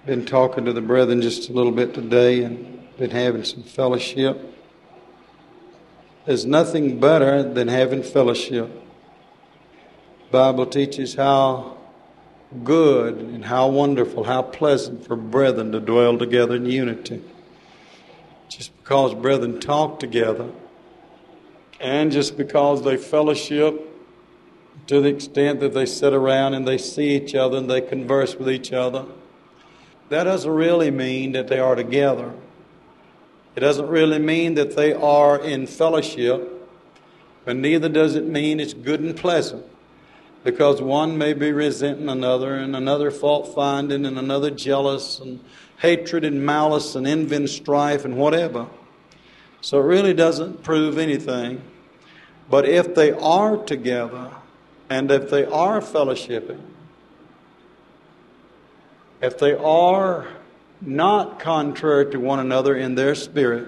Been talking to the brethren just a little bit today and been having some fellowship. There's nothing better than having fellowship. The Bible teaches how good and how wonderful, how pleasant for brethren to dwell together in unity. Just because brethren talk together and just because they fellowship to the extent that they sit around and they see each other and they converse with each other, that doesn't really mean that they are together. It doesn't really mean that they are in fellowship, but neither does it mean it's good and pleasant. Because one may be resenting another, and another fault-finding, and another jealous, and hatred and malice and envy and strife and whatever. So it really doesn't prove anything. But if they are together, and if they are fellowshipping, if they are not contrary to one another in their spirit,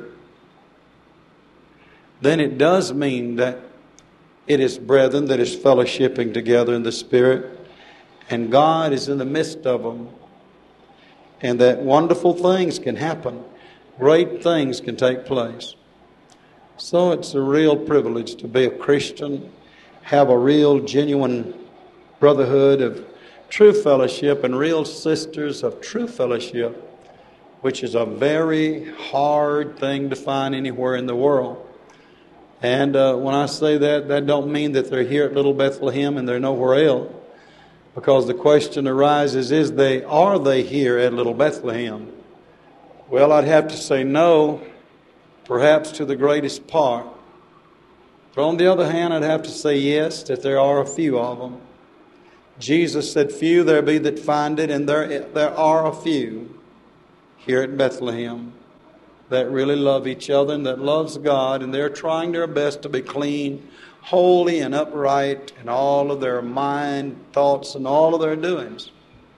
then it does mean that it is brethren that is fellowshipping together in the Spirit, and God is in the midst of them, and that wonderful things can happen. Great things can take place. So it's a real privilege to be a Christian, have a real genuine brotherhood of true fellowship and real sisters of true fellowship, which is a very hard thing to find anywhere in the world. And when I say that, that don't mean that they're here at Little Bethlehem and they're nowhere else. Because the question arises, are they here at Little Bethlehem? Well, I'd have to say no, perhaps to the greatest part. But on the other hand, I'd have to say yes, that there are a few of them. Jesus said, few there be that find it, and there are a few here at Bethlehem that really love each other and that loves God, and they're trying their best to be clean, holy, and upright in all of their mind, thoughts, and all of their doings.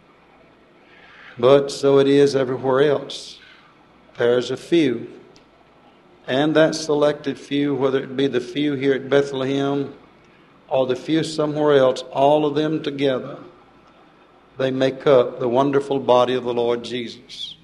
But so it is everywhere else. There's a few. And that selected few, whether it be the few here at Bethlehem or the few somewhere else, all of them together, they make up the wonderful body of the Lord Jesus.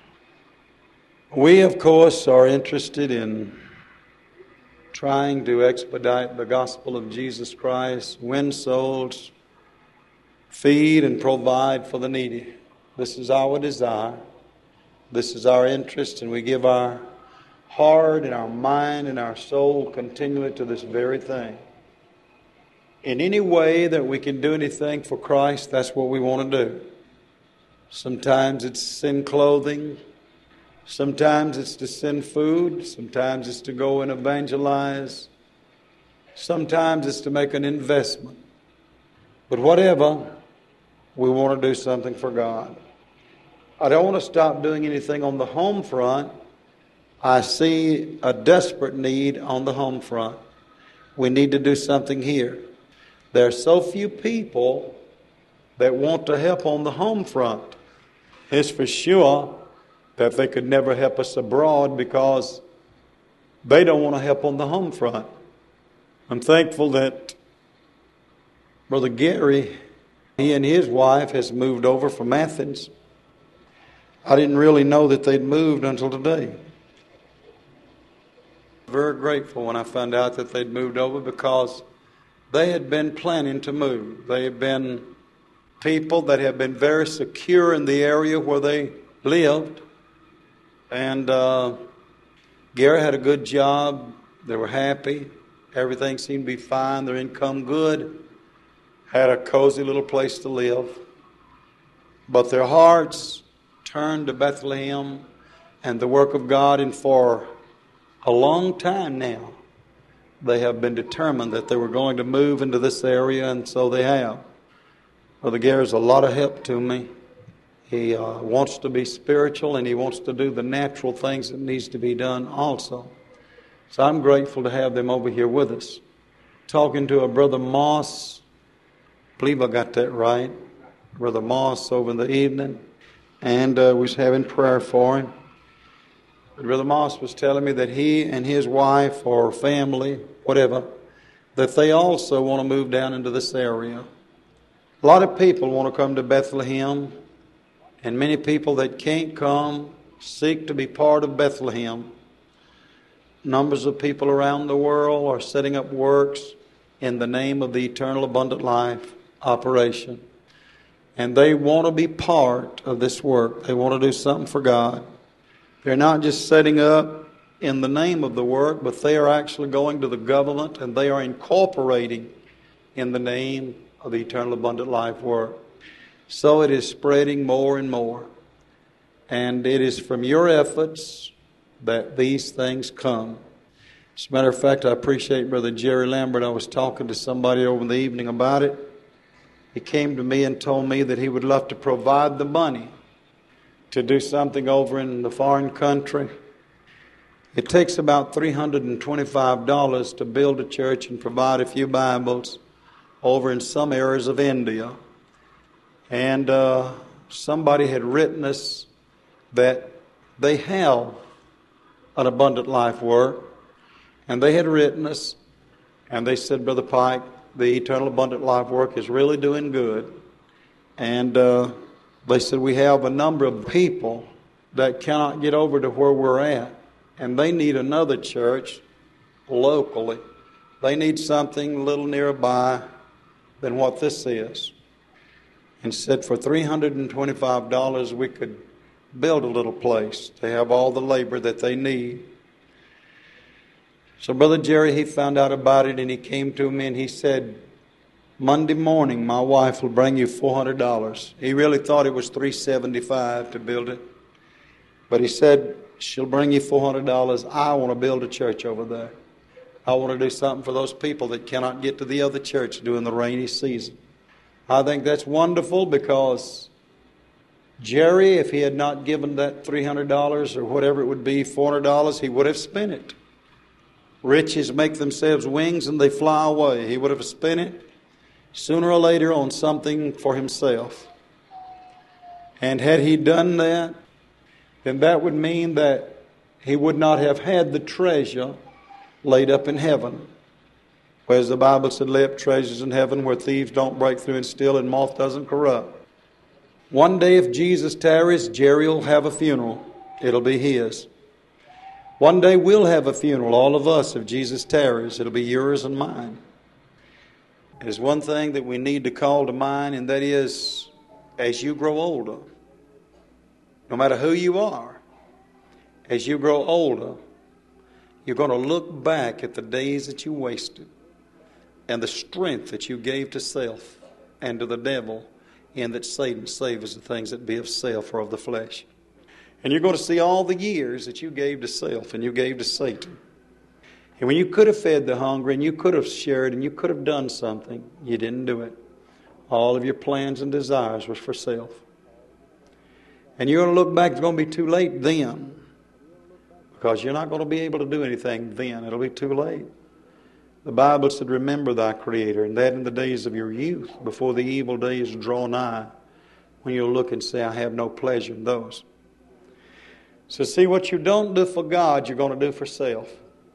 We, of course, are interested in trying to expedite the gospel of Jesus Christ, win souls, feed and provide for the needy. This is our desire. This is our interest, and we give our heart and our mind and our soul continually to this very thing. In any way that we can do anything for Christ, that's what we want to do. Sometimes it's send clothing. Sometimes it's to send food. Sometimes it's to go and evangelize. Sometimes it's to make an investment. But whatever, we want to do something for God. I don't want to stop doing anything on the home front. I see a desperate need on the home front. We need to do something here. There are so few people that want to help on the home front. It's for sure that they could never help us abroad because they don't want to help on the home front. I'm thankful that Brother Gary, he and his wife has moved over from Athens. I didn't really know that they'd moved until today. Very grateful when I found out that they'd moved over because they had been planning to move. They had been people that have been very secure in the area where they lived. And Gary had a good job. They were happy. Everything seemed to be fine. Their income good. Had a cozy little place to live. But their hearts turned to Bethlehem and the work of God, and for a long time now, they have been determined that they were going to move into this area, and so they have. Brother Gary's a lot of help to me. He wants to be spiritual, and he wants to do the natural things that needs to be done also. So I'm grateful to have them over here with us. Talking to a Brother Moss, I believe I got that right, Brother Moss over in the evening, and we was having prayer for him. Brother Moss was telling me that he and his wife or family, whatever, that they also want to move down into this area. A lot of people want to come to Bethlehem, And many people that can't come seek to be part of Bethlehem. Numbers of people around the world are setting up works in the name of the Eternal Abundant Life operation. And they want to be part of this work. They want to do something for God. They're not just setting up in the name of the work, but they are actually going to the government and they are incorporating in the name of the Eternal Abundant Life work. So it is spreading more and more. And it is from your efforts that these things come. As a matter of fact, I appreciate Brother Jerry Lambert. I was talking to somebody over in the evening about it. He came to me and told me that he would love to provide the money to do something over in the foreign country. It takes about $325 to build a church and provide a few Bibles over in some areas of India. And somebody had written us that they have an abundant life work. And they had written us, and they said, Brother Pike, the Eternal Abundant Life work is really doing good. And they said, we have a number of people that cannot get over to where we're at. And they need another church locally. They need something a little nearby than what this is. And said for $325 we could build a little place to have all the labor that they need. So Brother Jerry, he found out about it and he came to me and he said, Monday morning my wife will bring you $400. He really thought it was $375 to build it. But he said, she'll bring you $400. I want to build a church over there. I want to do something for those people that cannot get to the other church during the rainy season. I think that's wonderful because Jerry, if he had not given that $300 or whatever it would be, $400, he would have spent it. Riches make themselves wings and they fly away. He would have spent it sooner or later on something for himself. And had he done that, then that would mean that he would not have had the treasure laid up in heaven. Whereas the Bible said, lay up treasures in heaven where thieves don't break through and steal and moth doesn't corrupt. One day if Jesus tarries, Jerry will have a funeral. It'll be his. One day we'll have a funeral, all of us, if Jesus tarries. It'll be yours and mine. There's one thing that we need to call to mind, and that is, as you grow older, no matter who you are, as you grow older, you're going to look back at the days that you wasted and the strength that you gave to self and to the devil, in that Satan saves the things that be of self or of the flesh. And you're going to see all the years that you gave to self and you gave to Satan. And when you could have fed the hungry and you could have shared and you could have done something, you didn't do it. All of your plans and desires was for self. And you're going to look back, it's going to be too late then. Because you're not going to be able to do anything then. It'll be too late. The Bible said, remember thy Creator, and that in the days of your youth, before the evil days draw nigh, when you'll look and say, I have no pleasure in those. So see, what you don't do for God, you're going to do for self.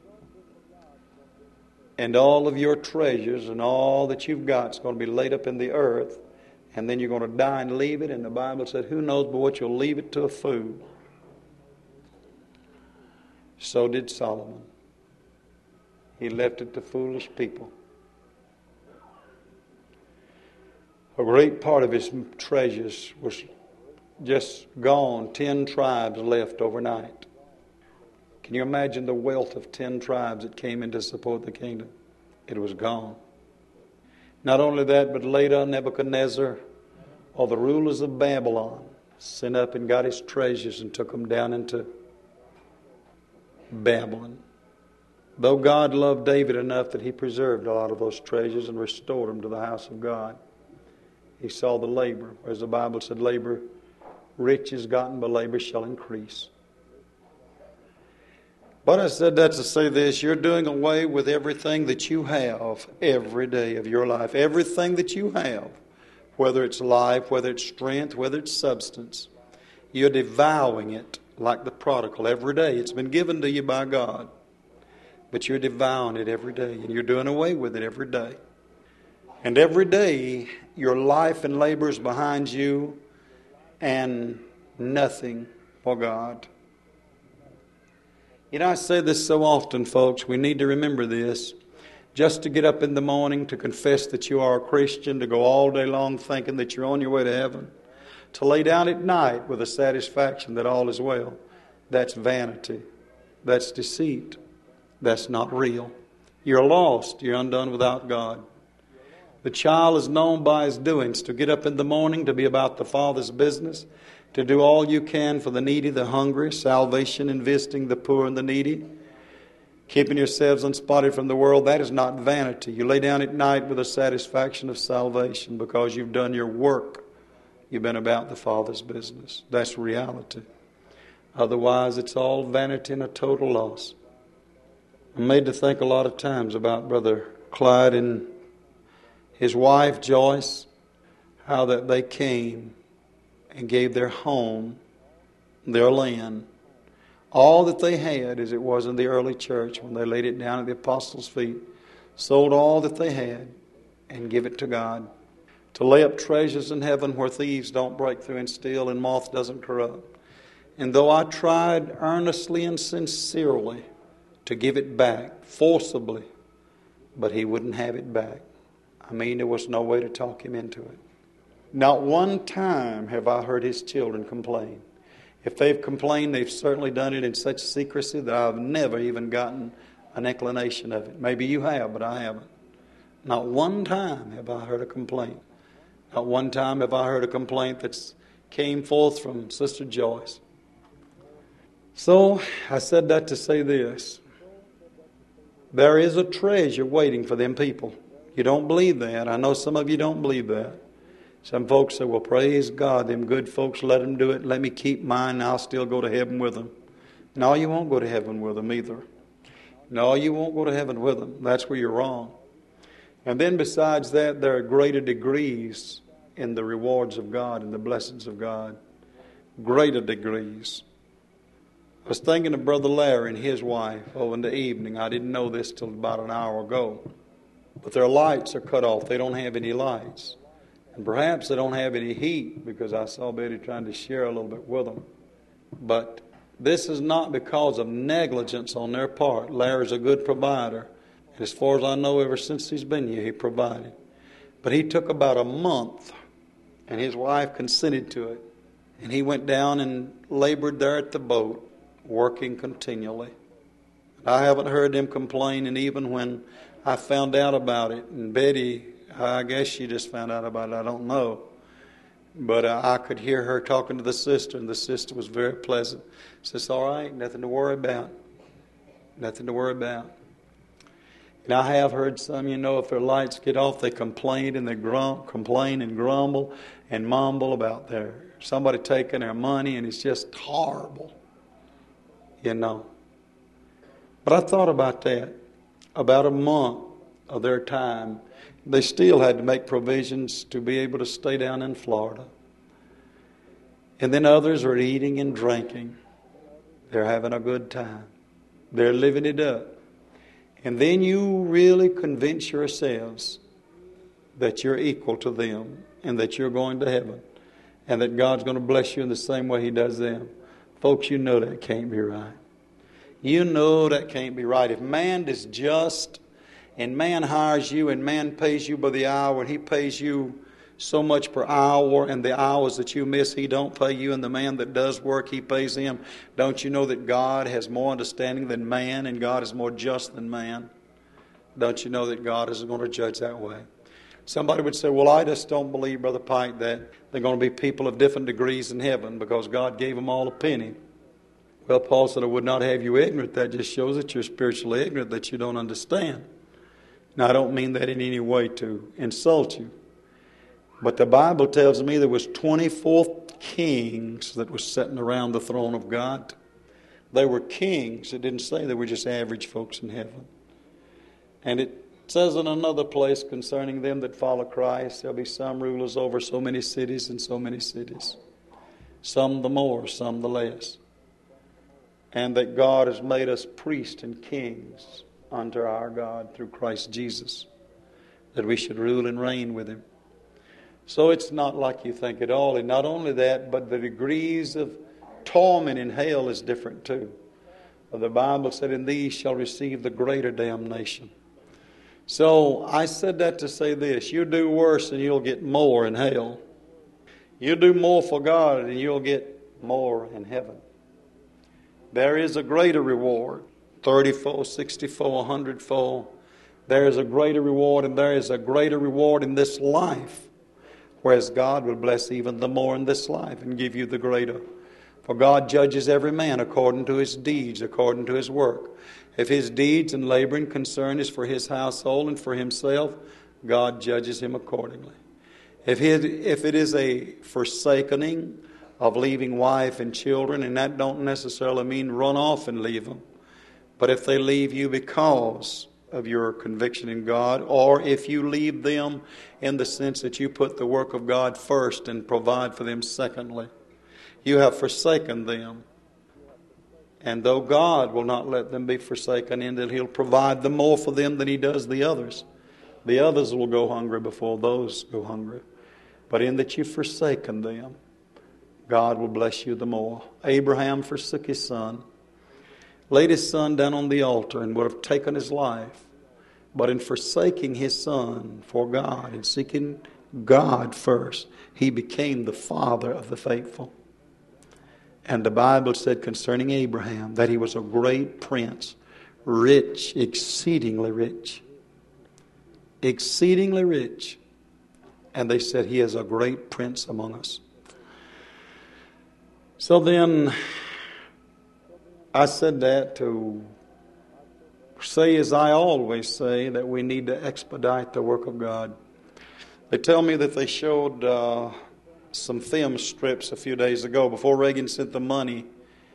And all of your treasures and all that you've got is going to be laid up in the earth, and then you're going to die and leave it. And the Bible said, who knows but what you'll leave it to a fool. So did Solomon. He left it to foolish people. A great part of his treasures was just gone. 10 tribes left overnight. Can you imagine the wealth of 10 tribes that came in to support the kingdom? It was gone. Not only that, but later Nebuchadnezzar, or the rulers of Babylon, sent up and got his treasures and took them down into Babylon. Though God loved David enough that he preserved a lot of those treasures and restored them to the house of God, he saw the labor. As the Bible said, labor, riches gotten by labor shall increase. But I said that to say this, you're doing away with everything that you have every day of your life. Everything that you have, whether it's life, whether it's strength, whether it's substance, you're devouring it like the prodigal every day. It's been given to you by God. But you're devouring it every day, and you're doing away with it every day. And every day, your life and labor is behind you, and nothing for God. You know, I say this so often, folks. We need to remember this. Just to get up in the morning, to confess that you are a Christian, to go all day long thinking that you're on your way to heaven, to lay down at night with a satisfaction that all is well, that's vanity. That's deceit. That's not real. You're lost. You're undone without God. The child is known by his doings. To get up in the morning, to be about the Father's business, to do all you can for the needy, the hungry, salvation, and visiting the poor and the needy, keeping yourselves unspotted from the world, that is not vanity. You lay down at night with the satisfaction of salvation because you've done your work. You've been about the Father's business. That's reality. Otherwise, it's all vanity and a total loss. I'm made to think a lot of times about Brother Clyde and his wife Joyce, how that they came and gave their home, their land, all that they had, as it was in the early church when they laid it down at the apostles' feet, sold all that they had and give it to God, to lay up treasures in heaven where thieves don't break through and steal and moth doesn't corrupt. And though I tried earnestly and sincerely to give it back, forcibly, but he wouldn't have it back. I mean, there was no way to talk him into it. Not one time have I heard his children complain. If they've complained, they've certainly done it in such secrecy that I've never even gotten an inclination of it. Maybe you have, but I haven't. Not one time have I heard a complaint. Not one time have I heard a complaint that came forth from Sister Joyce. So, I said that to say this. There is a treasure waiting for them people. You don't believe that. I know some of you don't believe that. Some folks say, well, praise God, them good folks, let them do it. Let me keep mine, and I'll still go to heaven with them. No, you won't go to heaven with them either. No, you won't go to heaven with them. That's where you're wrong. And then besides that, there are greater degrees in the rewards of God and the blessings of God. Greater degrees. I was thinking of Brother Larry and his wife over in the evening. I didn't know this till about an hour ago. But their lights are cut off. They don't have any lights. And perhaps they don't have any heat because I saw Betty trying to share a little bit with them. But this is not because of negligence on their part. Larry's a good provider. And as far as I know, ever since he's been here, he provided. But he took about a month, and his wife consented to it. And he went down and labored there at the boat, working continually. I haven't heard them complain, and even when I found out about it, and Betty, I guess she just found out about it, I don't know. But I could hear her talking to the sister, and the sister was very pleasant. Says, all right, nothing to worry about. Nothing to worry about. And I have heard some, if their lights get off, they complain and they complain and grumble and mumble about somebody taking their money, and it's just horrible. But I thought about that. About a month of their time, they still had to make provisions to be able to stay down in Florida. And then others are eating and drinking. They're having a good time. They're living it up. And then you really convince yourselves that you're equal to them and that you're going to heaven and that God's going to bless you in the same way He does them. Folks, you know that can't be right. You know that can't be right. If man is just and man hires you and man pays you by the hour and he pays you so much per hour, and the hours that you miss He don't pay you, and the man that does work He pays him, don't you know that God has more understanding than man and God is more just than man? Don't you know that God isn't going to judge that way? Somebody would say, well, I just don't believe, Brother Pike, that they're going to be people of different degrees in heaven because God gave them all a penny. Well, Paul said, I would not have you ignorant. That just shows that you're spiritually ignorant, that you don't understand. Now, I don't mean that in any way to insult you. But the Bible tells me there was 24 kings that were sitting around the throne of God. They were kings. It didn't say they were just average folks in heaven. And it says in another place concerning them that follow Christ, there'll be some rulers over so many cities and so many cities. Some the more, some the less. And that God has made us priests and kings unto our God through Christ Jesus, that we should rule and reign with Him. So it's not like you think at all. And not only that, but the degrees of torment in hell is different too. The Bible said, "In these shall receive the greater damnation." So I said that to say this: you do worse and you'll get more in hell. You do more for God and you'll get more in heaven. There is a greater reward, 30-fold, 60-fold, 100-fold. There is a greater reward, and there is a greater reward in this life, whereas God will bless even the more in this life and give you the greater. For God judges every man according to his deeds, according to his work. If his deeds and labor and concern is for his household and for himself, God judges him accordingly. If it is a forsaking of leaving wife and children, and that don't necessarily mean run off and leave them, but if they leave you because of your conviction in God, or if you leave them in the sense that you put the work of God first and provide for them secondly, you have forsaken them. And though God will not let them be forsaken, in that He'll provide the more for them than He does the others. The others will go hungry before those go hungry. But in that you've forsaken them, God will bless you the more. Abraham forsook his son, laid his son down on the altar, and would have taken his life. But in forsaking his son for God and seeking God first, he became the father of the faithful. And the Bible said concerning Abraham that he was a great prince, rich, exceedingly rich. Exceedingly rich. And they said he is a great prince among us. So then, I said that to say, as I always say, that we need to expedite the work of God. They tell me that they showed some film strips a few days ago before Reagan sent the money,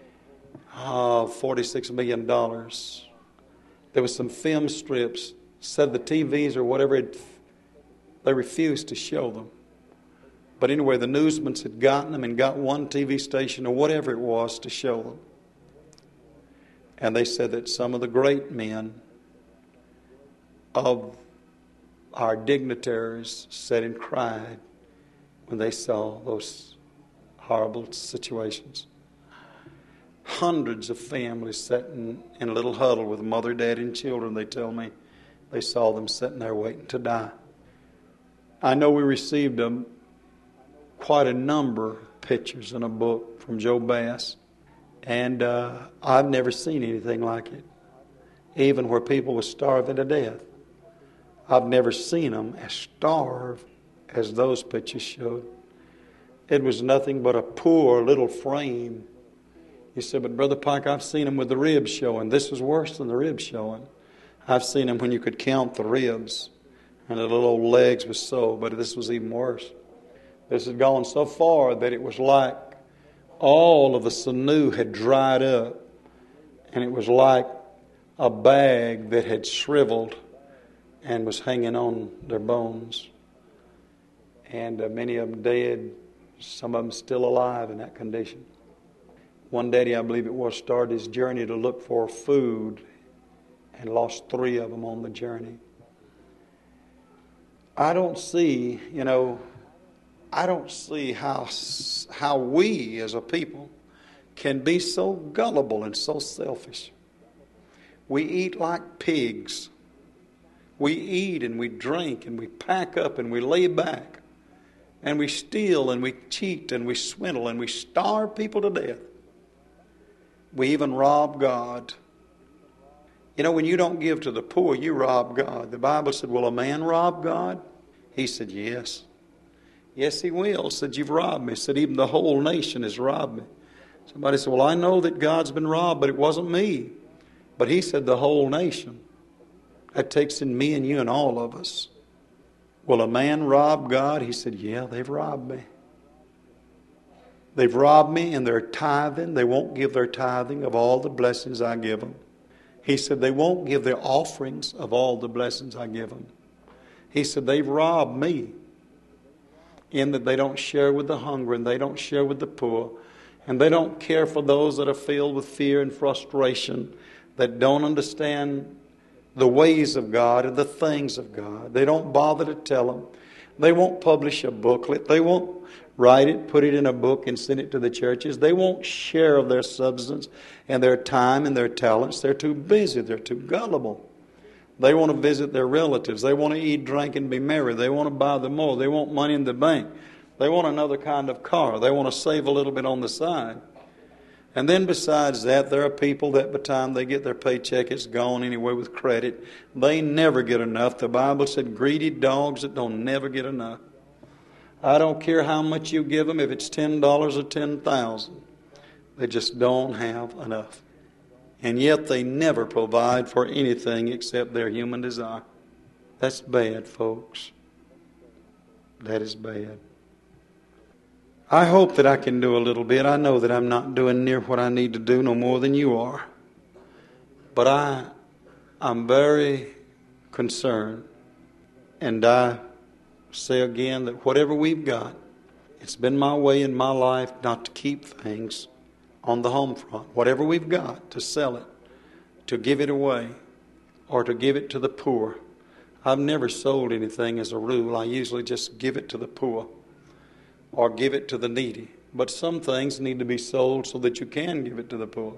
$46 million. There was some film strips, said the TVs or whatever, they refused to show them. But anyway, the newsmen had gotten them and got one TV station or whatever it was to show them. And they said that some of the great men of our dignitaries sat and cried when they saw those horrible situations. Hundreds of families sitting in a little huddle with mother, dad, and children, they tell me. They saw them sitting there waiting to die. I know we received quite a number of pictures in a book from Joe Bass. And I've never seen anything like it. Even where people were starving to death. I've never seen them as starved as those pictures showed. It was nothing but a poor little frame. He said, "But Brother Pike, I've seen them with the ribs showing. This was worse than the ribs showing. I've seen them when you could count the ribs. And the little old legs were so, but this was even worse. This had gone so far that it was like all of the sinew had dried up, and it was like a bag that had shriveled and was hanging on their bones. And many of them dead, some of them still alive in that condition. One daddy, I believe it was, started his journey to look for food and lost 3 of them on the journey. I don't see how we as a people can be so gullible and so selfish. We eat like pigs. We eat and we drink and we pack up and we lay back. And we steal and we cheat and we swindle and we starve people to death. We even rob God. When you don't give to the poor, you rob God. The Bible said, "Will a man rob God?" He said, "Yes." "Yes, he will." Said, "You've robbed me." Said, "Even the whole nation has robbed me." Somebody said, "Well, I know that God's been robbed, but it wasn't me." But he said, "The whole nation." That takes in me and you and all of us. Will a man rob God? He said, "Yeah, they've robbed me. They've robbed me in their tithing. They won't give their tithing of all the blessings I give them." He said, "They won't give their offerings of all the blessings I give them." He said, "They've robbed me in that they don't share with the hungry and they don't share with the poor. And they don't care for those that are filled with fear and frustration, that don't understand the ways of God and the things of God. They don't bother to tell them. They won't publish a booklet. They won't write it, put it in a book and send it to the churches. They won't share of their substance and their time and their talents. They're too busy. They're too gullible. They want to visit their relatives. They want to eat, drink, and be merry. They want to buy the more. They want money in the bank. They want another kind of car. They want to save a little bit on the side. And then besides that, there are people that by the time they get their paycheck, it's gone anyway with credit. They never get enough. The Bible said greedy dogs that don't never get enough. I don't care how much you give them, if it's $10 or $10,000. They just don't have enough. And yet they never provide for anything except their human desire. That's bad, folks. That is bad. I hope that I can do a little bit. I know that I'm not doing near what I need to do, no more than you are. But I'm very concerned. And I say again that whatever we've got, it's been my way in my life not to keep things on the home front. Whatever we've got, to sell it, to give it away, or to give it to the poor. I've never sold anything as a rule. I usually just give it to the poor or give it to the needy. But some things need to be sold so that you can give it to the poor.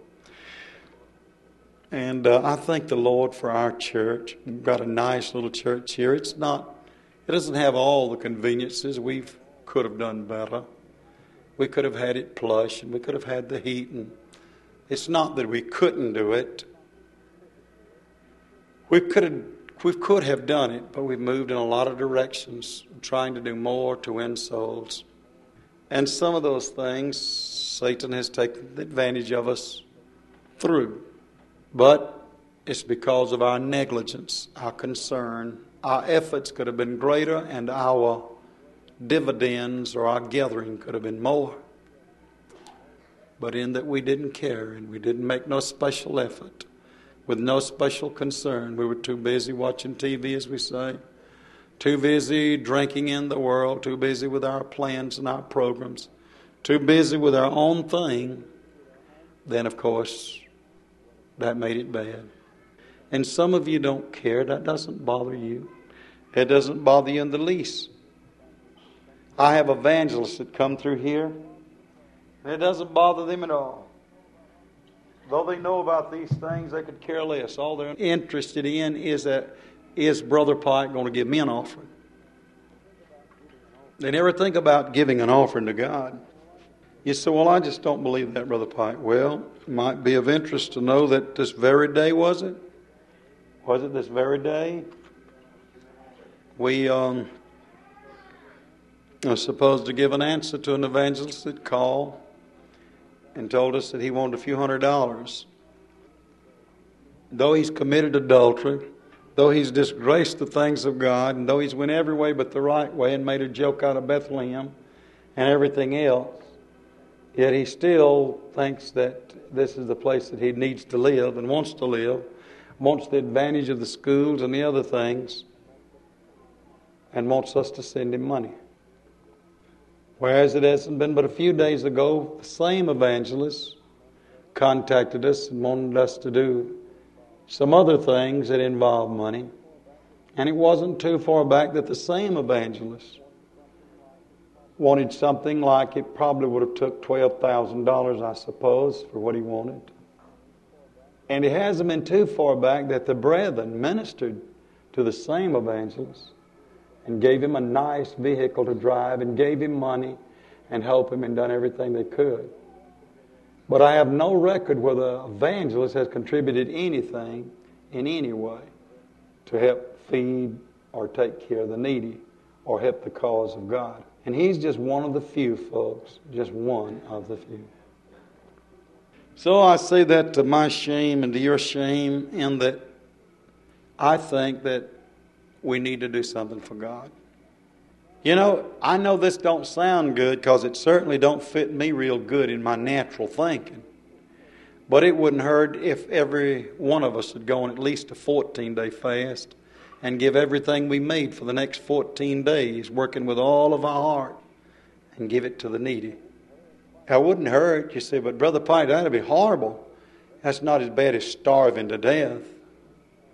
And I thank the Lord for our church. We've got a nice little church here. It doesn't have all the conveniences. We could have done better. We could have had it plush, and we could have had the heat. And it's not that we couldn't do it. We could have done it, but we've moved in a lot of directions, trying to do more to win souls. And some of those things, Satan has taken advantage of us through. But it's because of our negligence, our concern. Our efforts could have been greater, and our dividends or our gathering could have been more. But in that we didn't care, and we didn't make no special effort, with no special concern. We were too busy watching TV, as we say, too busy drinking in the world, too busy with our plans and our programs, too busy with our own thing. Then, of course, that made it bad. And some of you don't care. That doesn't bother you. It doesn't bother you in the least. I have evangelists that come through here, and it doesn't bother them at all. Though they know about these things, they could care less. All they're interested in is Brother Pike going to give me an offering? They never think about giving an offering to God. You say, well, I just don't believe that, Brother Pike. Well, it might be of interest to know that this very day, was it? Was it this very day? We are supposed to give an answer to an evangelist that called and told us that he wanted a few $100. Though he's committed adultery, though he's disgraced the things of God, and though he's went every way but the right way and made a joke out of Bethlehem and everything else, yet he still thinks that this is the place that he needs to live and wants to live, wants the advantage of the schools and the other things, and wants us to send him money. Whereas it hasn't been but a few days ago, the same evangelist contacted us and wanted us to do some other things that involve money. And it wasn't too far back that the same evangelist wanted something like, it probably would have took $12,000, I suppose, for what he wanted. And it hasn't been too far back that the brethren ministered to the same evangelist and gave him a nice vehicle to drive and gave him money and helped him and done everything they could. But I have no record where the evangelist has contributed anything in any way to help feed or take care of the needy or help the cause of God. And he's just one of the few, folks, just one of the few. So I say that to my shame and to your shame, in that I think that we need to do something for God. You know, I know this don't sound good because it certainly don't fit me real good in my natural thinking. But it wouldn't hurt if every one of us would go on at least a 14-day fast and give everything we made for the next 14 days, working with all of our heart, and give it to the needy. That wouldn't hurt. You say, but Brother Pike, that'd be horrible. That's not as bad as starving to death.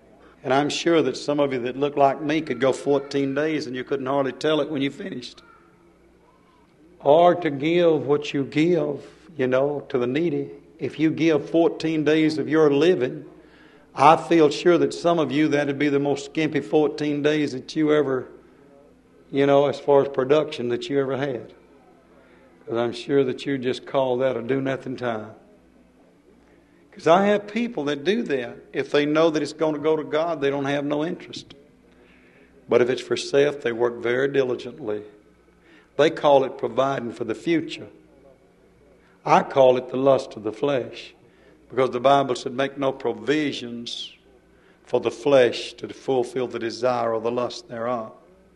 And I'm sure that some of you that look like me could go 14 days and you couldn't hardly tell it when you finished. Or to give what you give, to the needy. If you give 14 days of your living, I feel sure that some of you, that would be the most skimpy 14 days that you ever, as far as production that you ever had. Because I'm sure that you just call that a do-nothing time. Because I have people that do that. If they know that it's going to go to God, they don't have no interest. But if it's for self, they work very diligently. They call it providing for the future. I call it the lust of the flesh. Because the Bible said, make no provisions for the flesh to fulfill the desire or the lust thereof.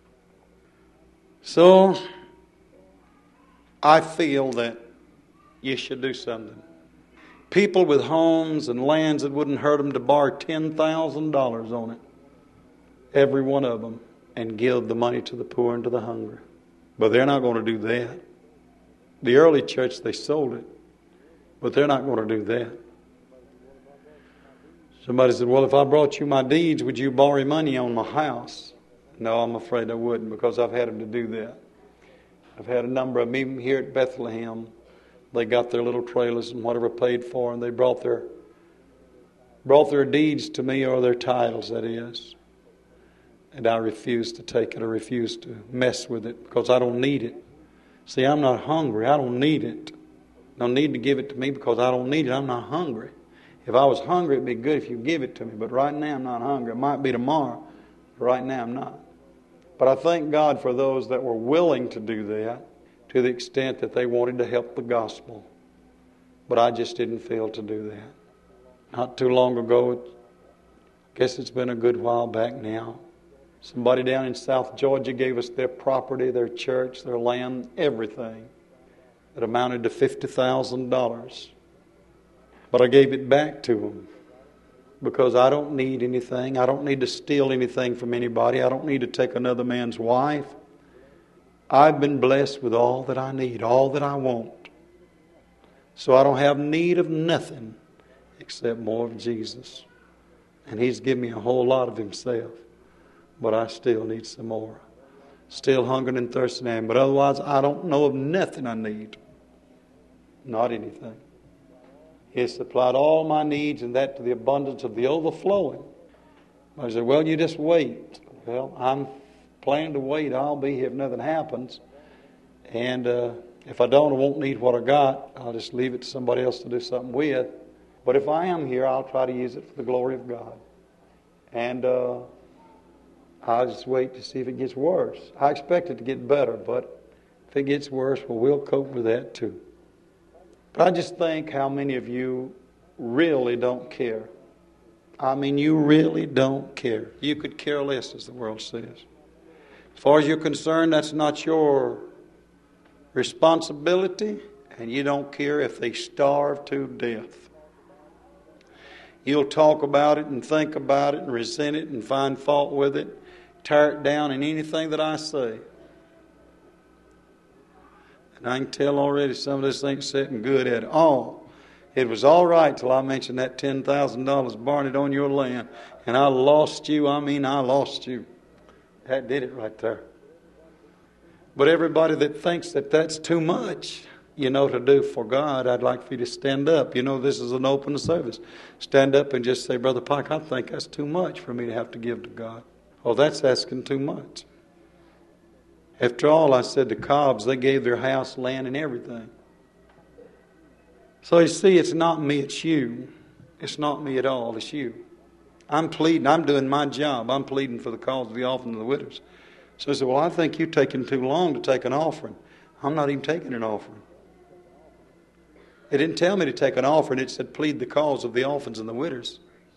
So, I feel that you should do something. People with homes and lands, it wouldn't hurt them to borrow $10,000 on it. Every one of them. And give the money to the poor and to the hungry. But they're not going to do that. The early church, they sold it. But they're not going to do that. Somebody said, well, if I brought you my deeds, would you borrow money on my house? No, I'm afraid I wouldn't, because I've had them to do that. I've had a number of them, even here at Bethlehem. They got their little trailers and whatever paid for, and they brought their deeds to me, or their titles, that is. And I refused to take it. I refused to mess with it because I don't need it. See, I'm not hungry. I don't need it. No need to give it to me because I don't need it. I'm not hungry. If I was hungry, it'd be good if you give it to me. But right now, I'm not hungry. It might be tomorrow. But right now, I'm not. But I thank God for those that were willing to do that to the extent that they wanted to help the gospel. But I just didn't feel to do that. Not too long ago, I guess it's been a good while back now, somebody down in South Georgia gave us their property, their church, their land, everything. It amounted to $50,000. But I gave it back to them because I don't need anything. I don't need to steal anything from anybody. I don't need to take another man's wife. I've been blessed with all that I need, all that I want. So I don't have need of nothing except more of Jesus. And He's given me a whole lot of Himself. But I still need some more. Still hungering and thirsting after Him. But otherwise, I don't know of nothing I need. Not anything. He has supplied all my needs, and that to the abundance of the overflowing. I said, well, you just wait. Well, I'm planning to wait. I'll be here if nothing happens. And if I don't, I won't need what I got. I'll just leave it to somebody else to do something with. But if I am here, I'll try to use it for the glory of God. And I'll just wait to see if it gets worse. I expect it to get better, but if it gets worse, well, we'll cope with that too. But I just think how many of you really don't care. I mean, you really don't care. You could care less, as the world says. As far as you're concerned, that's not your responsibility, and you don't care if they starve to death. You'll talk about it and think about it and resent it and find fault with it, tear it down in anything that I say. And I can tell already some of this ain't sitting good at all. It was all right till I mentioned that $10,000 borrowing it on your land, and I lost you. I lost you. That did it right there. But everybody that thinks that that's too much, to do for God, I'd like for you to stand up. This is an open service. Stand up and just say, Brother Pike, I think that's too much for me to have to give to God. Oh, that's asking too much. After all, I said the Cobbs, they gave their house, land, and everything. So you see, it's not me, it's you. It's not me at all, it's you. I'm pleading, I'm doing my job. I'm pleading for the cause of the orphans and the widows. So I said, well, I think you're taking too long to take an offering. I'm not even taking an offering. It didn't tell me to take an offering. It said plead the cause of the orphans and the widows.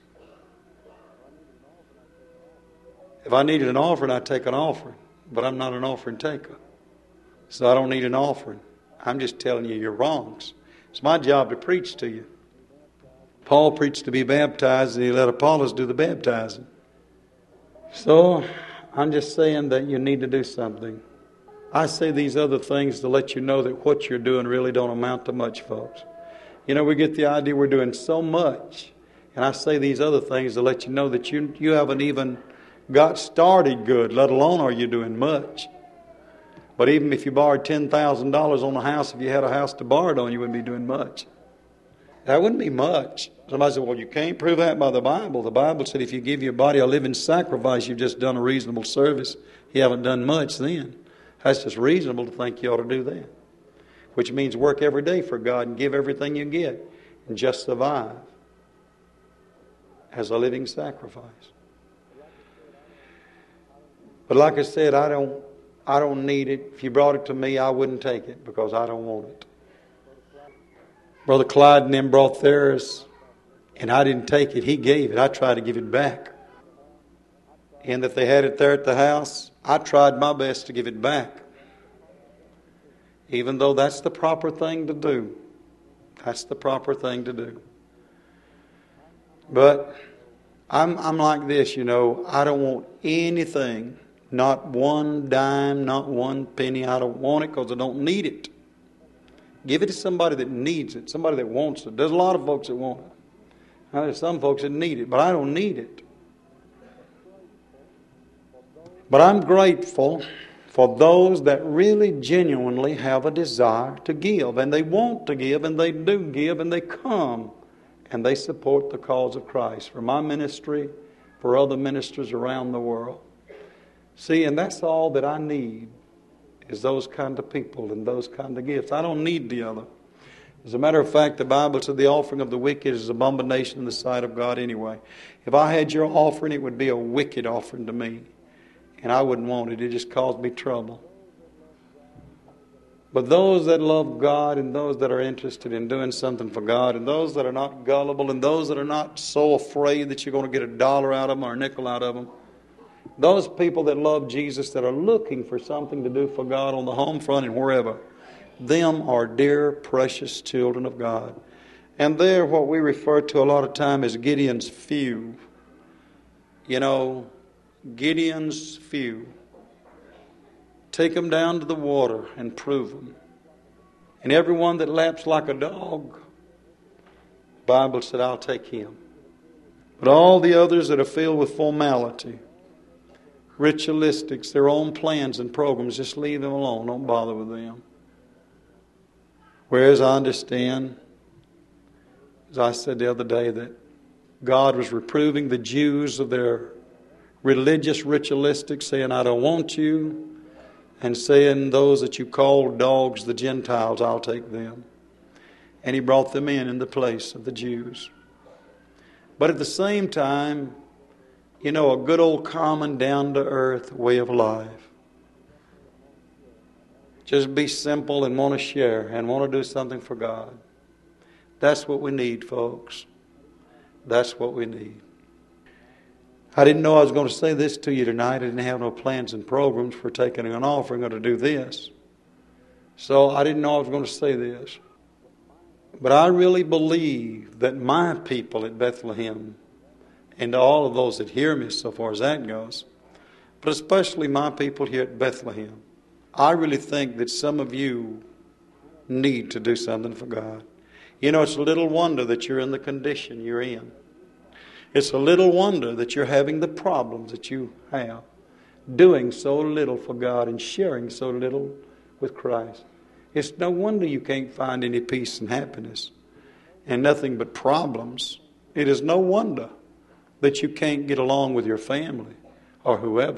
If I needed an offering, I'd take an offering. But I'm not an offering taker. So I don't need an offering. I'm just telling you your wrongs. It's my job to preach to you. Paul preached to be baptized, and he let Apollos do the baptizing. So I'm just saying that you need to do something. I say these other things to let you know that what you're doing really don't amount to much, folks. We get the idea we're doing so much, And I say these other things to let you know that you haven't even got started good, let alone are you doing much. But even if you borrowed $10,000 on a house, if you had a house to borrow it on, you wouldn't be doing much. That wouldn't be much. Somebody said, well, you can't prove that by the Bible. The Bible said if you give your body a living sacrifice, you've just done a reasonable service. You haven't done much then. That's just reasonable to think you ought to do that. Which means work every day for God and give everything you get and just survive as a living sacrifice. But like I said, I don't need it. If you brought it to me, I wouldn't take it because I don't want it. Brother Clyde and them brought theirs, and I didn't take it. He gave it. I tried to give it back. And if they had it there at the house, I tried my best to give it back. Even though that's the proper thing to do. That's the proper thing to do. But I'm like this, you know. I don't want anything. Not one dime, not one penny. I don't want it because I don't need it. Give it to somebody that needs it, somebody that wants it. There's a lot of folks that want it. Now, there's some folks that need it, but I don't need it. But I'm grateful for those that really genuinely have a desire to give, and they want to give, and they do give, and they come, and they support the cause of Christ for my ministry, for other ministers around the world. See, and that's all that I need. Is those kind of people and those kind of gifts. I don't need the other. As a matter of fact, the Bible said the offering of the wicked is an abomination in the sight of God anyway. If I had your offering, it would be a wicked offering to me. And I wouldn't want it. It just caused me trouble. But those that love God and those that are interested in doing something for God and those that are not gullible and those that are not so afraid that you're going to get $1 out of them or a nickel out of them, those people that love Jesus, that are looking for something to do for God on the home front and wherever, them are dear, precious children of God. And they're what we refer to a lot of time as Gideon's few. You know, Gideon's few. Take them down to the water and prove them. And everyone that laps like a dog, the Bible said, I'll take him. But all the others that are filled with formality, ritualistics, their own plans and programs, just leave them alone. Don't bother with them. Whereas I understand, as I said the other day, that God was reproving the Jews of their religious ritualistics, saying, I don't want you, and saying those that you call dogs, the Gentiles, I'll take them. And He brought them in the place of the Jews. But at the same time, you know, a good old common down-to-earth way of life. Just be simple and want to share and want to do something for God. That's what we need, folks. That's what we need. I didn't know I was going to say this to you tonight. I didn't have no plans and programs for taking an offering or to do this. So I didn't know I was going to say this. But I really believe that my people at Bethlehem, and to all of those that hear me so far as that goes, but especially my people here at Bethlehem, I really think that some of you need to do something for God. You know, it's a little wonder that you're in the condition you're in. It's a little wonder that you're having the problems that you have, doing so little for God and sharing so little with Christ. It's no wonder you can't find any peace and happiness and nothing but problems. It is no wonder that you can't get along with your family or whoever.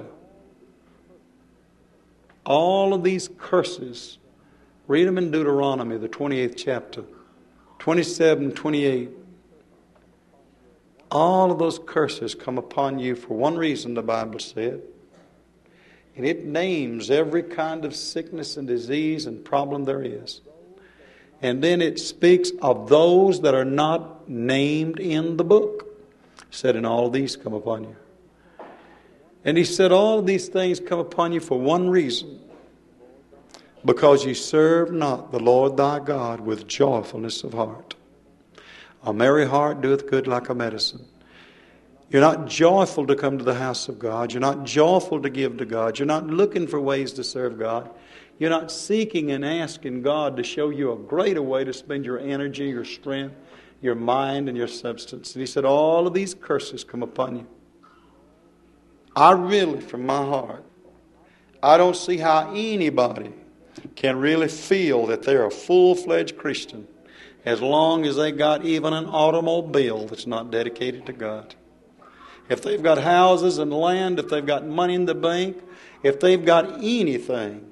All of these curses, read them in Deuteronomy, the 28th chapter, 27, 28. All of those curses come upon you for one reason, the Bible said. And it names every kind of sickness and disease and problem there is. And then it speaks of those that are not named in the book. It said, and all of these come upon you. And he said, all of these things come upon you for one reason. Because you serve not the Lord thy God with joyfulness of heart. A merry heart doeth good like a medicine. You're not joyful to come to the house of God. You're not joyful to give to God. You're not looking for ways to serve God. You're not seeking and asking God to show you a greater way to spend your energy, your strength, your mind, and your substance. And he said, all of these curses come upon you. I really, from my heart, I don't see how anybody can really feel that they're a full-fledged Christian as long as they got even an automobile that's not dedicated to God. If they've got houses and land, if they've got money in the bank, if they've got anything,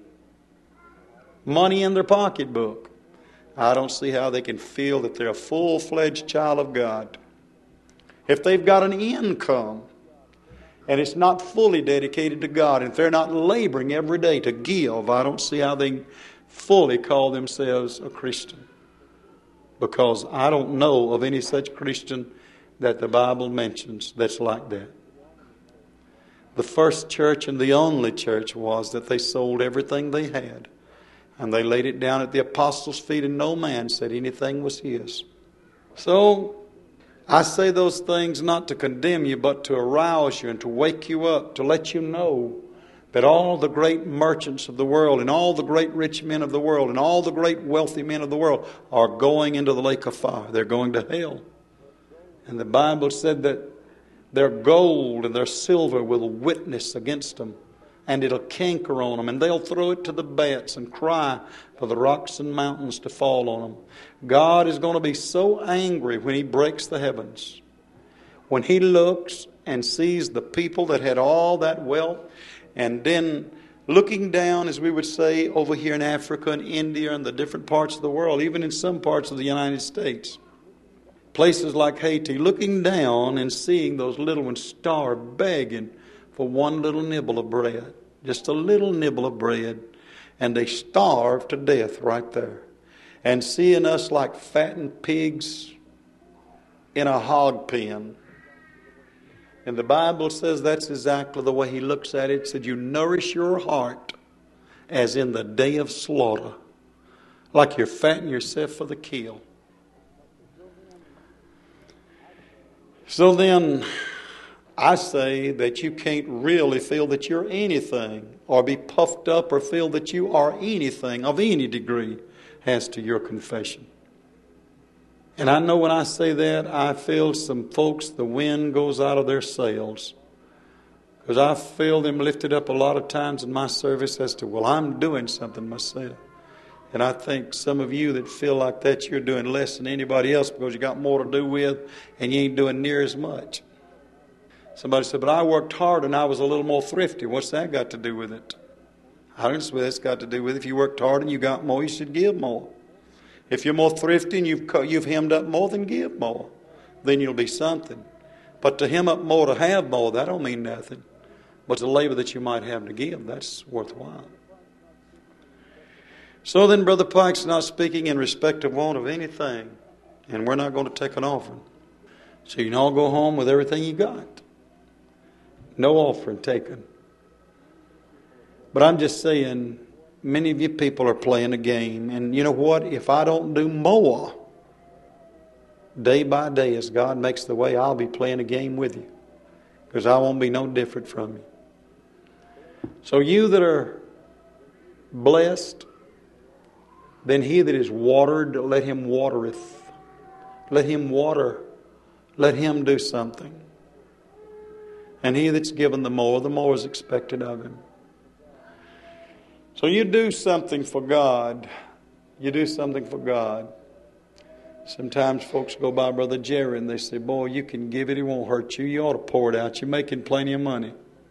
money in their pocketbook, I don't see how they can feel that they're a full-fledged child of God. If they've got an income and it's not fully dedicated to God, and if they're not laboring every day to give, I don't see how they can fully call themselves a Christian. Because I don't know of any such Christian that the Bible mentions that's like that. The first church and the only church was that they sold everything they had, and they laid it down at the apostles' feet, and no man said anything was his. So, I say those things not to condemn you, but to arouse you and to wake you up, to let you know that all the great merchants of the world and all the great rich men of the world and all the great wealthy men of the world are going into the lake of fire. They're going to hell. And the Bible said that their gold and their silver will witness against them, and it'll canker on them, and they'll throw it to the bats and cry for the rocks and mountains to fall on them. God is going to be so angry when He breaks the heavens, when He looks and sees the people that had all that wealth, and then looking down, as we would say, over here in Africa and India and the different parts of the world, even in some parts of the United States, places like Haiti, looking down and seeing those little ones starve, begging for one little nibble of bread, just a little nibble of bread, and they starve to death right there. And seeing us like fattened pigs in a hog pen. And the Bible says that's exactly the way He looks at it. It said, you nourish your heart as in the day of slaughter, like you're fattening yourself for the kill. So then, I say that you can't really feel that you're anything or be puffed up or feel that you are anything of any degree as to your confession. And I know when I say that, I feel some folks, the wind goes out of their sails. Because I feel them lifted up a lot of times in my service as to, well, I'm doing something myself. And I think some of you that feel like that, you're doing less than anybody else because you got more to do with and you ain't doing near as much. Somebody said, but I worked hard and I was a little more thrifty. What's that got to do with it? I don't know what that's got to do with it. If you worked hard and you got more, you should give more. If you're more thrifty and you've hemmed up more, then give more. Then you'll be something. But to hem up more, to have more, that don't mean nothing. But the labor that you might have to give, that's worthwhile. So then, Brother Pike's not speaking in respect of want of anything. And we're not going to take an offering. So you can all go home with everything you got. No offering taken. But I'm just saying, many of you people are playing a game. And you know what? If I don't do more, day by day, as God makes the way, I'll be playing a game with you. Because I won't be no different from you. So you that are blessed, then he that is watered, let him watereth. Let him water. Let him do something. And he that's given the more is expected of him. So you do something for God. You do something for God. Sometimes folks go by Brother Jerry and they say, boy, you can give it, it won't hurt you. You ought to pour it out. You're making plenty of money.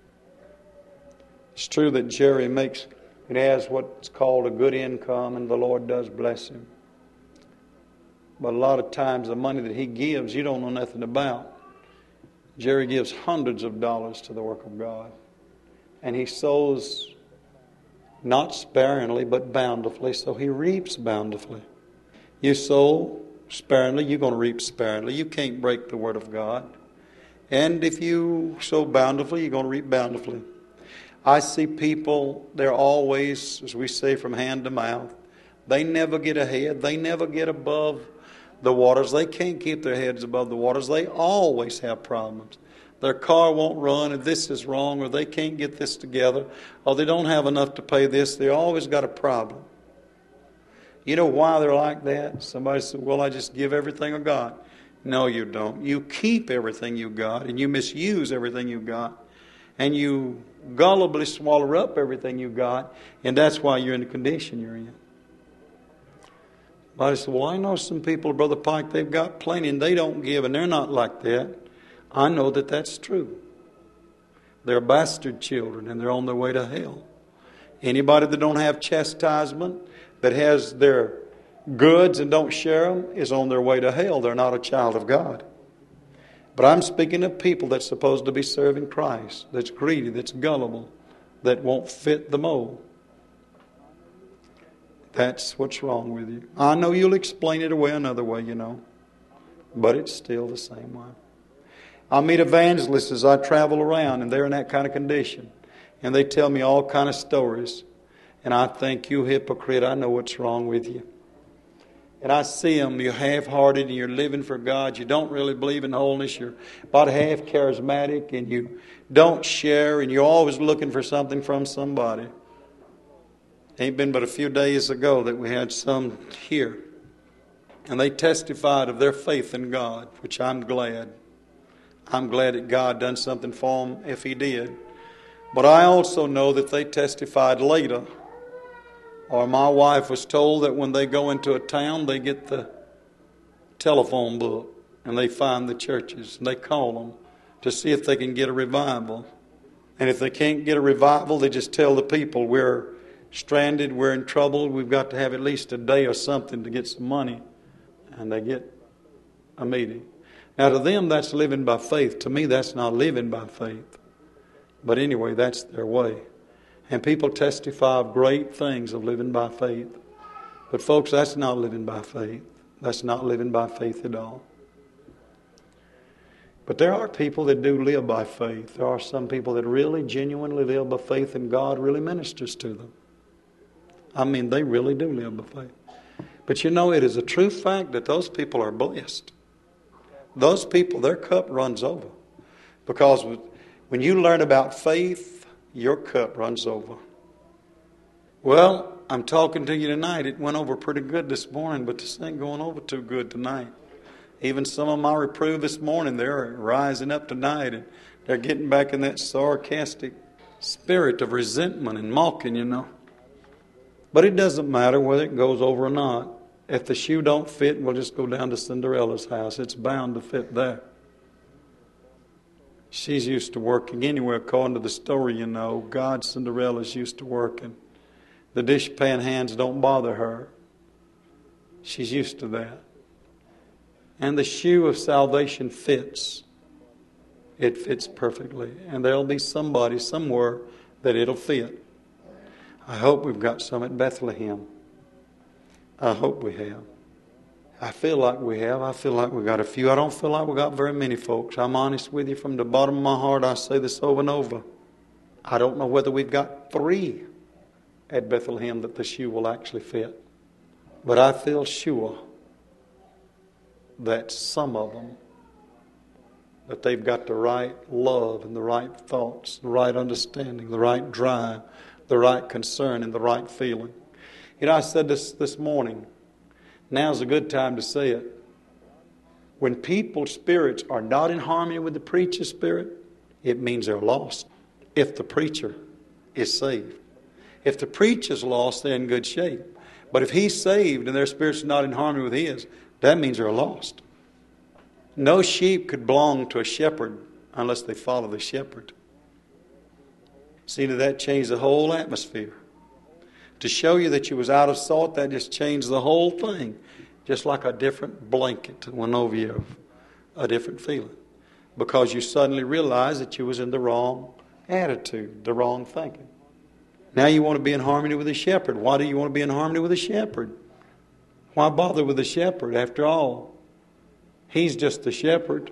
It's true that Jerry has what's called a good income, and the Lord does bless him. But a lot of times the money that he gives, you don't know nothing about. Jerry gives hundreds of dollars to the work of God. And he sows not sparingly, but bountifully, so he reaps bountifully. You sow sparingly, you're going to reap sparingly. You can't break the word of God. And if you sow bountifully, you're going to reap bountifully. I see people, they're always, as we say, from hand to mouth. They never get ahead. They never get above the waters. They can't keep their heads above the waters. They always have problems. Their car won't run, and this is wrong, or they can't get this together, or they don't have enough to pay this. They always got a problem. You know why they're like that? Somebody said, well, I just give everything I got. No, you don't. You keep everything you got, and you misuse everything you got, and you gullibly swallow up everything you got, and that's why you're in the condition you're in. Somebody said, well, I know some people, Brother Pike, they've got plenty, and they don't give, and they're not like that. I know that that's true. They're bastard children, and they're on their way to hell. Anybody that don't have chastisement, that has their goods and don't share them, is on their way to hell. They're not a child of God. But I'm speaking of people that's supposed to be serving Christ, that's greedy, that's gullible, that won't fit the mold. That's what's wrong with you. I know you'll explain it away another way, you know, but it's still the same way. I meet evangelists as I travel around, and they're in that kind of condition. And they tell me all kind of stories. And I think, you hypocrite, I know what's wrong with you. And I see them, you're half-hearted and you're living for God. You don't really believe in holiness. You're about half charismatic and you don't share and you're always looking for something from somebody. Ain't been but a few days ago that we had some here. And they testified of their faith in God, which I'm glad. I'm glad that God done something for them if He did. But I also know that they testified later. Or my wife was told that when they go into a town, they get the telephone book and they find the churches and they call them to see if they can get a revival. And if they can't get a revival, they just tell the people, we're stranded, we're in trouble, we've got to have at least a day or something to get some money. And they get a meeting. Now to them, that's living by faith. To me, that's not living by faith. But anyway, that's their way. And people testify of great things of living by faith. But folks, that's not living by faith. That's not living by faith at all. But there are people that do live by faith. There are some people that really genuinely live by faith, and God really ministers to them. I mean, they really do live by faith. But you know, it is a true fact that those people are blessed. Those people, their cup runs over. Because when you learn about faith, your cup runs over. Well, I'm talking to you tonight. It went over pretty good this morning, but this ain't going over too good tonight. Even some of my reprove this morning, they're rising up tonight, and they're getting back in that sarcastic spirit of resentment and mocking, you know. But it doesn't matter whether it goes over or not. If the shoe don't fit, we'll just go down to Cinderella's house. It's bound to fit there. She's used to working anywhere, according to the story, you know. God, Cinderella's used to working. The dishpan hands don't bother her. She's used to that. And the shoe of salvation fits. It fits perfectly. And there'll be somebody somewhere that it'll fit. I hope we've got some at Bethlehem. I hope we have. I feel like we have. I feel like we got a few. I don't feel like we got very many folks. I'm honest with you from the bottom of my heart. I say this over and over. I don't know whether we've got 3 at Bethlehem that the shoe will actually fit. But I feel sure that some of them, that they've got the right love and the right thoughts, the right understanding, the right drive, the right concern, and the right feeling. You know, I said this morning. Now's a good time to say it. When people's spirits are not in harmony with the preacher's spirit, it means they're lost. If the preacher is saved. If the preacher's lost, they're in good shape. But if he's saved and their spirit's not in harmony with his, that means they're lost. No sheep could belong to a shepherd unless they follow the shepherd. See, that changed the whole atmosphere. To show you that you was out of salt, that just changed the whole thing. Just like a different blanket went over you, a different feeling. Because you suddenly realized that you was in the wrong attitude, the wrong thinking. Now you want to be in harmony with the shepherd. Why do you want to be in harmony with the shepherd? Why bother with the shepherd? After all, he's just the shepherd.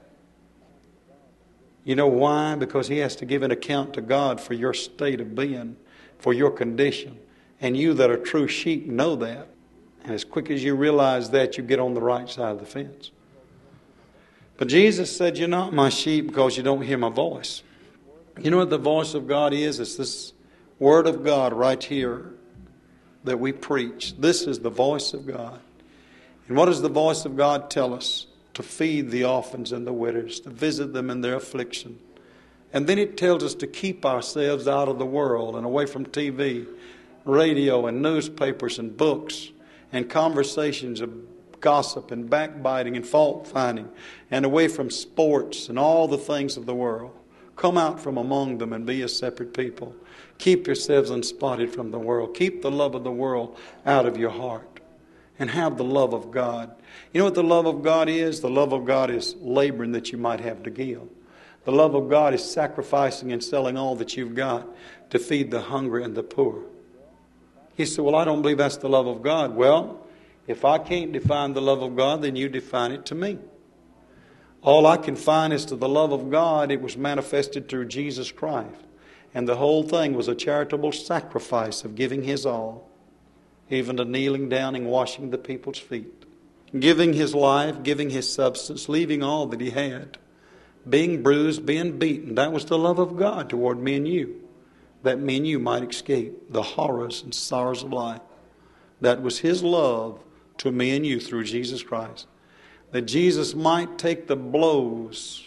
You know why? Because he has to give an account to God for your state of being, for your condition. And you that are true sheep know that. And as quick as you realize that, you get on the right side of the fence. But Jesus said, you're not my sheep because you don't hear my voice. You know what the voice of God is? It's this Word of God right here. that we preach. This is the voice of God. And what does the voice of God tell us? To feed the orphans and the widows, to visit them in their affliction. And then it tells us to keep ourselves out of the world and away from TV, radio, and newspapers and books and conversations of gossip and backbiting and fault finding, and away from sports and all the things of the world. Come out from among them and be a separate people. Keep yourselves unspotted from the world. Keep the love of the world out of your heart. And have the love of God. You know what the love of God is? The love of God is laboring that you might have to give. The love of God is sacrificing and selling all that you've got to feed the hungry and the poor. He said, well, I don't believe that's the love of God. Well, if I can't define the love of God, then you define it to me. All I can find is to the love of God, it was manifested through Jesus Christ. And the whole thing was a charitable sacrifice of giving His all. Even to kneeling down and washing the people's feet. Giving His life, giving His substance, leaving all that He had. Being bruised, being beaten. That was the love of God toward me and you. That me and you might escape the horrors and sorrows of life. That was His love to me and you through Jesus Christ. That Jesus might take the blows,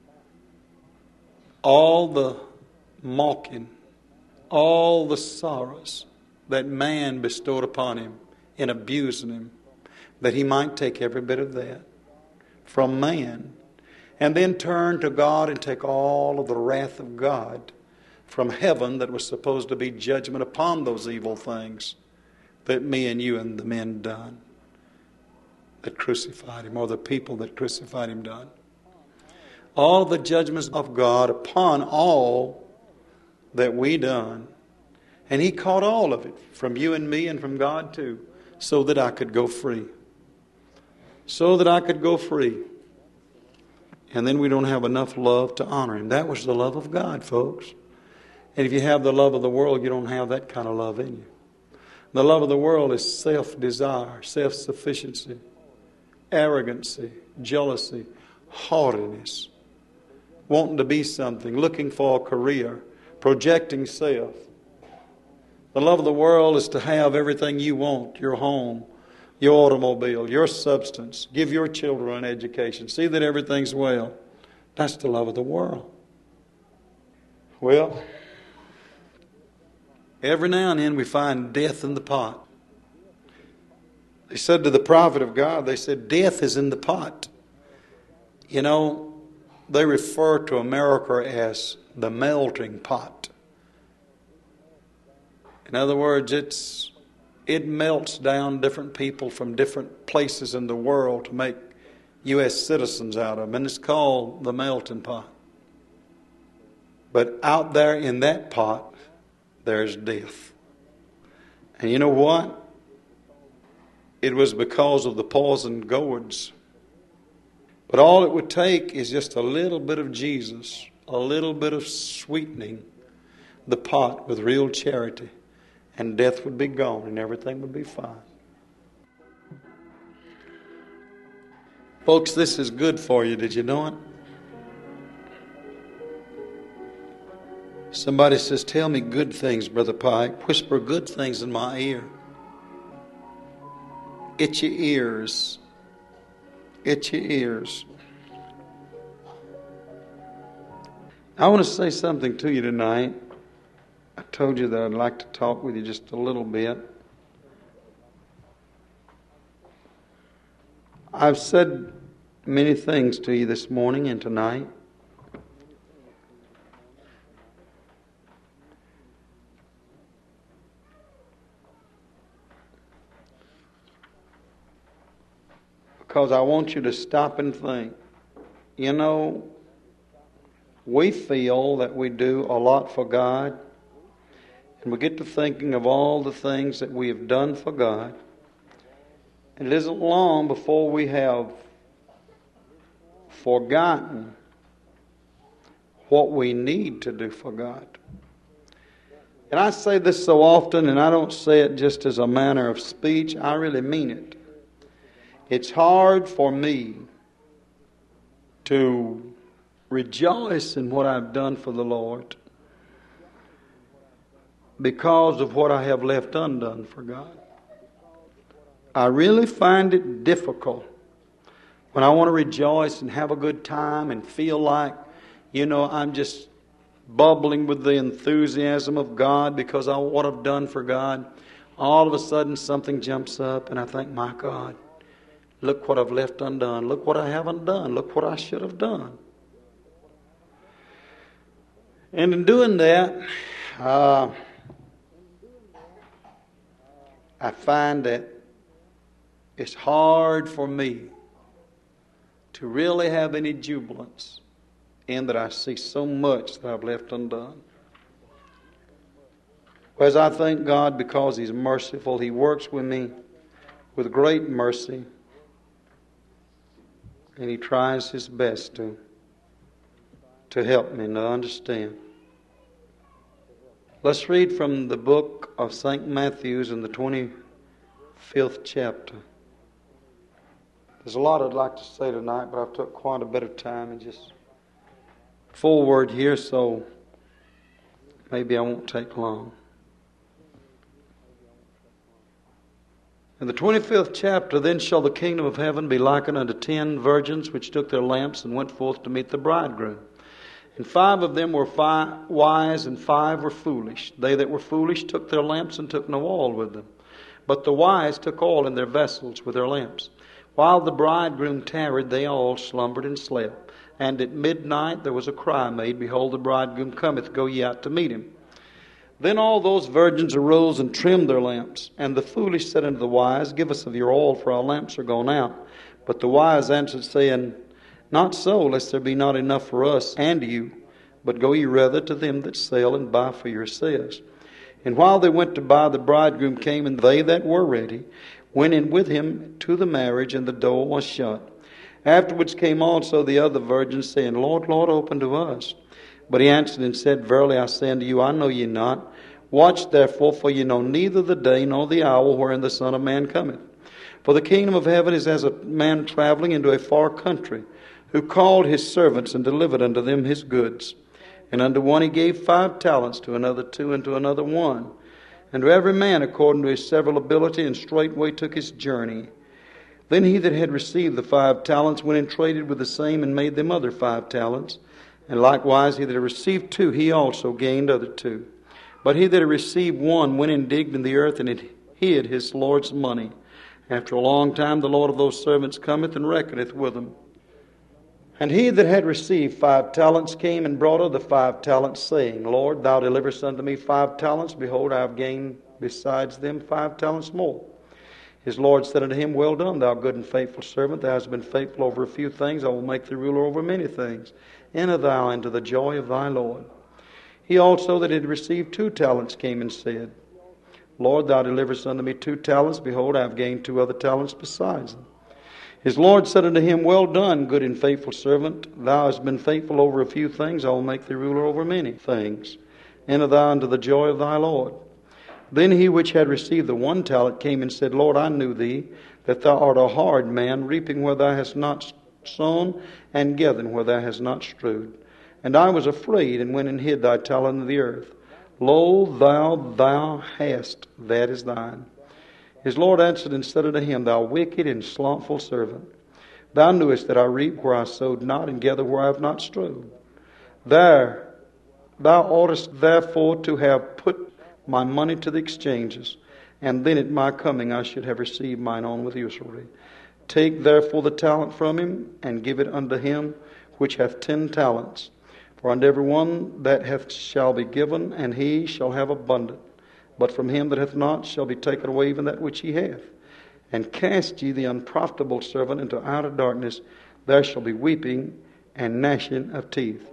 all the mocking, all the sorrows that man bestowed upon Him in abusing Him, that He might take every bit of that from man, and then turn to God and take all of the wrath of God from heaven that was supposed to be judgment upon those evil things that me and you and the men done, that crucified Him, or the people that crucified Him done. All the judgments of God upon all that we done. And He caught all of it from you and me and from God too, so that I could go free. So that I could go free. And then we don't have enough love to honor Him. That was the love of God, folks. And if you have the love of the world, you don't have that kind of love in you. The love of the world is self-desire, self-sufficiency, arrogancy, jealousy, haughtiness, wanting to be something, looking for a career, projecting self. The love of the world is to have everything you want, your home, your automobile, your substance. Give your children an education. See that everything's well. That's the love of the world. Well, every now and then we find death in the pot. They said to the prophet of God, they said, death is in the pot. You know, they refer to America as the melting pot. In other words, it melts down different people from different places in the world to make U.S. citizens out of them. And it's called the melting pot. But out there in that pot, there's death. And you know what? It was because of the poisoned gourds. But all it would take is just a little bit of Jesus, a little bit of sweetening the pot with real charity. And death would be gone and everything would be fine. Folks, this is good for you. Did you know it? Somebody says, tell me good things, Brother Pike. Whisper good things in my ear. Itchy ears. Itchy ears. I want to say something to you tonight. I told you that I'd like to talk with you just a little bit. I've said many things to you this morning and tonight. Because I want you to stop and think. You know, we feel that we do a lot for God. And we get to thinking of all the things that we have done for God. And it isn't long before we have forgotten what we need to do for God. And I say this so often, and I don't say it just as a manner of speech. I really mean it. It's hard for me to rejoice in what I've done for the Lord. because of what I have left undone for God. I really find it difficult when I want to rejoice and have a good time and feel like, I'm just bubbling with the enthusiasm of God because of what I've done for God. All of a sudden something jumps up and I think, my God, look what I've left undone. Look what I haven't done. Look what I should have done. And in doing that, I find that it's hard for me to really have any jubilance in that I see so much that I've left undone. Whereas I thank God because He's merciful, He works with me with great mercy, and He tries His best to help me to understand. Let's read from the book of St. Matthew's in the 25th chapter. There's a lot I'd like to say tonight, but I've took quite a bit of time and just forward here, so maybe I won't take long. In the 25th chapter, then shall the kingdom of heaven be likened unto 10 virgins which took their lamps and went forth to meet the bridegroom. And 5 of them were wise, and 5 were foolish. They that were foolish took their lamps and took no oil with them. But the wise took oil in their vessels with their lamps. While the bridegroom tarried, they all slumbered and slept. And at midnight there was a cry made, Behold, the bridegroom cometh, go ye out to meet him. Then all those virgins arose and trimmed their lamps. And the foolish said unto the wise, Give us of your oil, for our lamps are gone out. But the wise answered, saying, Not so, lest there be not enough for us and you, but go ye rather to them that sell and buy for yourselves. And while they went to buy, the bridegroom came, and they that were ready went in with him to the marriage, and the door was shut. Afterwards came also the other virgins, saying, Lord, Lord, open to us. But he answered and said, Verily I say unto you, I know ye not. Watch therefore, for ye know neither the day nor the hour wherein the Son of Man cometh. For the kingdom of heaven is as a man traveling into a far country, who called his servants and delivered unto them his goods. And unto one he gave 5 talents, to another 2, and to another 1. And to every man according to his several ability, and straightway took his journey. Then he that had received the 5 talents went and traded with the same, and made them other 5 talents. And likewise he that had received 2, he also gained other 2. But he that had received 1 went and digged in the earth, and hid his Lord's money. After a long time the Lord of those servants cometh and reckoneth with them. And he that had received 5 talents came and brought other 5 talents, saying, Lord, thou deliverest unto me 5 talents. Behold, I have gained besides them 5 talents more. His Lord said unto him, Well done, thou good and faithful servant. Thou hast been faithful over a few things. I will make thee ruler over many things. Enter thou into the joy of thy Lord. He also that had received 2 talents came and said, Lord, thou deliverest unto me 2 talents. Behold, I have gained 2 other talents besides them. His Lord said unto him, Well done, good and faithful servant. Thou hast been faithful over a few things. I will make thee ruler over many things. Enter thou into the joy of thy Lord. Then he which had received the 1 talent came and said, Lord, I knew thee, that thou art a hard man, reaping where thou hast not sown, and gathering where thou hast not strewed. And I was afraid, and went and hid thy talent in the earth. Lo, thou hast, that is thine. His Lord answered and said unto him, Thou wicked and slothful servant, thou knewest that I reap where I sowed not, and gather where I have not strewed. Thou oughtest therefore to have put my money to the exchanges, and then at my coming I should have received mine own with usury. Take therefore the talent from him, and give it unto him which hath 10 talents. For unto every one that hath shall be given, and he shall have abundant. But from him that hath not shall be taken away even that which he hath. And cast ye the unprofitable servant into outer darkness. There shall be weeping and gnashing of teeth.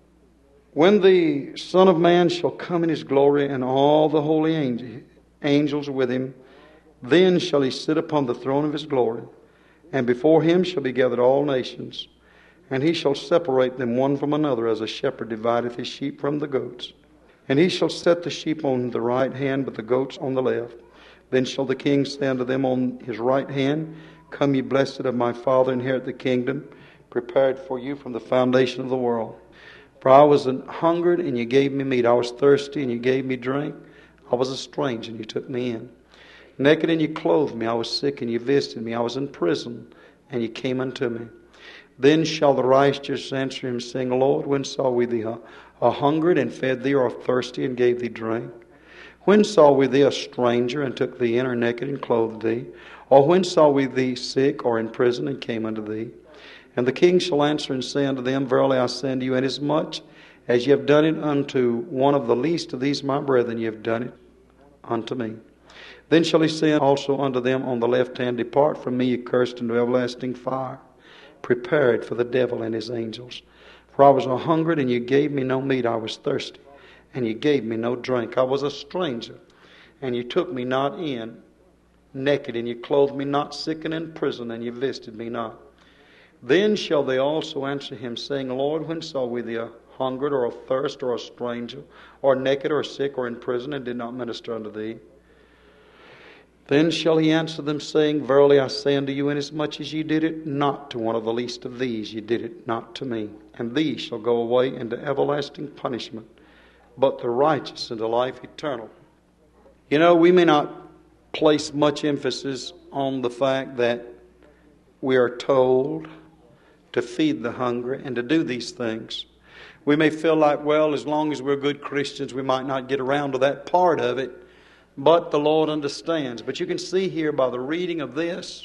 When the Son of Man shall come in his glory, and all the holy angels with him, then shall he sit upon the throne of his glory. And before him shall be gathered all nations. And he shall separate them one from another, as a shepherd divideth his sheep from the goats. And he shall set the sheep on the right hand, but the goats on the left. Then shall the king say unto them on his right hand, Come ye blessed of my Father, inherit the kingdom prepared for you from the foundation of the world. For I was hungered, and you gave me meat. I was thirsty, and you gave me drink. I was a stranger, and you took me in. Naked, and you clothed me. I was sick, and you visited me. I was in prison, and you came unto me. Then shall the righteous answer him, saying, Lord, when saw we thee a hungered, and fed thee, or thirsty, and gave thee drink? When saw we thee a stranger, and took thee in, or naked, and clothed thee? Or when saw we thee sick, or in prison, and came unto thee? And the king shall answer and say unto them, Verily I say unto you, inasmuch as ye have done it unto one of the least of these my brethren, ye have done it unto me. Then shall he say also unto them on the left hand, Depart from me, ye cursed, into everlasting fire, prepared for the devil and his angels. For I was a hungered, and you gave me no meat. I was thirsty, and you gave me no drink. I was a stranger, and you took me not in. Naked, and you clothed me not. Sick and in prison, and you visited me not. Then shall they also answer him, saying, Lord, when saw we thee a hungered, or a thirst, or a stranger, or naked, or sick, or in prison, and did not minister unto thee? Then shall he answer them, saying, Verily I say unto you, inasmuch as ye did it not to one of the least of these, ye did it not to me. And these shall go away into everlasting punishment, but the righteous into life eternal. You know, we may not place much emphasis on the fact that we are told to feed the hungry and to do these things. We may feel like, well, as long as we're good Christians, we might not get around to that part of it. But the Lord understands. But you can see here by the reading of this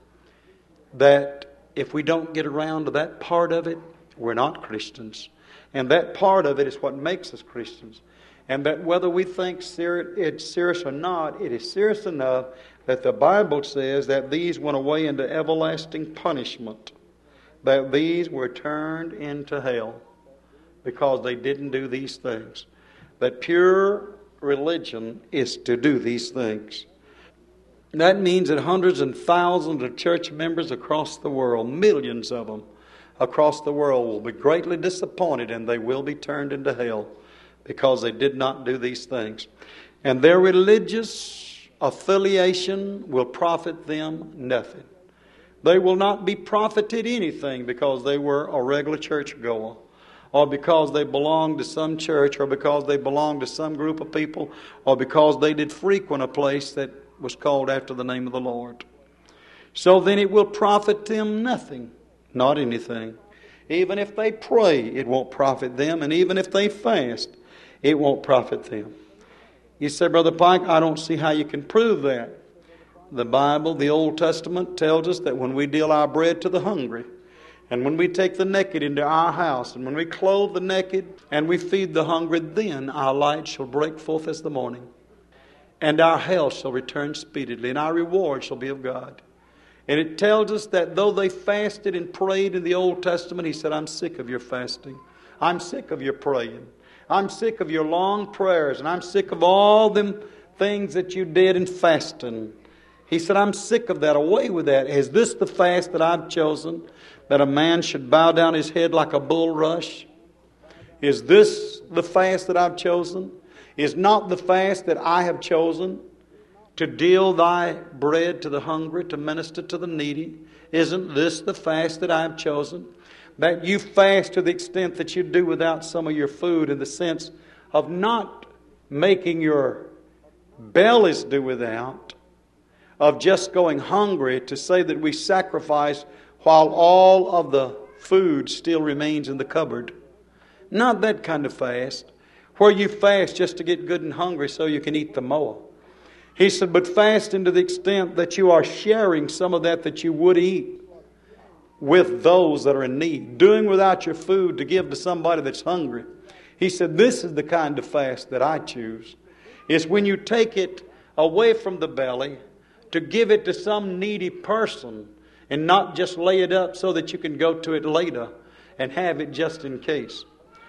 that if we don't get around to that part of it, we're not Christians. And that part of it is what makes us Christians. And that whether we think it's serious or not, it is serious enough that the Bible says that these went away into everlasting punishment. That these were turned into hell because they didn't do these things. That pure religion is to do these things. That means that hundreds and thousands of church members across the world, millions of them across the world, will be greatly disappointed, and they will be turned into hell because they did not do these things. And their religious affiliation will profit them nothing. They will not be profited anything because they were a regular churchgoer, or because they belonged to some church, or because they belonged to some group of people, or because they did frequent a place that was called after the name of the Lord. So then it will profit them nothing, not anything. Even if they pray, it won't profit them, and even if they fast, it won't profit them. You say, Brother Pike, I don't see how you can prove that. The Bible, the Old Testament, tells us that when we deal our bread to the hungry, and when we take the naked into our house, and when we clothe the naked, and we feed the hungry, then our light shall break forth as the morning, and our health shall return speedily, and our reward shall be of God. And it tells us that though they fasted and prayed in the Old Testament, He said, I'm sick of your fasting. I'm sick of your praying. I'm sick of your long prayers, and I'm sick of all them things that you did in fasting. He said, I'm sick of that. Away with that. Is this the fast that I've chosen? That a man should bow down his head like a bulrush? Is this the fast that I've chosen? Is not the fast that I have chosen to deal thy bread to the hungry, to minister to the needy? Isn't this the fast that I have chosen? That you fast to the extent that you do without some of your food, in the sense of not making your bellies do without, of just going hungry, to say that we sacrifice while all of the food still remains in the cupboard. Not that kind of fast, where you fast just to get good and hungry so you can eat the more. He said, but fasting to the extent that you are sharing some of that you would eat with those that are in need. Doing without your food to give to somebody that's hungry. He said, this is the kind of fast that I choose. It's when you take it away from the belly to give it to some needy person, and not just lay it up so that you can go to it later and have it just in case.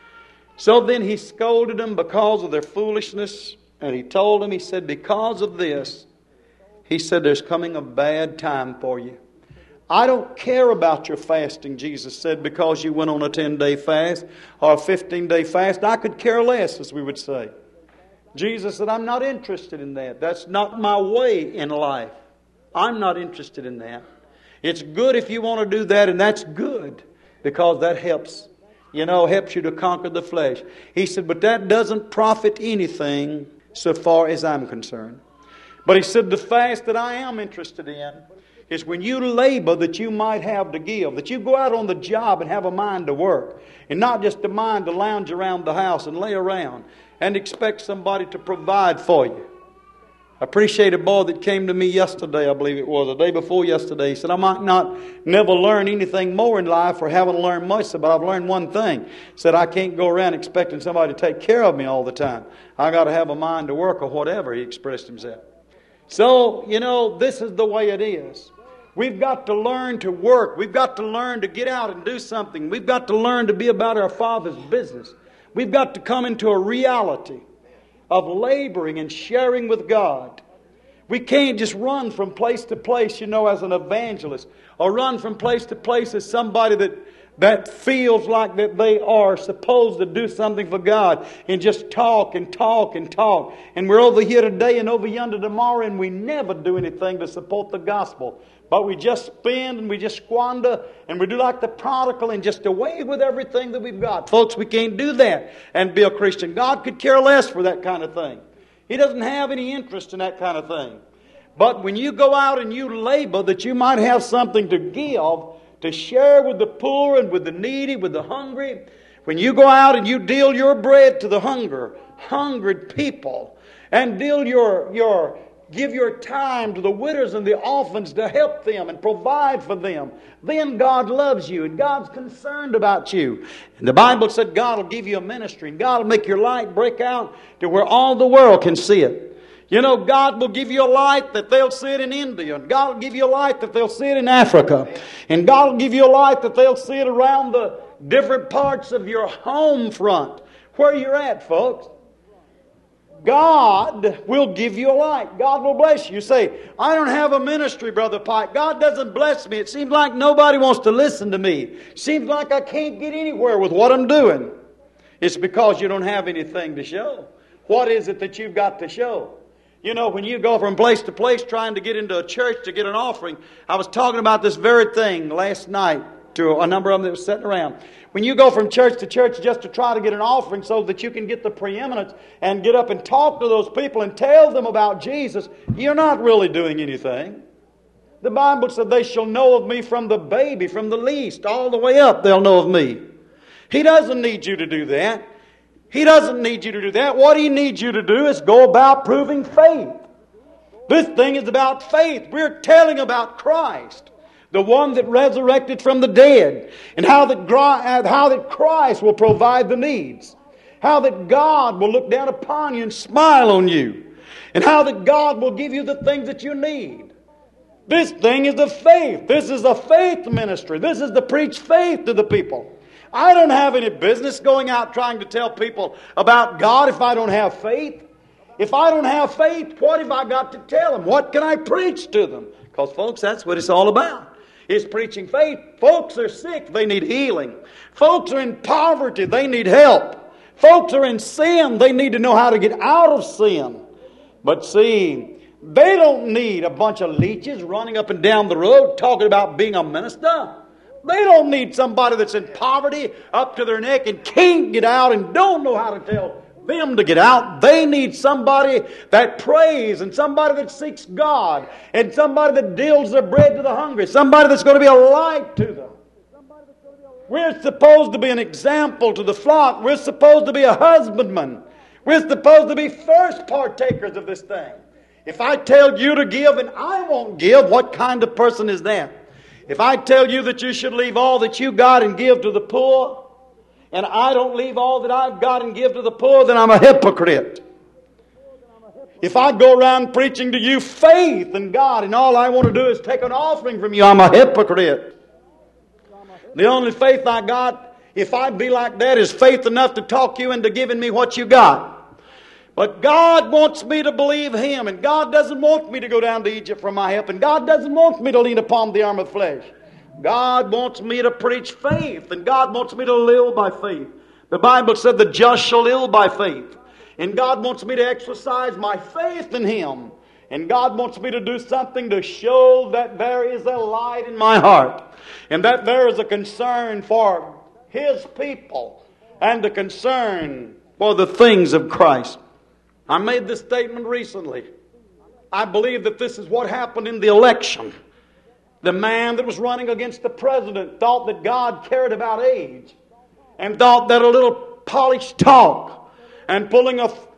So then He scolded them because of their foolishness, and He told them, He said, because of this, He said, there's coming a bad time for you. I don't care about your fasting, Jesus said, because you went on a 10-day fast or a 15-day fast. I could care less, as we would say. Jesus said, I'm not interested in that. That's not my way in life. I'm not interested in that. It's good if you want to do that, and that's good, because that helps you to conquer the flesh. He said, but that doesn't profit anything so far as I'm concerned. But he said the fast that I am interested in is when you labor that you might have to give, that you go out on the job and have a mind to work, and not just a mind to lounge around the house and lay around and expect somebody to provide for you. I appreciate a boy that came to me yesterday, I believe it was, the day before yesterday. He said, I might not never learn anything more in life or haven't learned much, but I've learned one thing. He said, I can't go around expecting somebody to take care of me all the time. I got to have a mind to work or whatever, he expressed himself. So, this is the way it is. We've got to learn to work. We've got to learn to get out and do something. We've got to learn to be about our Father's business. We've got to come into a reality of laboring and sharing with God. We can't just run from place to place, as an evangelist, or run from place to place as somebody that feels like that they are supposed to do something for God and just talk and talk and talk. And we're over here today and over yonder tomorrow, and we never do anything to support the gospel. But we just spend and we just squander and we do like the prodigal and just away with everything that we've got. Folks, we can't do that and be a Christian. God could care less for that kind of thing. He doesn't have any interest in that kind of thing. But when you go out and you labor that you might have something to give, to share with the poor and with the needy, with the hungry, when you go out and you deal your bread to the hungered people, and deal give your time to the widows and the orphans to help them and provide for them, then God loves you and God's concerned about you. And the Bible said God will give you a ministry and God will make your light break out to where all the world can see it. God will give you a light that they'll see it in India. And God will give you a light that they'll see it in Africa. And God will give you a light that they'll see it around the different parts of your home front. Where you're at, folks. God will give you a light. God will bless you. You say, I don't have a ministry, Brother Pike. God doesn't bless me. It seems like nobody wants to listen to me. It seems like I can't get anywhere with what I'm doing. It's because you don't have anything to show. What is it that you've got to show? When you go from place to place trying to get into a church to get an offering, I was talking about this very thing last night to a number of them that were sitting around. When you go from church to church just to try to get an offering so that you can get the preeminence and get up and talk to those people and tell them about Jesus, you're not really doing anything. The Bible said they shall know of me from the baby, from the least, all the way up they'll know of me. He doesn't need you to do that. He doesn't need you to do that. What He needs you to do is go about proving faith. This thing is about faith. We're telling about Christ, the one that resurrected from the dead, and how that Christ will provide the needs, how that God will look down upon you and smile on you, and how that God will give you the things that you need. This thing is of faith. This is a faith ministry. This is to preach faith to the people. I don't have any business going out trying to tell people about God if I don't have faith. If I don't have faith, what have I got to tell them? What can I preach to them? Because, folks, that's what it's all about. It's preaching faith. Folks are sick. They need healing. Folks are in poverty. They need help. Folks are in sin. They need to know how to get out of sin. But see, they don't need a bunch of leeches running up and down the road talking about being a minister. They don't need somebody that's in poverty up to their neck and can't get out and don't know how to tell them to get out. They need somebody that prays and somebody that seeks God and somebody that deals their bread to the hungry. Somebody that's going to be a light to them. We're supposed to be an example to the flock. We're supposed to be a husbandman. We're supposed to be first partakers of this thing. If I tell you to give and I won't give, what kind of person is that? If I tell you that you should leave all that you got and give to the poor, and I don't leave all that I've got and give to the poor, then I'm a hypocrite. If I go around preaching to you faith in God and all I want to do is take an offering from you, I'm a hypocrite. The only faith I got, if I'd be like that, is faith enough to talk you into giving me what you got. But God wants me to believe Him, and God doesn't want me to go down to Egypt for my help, and God doesn't want me to lean upon the arm of flesh. God wants me to preach faith, and God wants me to live by faith. The Bible said the just shall live by faith. And God wants me to exercise my faith in Him. And God wants me to do something to show that there is a light in my heart, and that there is a concern for His people, and a concern for the things of Christ. I made this statement recently. I believe that this is what happened in the election. The man that was running against the president thought that God cared about age and thought that a little polished talk and pulling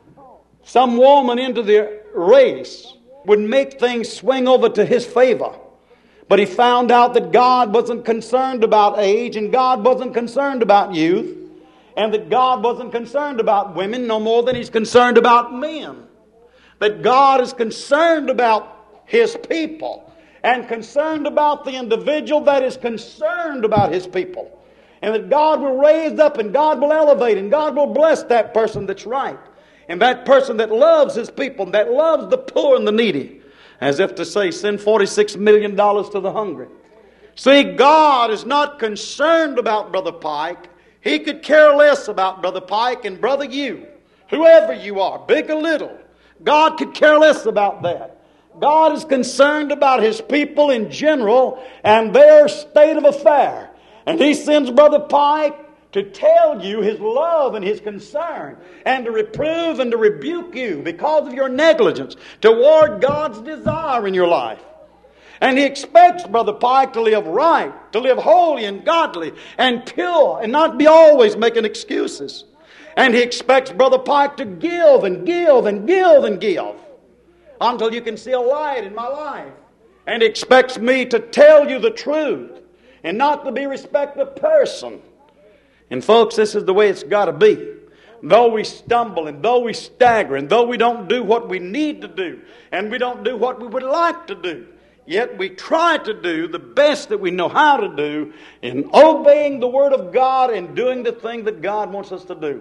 some woman into the race would make things swing over to his favor. But he found out that God wasn't concerned about age, and God wasn't concerned about youth, and that God wasn't concerned about women no more than He's concerned about men. That God is concerned about His people and concerned about the individual that is concerned about His people. And that God will raise up and God will elevate and God will bless that person that's right. And that person that loves His people, that loves the poor and the needy. As if to say, send $46 million to the hungry. See, God is not concerned about Brother Pike. He could care less about Brother Pike and Brother you. Whoever you are, big or little. God could care less about that. God is concerned about His people in general and their state of affair. And He sends Brother Pike to tell you His love and His concern, and to reprove and to rebuke you because of your negligence toward God's desire in your life. And He expects Brother Pike to live right, to live holy and godly and pure, and not be always making excuses. And He expects Brother Pike to give and give and give and give until you can see a light in my life. And He expects me to tell you the truth and not to be respect of person. And folks, this is the way it's got to be. Though we stumble and though we stagger and though we don't do what we need to do and we don't do what we would like to do, yet we try to do the best that we know how to do in obeying the Word of God and doing the thing that God wants us to do.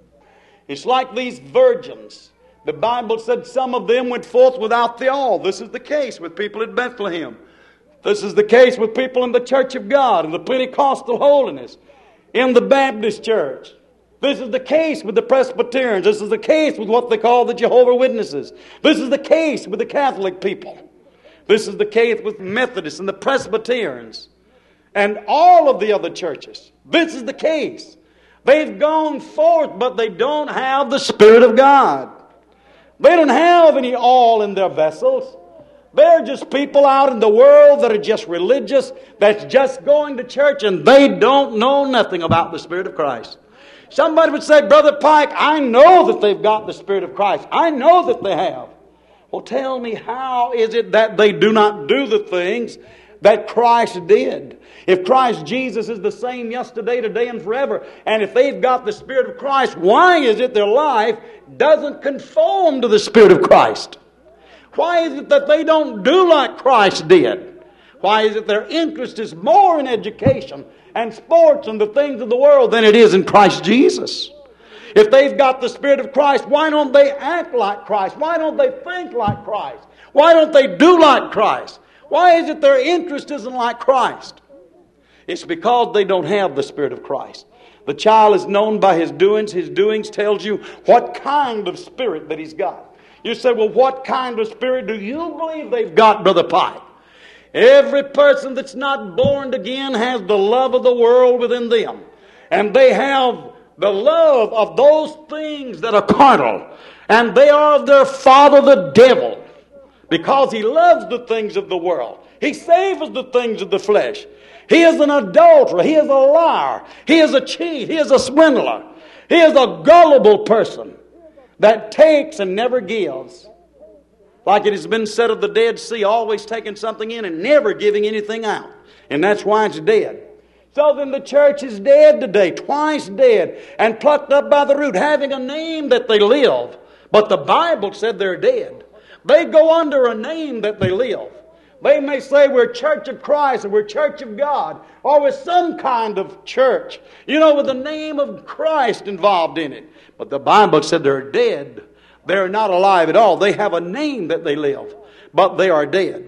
It's like these virgins. The Bible said some of them went forth without the all. This is the case with people at Bethlehem. This is the case with people in the Church of God, in the Pentecostal holiness, in the Baptist church. This is the case with the Presbyterians. This is the case with what they call the Jehovah's Witnesses. This is the case with the Catholic people. This is the case with Methodists and the Presbyterians and all of the other churches. This is the case. They've gone forth, but they don't have the Spirit of God. They don't have any oil in their vessels. They're just people out in the world that are just religious, that's just going to church, and they don't know nothing about the Spirit of Christ. Somebody would say, Brother Pike, I know that they've got the Spirit of Christ. I know that they have. Well, tell me, how is it that they do not do the things that Christ did? If Christ Jesus is the same yesterday, today, and forever, and if they've got the Spirit of Christ, why is it their life doesn't conform to the Spirit of Christ? Why is it that they don't do like Christ did? Why is it their interest is more in education and sports and the things of the world than it is in Christ Jesus? If they've got the Spirit of Christ, why don't they act like Christ? Why don't they think like Christ? Why don't they do like Christ? Why is it their interest isn't like Christ? It's because they don't have the Spirit of Christ. The child is known by his doings. His doings tells you what kind of spirit that he's got. You say, well, what kind of spirit do you believe they've got, Brother Pike? Every person that's not born again has the love of the world within them. And they have the love of those things that are carnal. And they are of their father the devil. Because he loves the things of the world. He savors the things of the flesh. He is an adulterer. He is a liar. He is a cheat. He is a swindler. He is a gullible person that takes and never gives. Like it has been said of the Dead Sea, always taking something in and never giving anything out. And that's why it's dead. So then the church is dead today, twice dead, and plucked up by the root, having a name that they live. But the Bible said they're dead. They go under a name that they live. They may say we're Church of Christ or we're Church of God or we're some kind of church, with the name of Christ involved in it. But the Bible said they're dead. They're not alive at all. They have a name that they live, but they are dead.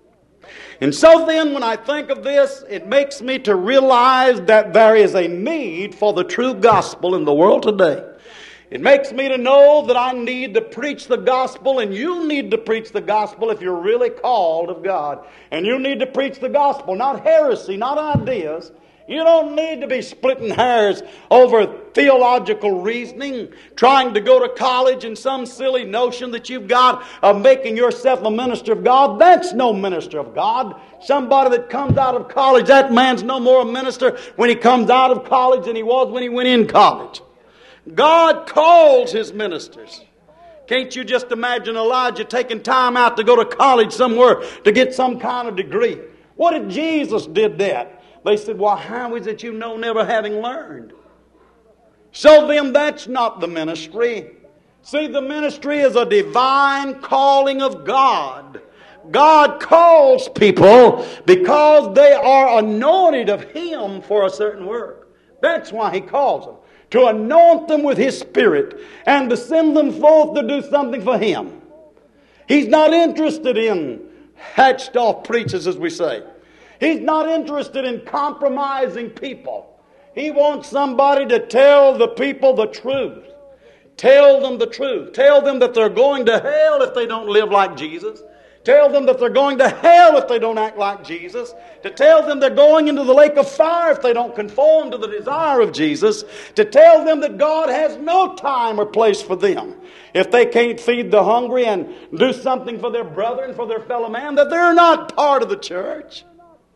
And so then when I think of this, it makes me to realize that there is a need for the true gospel in the world today. It makes me to know that I need to preach the gospel, and you need to preach the gospel if you're really called of God. And you need to preach the gospel, not heresy, not ideas. You don't need to be splitting hairs over theological reasoning, trying to go to college and some silly notion that you've got of making yourself a minister of God. That's no minister of God. Somebody that comes out of college, that man's no more a minister when he comes out of college than he was when he went in college. God calls His ministers. Can't you just imagine Elijah taking time out to go to college somewhere to get some kind of degree? What if Jesus did that? They said, well, how is it you know never having learned? So then that's not the ministry. See, the ministry is a divine calling of God. God calls people because they are anointed of Him for a certain work. That's why He calls them. To anoint them with His Spirit and to send them forth to do something for Him. He's not interested in hatched off preachers, as we say. He's not interested in compromising people. He wants somebody to tell the people the truth. Tell them the truth. Tell them that they're going to hell if they don't live like Jesus. Tell them that they're going to hell if they don't act like Jesus. To tell them they're going into the lake of fire if they don't conform to the desire of Jesus. To tell them that God has no time or place for them. If they can't feed the hungry and do something for their brother and for their fellow man, that they're not part of the church.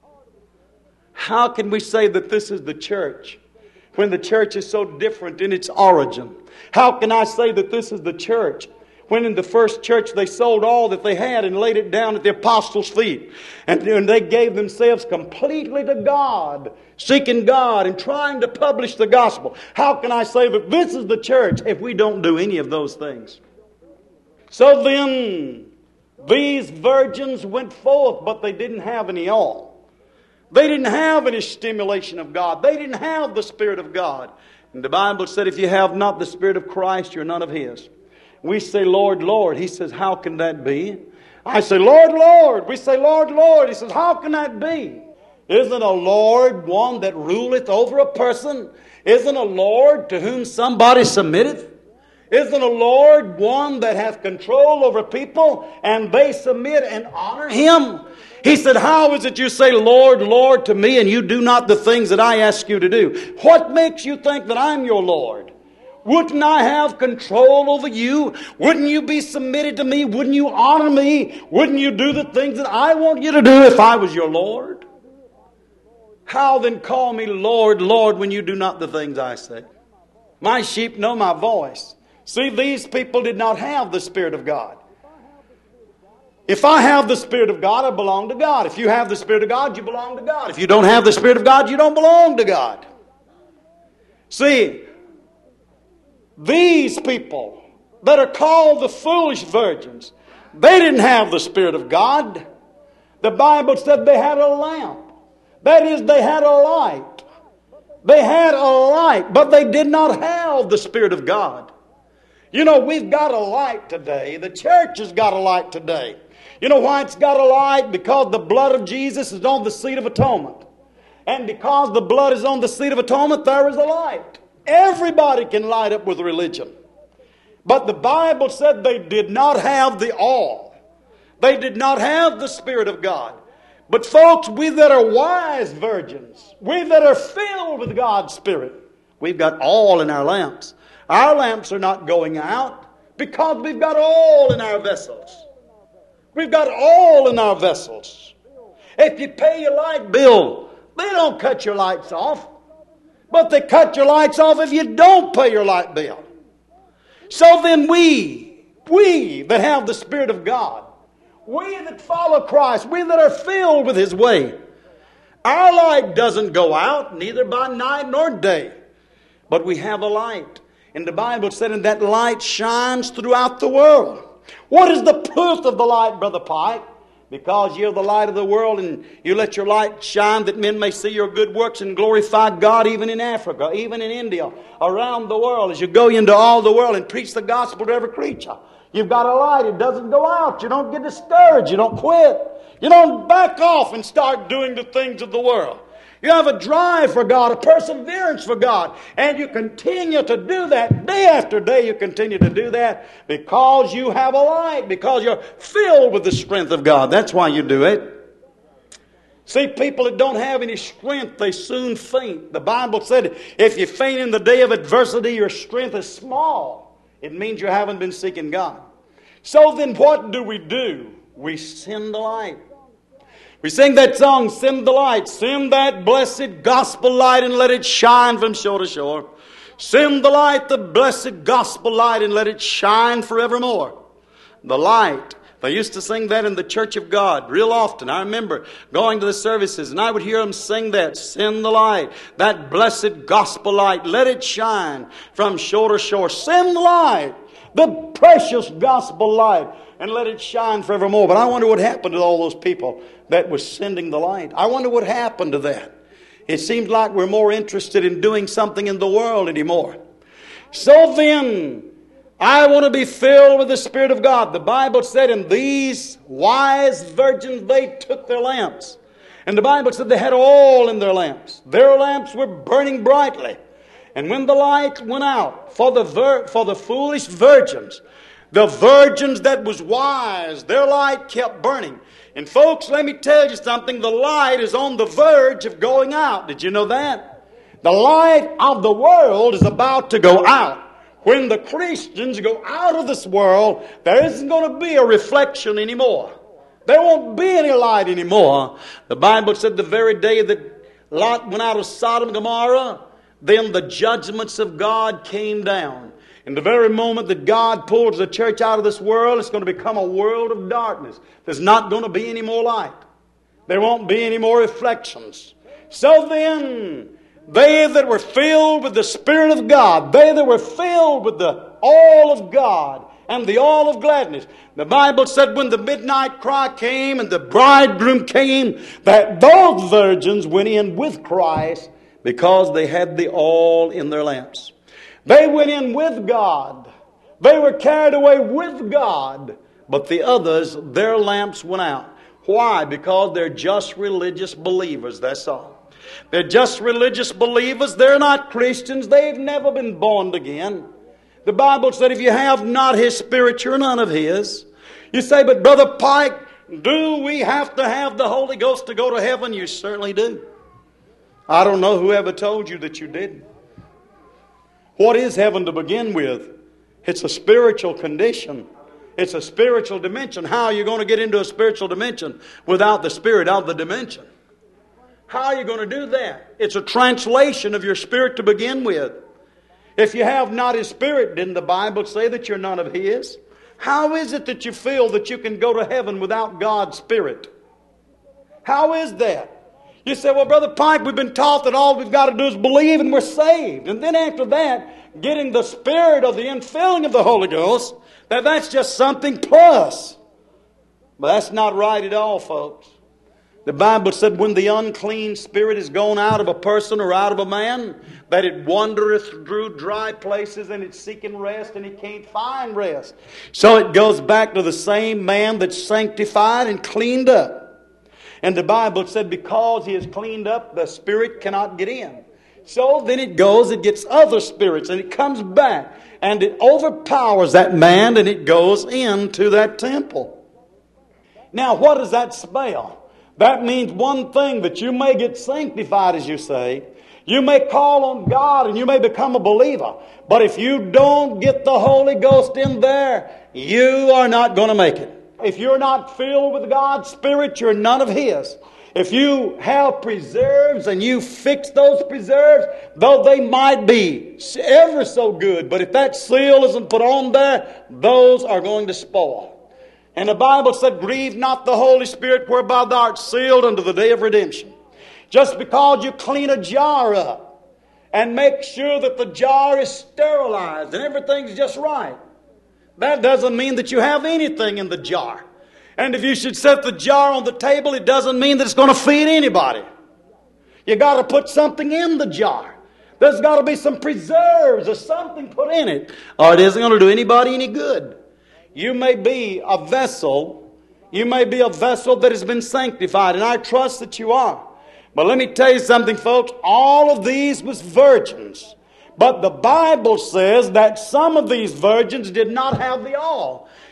How can we say that this is the church when the church is so different in its origin? How can I say that this is the church when in the first church they sold all that they had and laid it down at the apostles' feet? And they gave themselves completely to God, seeking God and trying to publish the gospel. How can I say that this is the church if we don't do any of those things? So then, these virgins went forth, but they didn't have any oil. They didn't have any stimulation of God. They didn't have the Spirit of God. And the Bible said, if you have not the Spirit of Christ, you're none of His. We say, Lord, Lord. He says, how can that be? I say, Lord, Lord. We say, Lord, Lord. He says, how can that be? Isn't a Lord one that ruleth over a person? Isn't a Lord to whom somebody submitteth? Isn't a Lord one that hath control over people and they submit and honor Him? He said, how is it you say, Lord, Lord, to me, and you do not the things that I ask you to do? What makes you think that I'm your Lord? Wouldn't I have control over you? Wouldn't you be submitted to me? Wouldn't you honor me? Wouldn't you do the things that I want you to do if I was your Lord? How then call me Lord, Lord, when you do not the things I say? My sheep know my voice. See, these people did not have the Spirit of God. If I have the Spirit of God, I belong to God. If you have the Spirit of God, you belong to God. If you don't have the Spirit of God, you don't belong to God. See, these people that are called the foolish virgins, they didn't have the Spirit of God. The Bible said they had a lamp. That is, they had a light. They had a light, but they did not have the Spirit of God. You know, we've got a light today. The church has got a light today. You know why it's got a light? Because the blood of Jesus is on the seat of atonement. And because the blood is on the seat of atonement, there is a light. Everybody can light up with religion. But the Bible said they did not have the oil. They did not have the Spirit of God. But folks, we that are wise virgins, we that are filled with God's Spirit, we've got oil in our lamps. Our lamps are not going out because we've got oil in our vessels. We've got oil in our vessels. If you pay your light bill, they don't cut your lights off. But they cut your lights off if you don't pay your light bill. So then we that have the Spirit of God, we that follow Christ, we that are filled with His way, our light doesn't go out, neither by night nor day. But we have a light. And the Bible said, and that light shines throughout the world. What is the proof of the light, Brother Pike? Because you're the light of the world and you let your light shine that men may see your good works and glorify God even in Africa, even in India, around the world as you go into all the world and preach the gospel to every creature. You've got a light. It doesn't go out. You don't get discouraged. You don't quit. You don't back off and start doing the things of the world. You have a drive for God, a perseverance for God. And you continue to do that day after day. You continue to do that because you have a light, because you're filled with the strength of God. That's why you do it. See, people that don't have any strength, they soon faint. The Bible said if you faint in the day of adversity, your strength is small. It means you haven't been seeking God. So then what do? We send the light. We sing that song, send the light. Send that blessed gospel light and let it shine from shore to shore. Send the light, the blessed gospel light, and let it shine forevermore. The light. They used to sing that in the Church of God real often. I remember going to the services and I would hear them sing that. Send the light, that blessed gospel light. Let it shine from shore to shore. Send the light, the precious gospel light, and let it shine forevermore. But I wonder what happened to all those people that was sending the light. I wonder what happened to that. It seems like we're more interested in doing something in the world anymore. So then, I want to be filled with the Spirit of God. The Bible said, and these wise virgins, they took their lamps. And the Bible said they had oil in their lamps. Their lamps were burning brightly. And when the light went out for the foolish virgins, the virgins that was wise, their light kept burning. And folks, let me tell you something. The light is on the verge of going out. Did you know that? The light of the world is about to go out. When the Christians go out of this world, there isn't going to be a reflection anymore. There won't be any light anymore. The Bible said the very day that Lot went out of Sodom and Gomorrah, then the judgments of God came down. In the very moment that God pulls the church out of this world, it's going to become a world of darkness. There's not going to be any more light. There won't be any more reflections. So then, they that were filled with the Spirit of God, they that were filled with the oil of God and the oil of gladness. The Bible said when the midnight cry came and the bridegroom came, that those virgins went in with Christ because they had the oil in their lamps. They went in with God. They were carried away with God. But the others, their lamps went out. Why? Because they're just religious believers, that's all. They're just religious believers. They're not Christians. They've never been born again. The Bible said if you have not His Spirit, you're none of His. You say, but Brother Pike, do we have to have the Holy Ghost to go to heaven? You certainly do. I don't know who ever told you that you didn't. What is heaven to begin with? It's a spiritual condition. It's a spiritual dimension. How are you going to get into a spiritual dimension without the Spirit of the dimension? How are you going to do that? It's a translation of your spirit to begin with. If you have not His Spirit, didn't the Bible say that you're none of His? How is it that you feel that you can go to heaven without God's Spirit? How is that? You say, well, Brother Pike, we've been taught that all we've got to do is believe and we're saved. And then after that, getting the Spirit of the infilling of the Holy Ghost, that's just something plus. But that's not right at all, folks. The Bible said when the unclean spirit is gone out of a person or out of a man, that it wandereth through dry places and it's seeking rest and it can't find rest. So it goes back to the same man that's sanctified and cleaned up. And the Bible said because he is cleaned up, the spirit cannot get in. So then it goes, it gets other spirits and it comes back and it overpowers that man and it goes into that temple. Now what does that spell? That means one thing, that you may get sanctified, as you say. You may call on God and you may become a believer. But if you don't get the Holy Ghost in there, you are not going to make it. If you're not filled with God's Spirit, you're none of His. If you have preserves and you fix those preserves, though they might be ever so good, but if that seal isn't put on there, those are going to spoil. And the Bible said, grieve not the Holy Spirit whereby thou art sealed unto the day of redemption. Just because you clean a jar up and make sure that the jar is sterilized and everything's just right, that doesn't mean that you have anything in the jar. And if you should set the jar on the table, it doesn't mean that it's going to feed anybody. You got to put something in the jar. There's got to be some preserves or something put in it, or it isn't going to do anybody any good. You may be a vessel. You may be a vessel that has been sanctified, and I trust that you are. But let me tell you something, folks. All of these was virgins. But the Bible says that some of these virgins did not have the oil.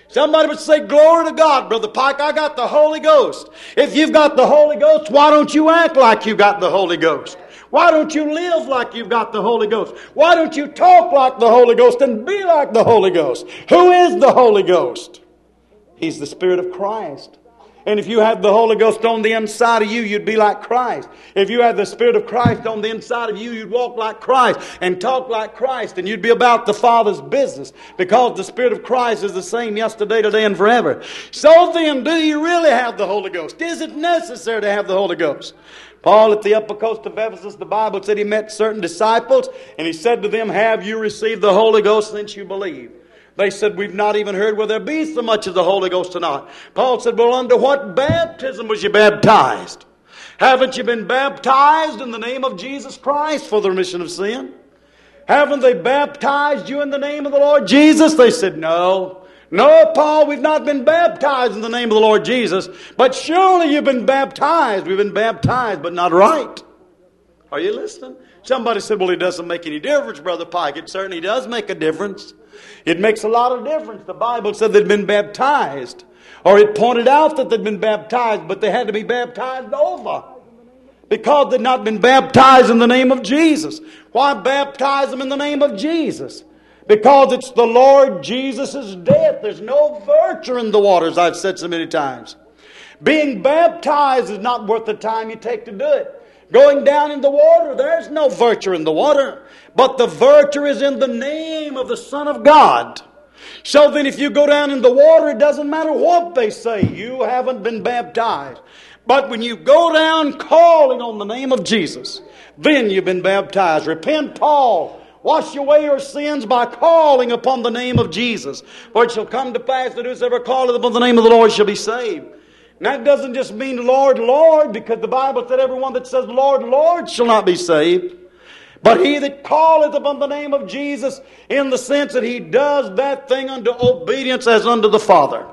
Somebody would say, glory to God, Brother Pike, I got the Holy Ghost. If you've got the Holy Ghost, why don't you act like you got the Holy Ghost? Why don't you live like you've got the Holy Ghost? Why don't you talk like the Holy Ghost and be like the Holy Ghost? Who is the Holy Ghost? He's the Spirit of Christ. And if you had the Holy Ghost on the inside of you, you'd be like Christ. If you had the Spirit of Christ on the inside of you, you'd walk like Christ and talk like Christ, and you'd be about the Father's business, because the Spirit of Christ is the same yesterday, today, and forever. So then, do you really have the Holy Ghost? Is it necessary to have the Holy Ghost? Paul at the upper coast of Ephesus, the Bible said he met certain disciples, and he said to them, have you received the Holy Ghost since you believe? They said, we've not even heard whether there be so much as the Holy Ghost or not. Paul said, well, under what baptism was you baptized? Haven't you been baptized in the name of Jesus Christ for the remission of sin? Haven't they baptized you in the name of the Lord Jesus? They said, no. No, Paul, we've not been baptized in the name of the Lord Jesus. But surely you've been baptized. We've been baptized, but not right. Are you listening? Somebody said, well, it doesn't make any difference, Brother Pike. It certainly does make a difference. It makes a lot of difference. The Bible said they'd been baptized. Or it pointed out that they'd been baptized, but they had to be baptized over, because they'd not been baptized in the name of Jesus. Why baptize them in the name of Jesus? Because it's the Lord Jesus' death. There's no virtue in the waters, I've said so many times. Being baptized is not worth the time you take to do it. Going down in the water, there's no virtue in the water. But the virtue is in the name of the Son of God. So then if you go down in the water, it doesn't matter what they say. You haven't been baptized. But when you go down calling on the name of Jesus, then you've been baptized. Repent, Paul. Wash away your sins by calling upon the name of Jesus. For it shall come to pass that whosoever calleth upon the name of the Lord shall be saved. And that doesn't just mean Lord, Lord, because the Bible said everyone that says Lord, Lord shall not be saved. But he that calleth upon the name of Jesus, in the sense that he does that thing unto obedience as unto the Father.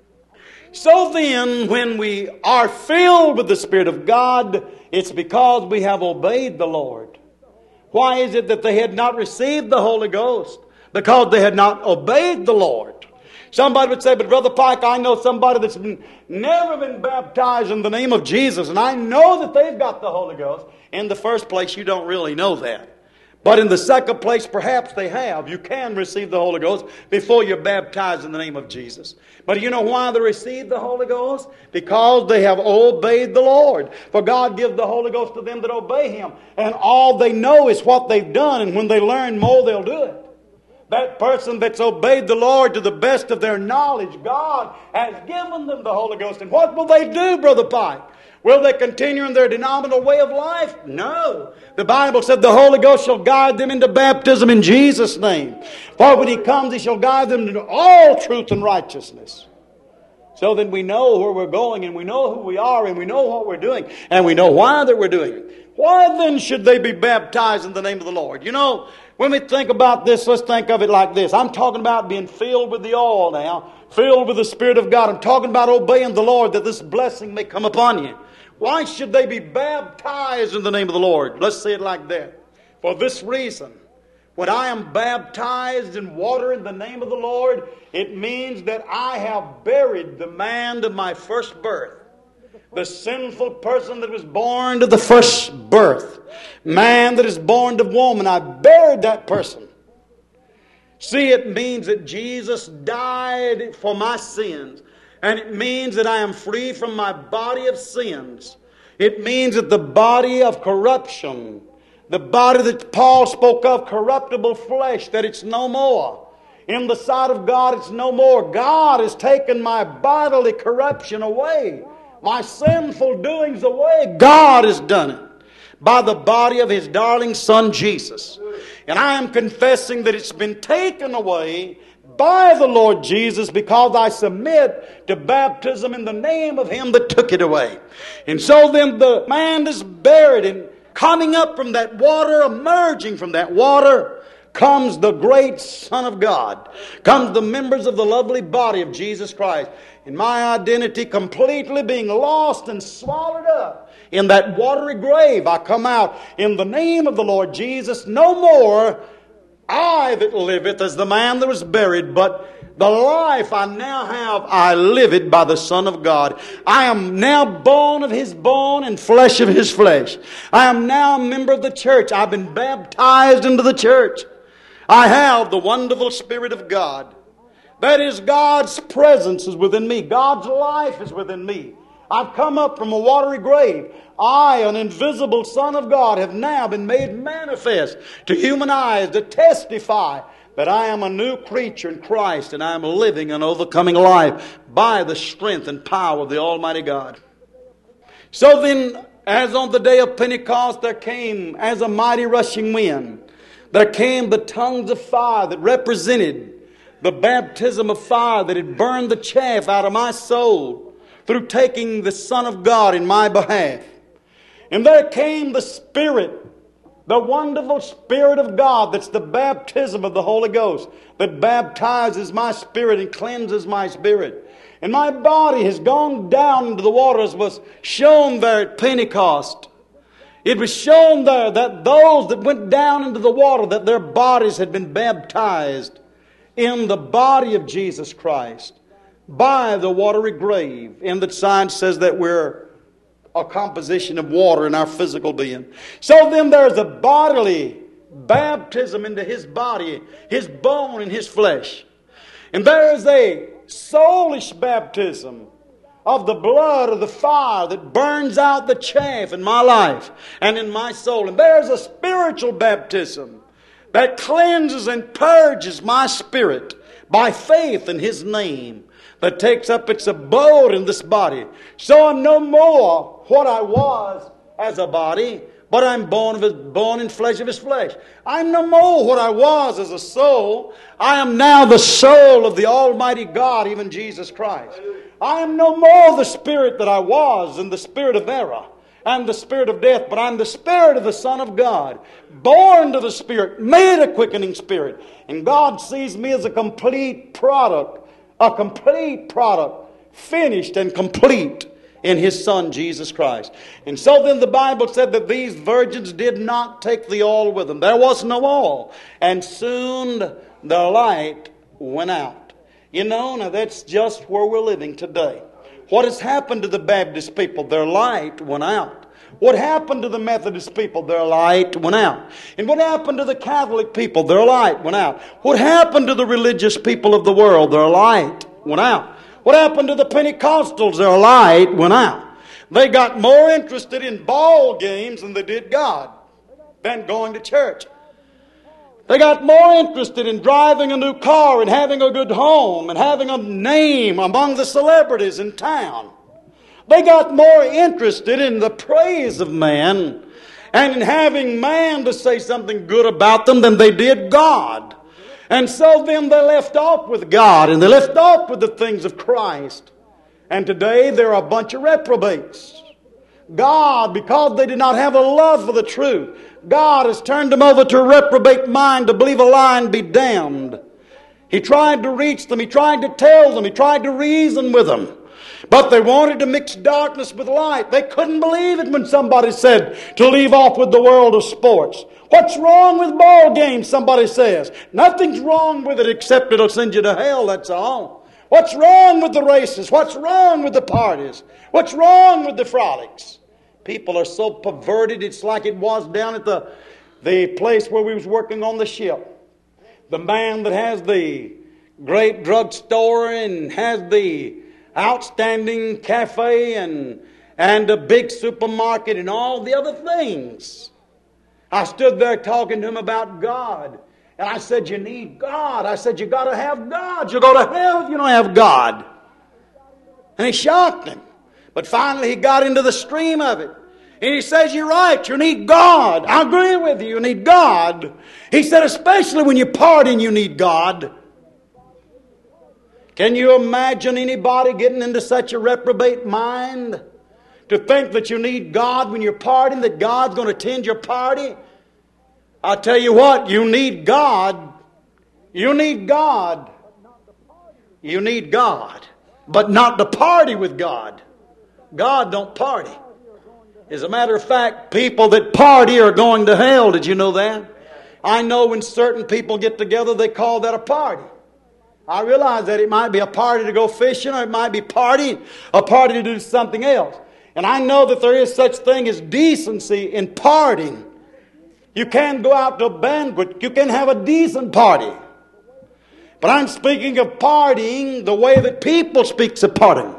So then, when we are filled with the Spirit of God, it's because we have obeyed the Lord. Why is it that they had not received the Holy Ghost? Because they had not obeyed the Lord. Somebody would say, but Brother Pike, I know somebody that's never been baptized in the name of Jesus, and I know that they've got the Holy Ghost. In the first place, you don't really know that. But in the second place, perhaps they have. You can receive the Holy Ghost before you're baptized in the name of Jesus. But you know why they received the Holy Ghost? Because they have obeyed the Lord. For God gives the Holy Ghost to them that obey Him. And all they know is what they've done, and when they learn more, they'll do it. That person that's obeyed the Lord to the best of their knowledge, God has given them the Holy Ghost. And what will they do, Brother Pike? Will they continue in their denominational way of life? No. The Bible said the Holy Ghost shall guide them into baptism in Jesus' name. For when He comes, He shall guide them into all truth and righteousness. So then we know where we're going, and we know who we are, and we know what we're doing, and we know why that we're doing it. Why then should they be baptized in the name of the Lord? You know, when we think about this, let's think of it like this. I'm talking about being filled with the oil now, filled with the Spirit of God. I'm talking about obeying the Lord, that this blessing may come upon you. Why should they be baptized in the name of the Lord? Let's say it like that. For this reason, when I am baptized in water in the name of the Lord, it means that I have buried the man of my first birth. The sinful person that was born to the first birth. Man that is born of woman. I buried that person. See, it means that Jesus died for my sins. And it means that I am free from my body of sins. It means that the body of corruption, the body that Paul spoke of, corruptible flesh, that it's no more. In the sight of God, it's no more. God has taken my bodily corruption away. My sinful doings away. God has done it by the body of His darling Son, Jesus. And I am confessing that it's been taken away by the Lord Jesus, because I submit to baptism in the name of Him that took it away. And so then the man is buried, and coming up from that water, emerging from that water, comes the great Son of God. Comes the members of the lovely body of Jesus Christ. And my identity completely being lost and swallowed up in that watery grave, I come out in the name of the Lord Jesus. No more I that liveth as the man that was buried, but The life I now have, I live it by the Son of God. I am now bone of His bone and flesh of His flesh. I am now a member of the church. I've been baptized into the church. I have the wonderful Spirit of God. That is, God's presence is within me. God's life is within me. I've come up from a watery grave. I, an invisible Son of God, have now been made manifest to human eyes to testify that I am a new creature in Christ and I am living an overcoming life by the strength and power of the Almighty God. So then, as on the day of Pentecost, there came as a mighty rushing wind, there came the tongues of fire that represented the baptism of fire that had burned the chaff out of my soul through taking the Son of God in my behalf. And there came the Spirit, the wonderful Spirit of God that's the baptism of the Holy Ghost that baptizes my spirit and cleanses my spirit. And my body has gone down into the waters, was shown there at Pentecost. It was shown there that those that went down into the water, that their bodies had been baptized in the body of Jesus Christ by the watery grave. And that science says that we're a composition of water in our physical being. So then there's a bodily baptism into His body, His bone and His flesh. And there is a soulish baptism of the blood of the fire that burns out the chaff in my life and in my soul. And there's a spiritual baptism that cleanses and purges my spirit by faith in His name, that takes up its abode in this body. So I'm no more what I was as a body, but I'm bone and flesh of His flesh. I'm no more what I was as a soul. I am now the soul of the Almighty God, even Jesus Christ. I am no more the spirit that I was in the spirit of error and the spirit of death, but I'm the spirit of the Son of God, born to the Spirit, made a quickening spirit. And God sees me as a complete product, finished and complete in His Son, Jesus Christ. And so then the Bible said that these virgins did not take the oil with them. There was no oil. And soon the light went out. You know, now that's just where we're living today. What has happened to the Baptist people? Their light went out. What happened to the Methodist people? Their light went out. And what happened to the Catholic people? Their light went out. What happened to the religious people of the world? Their light went out. What happened to the Pentecostals? Their light went out. They got more interested in ball games than they did God, than going to church. They got more interested in driving a new car and having a good home and having a name among the celebrities in town. They got more interested in the praise of man and in having man to say something good about them than they did God. And so then they left off with God and they left off with the things of Christ. And today they're a bunch of reprobates. God, because they did not have a love for the truth, God has turned them over to a reprobate mind to believe a lie and be damned. He tried to reach them. He tried to tell them. He tried to reason with them. But they wanted to mix darkness with light. They couldn't believe it when somebody said to leave off with the world of sports. What's wrong with ball games, somebody says. Nothing's wrong with it except it'll send you to hell, that's all. What's wrong with the races? What's wrong with the parties? What's wrong with the frolics? People are so perverted, it's like it was down at the place where we was working on the ship. The man that has the great drugstore and has the outstanding cafe and a big supermarket and all the other things. I stood there talking to him about God. And I said, you need God. I said, you got to have God. You go to hell if you don't have God. And he shocked him. But finally he got into the stream of it. And he says, you're right, you need God. I agree with you, you need God. He said, especially when you're partying, you need God. Can you imagine anybody getting into such a reprobate mind to think that you need God when you're partying, that God's going to attend your party? I tell you what, you need God. You need God. You need God. But not to party with God. God don't party. As a matter of fact, people that party are going to hell. Did you know that? I know when certain people get together, they call that a party. I realize that it might be a party to go fishing, or it might be a party to do something else. And I know that there is such thing as decency in partying. You can go out to a banquet. You can have a decent party. But I'm speaking of partying the way that people speak of partying.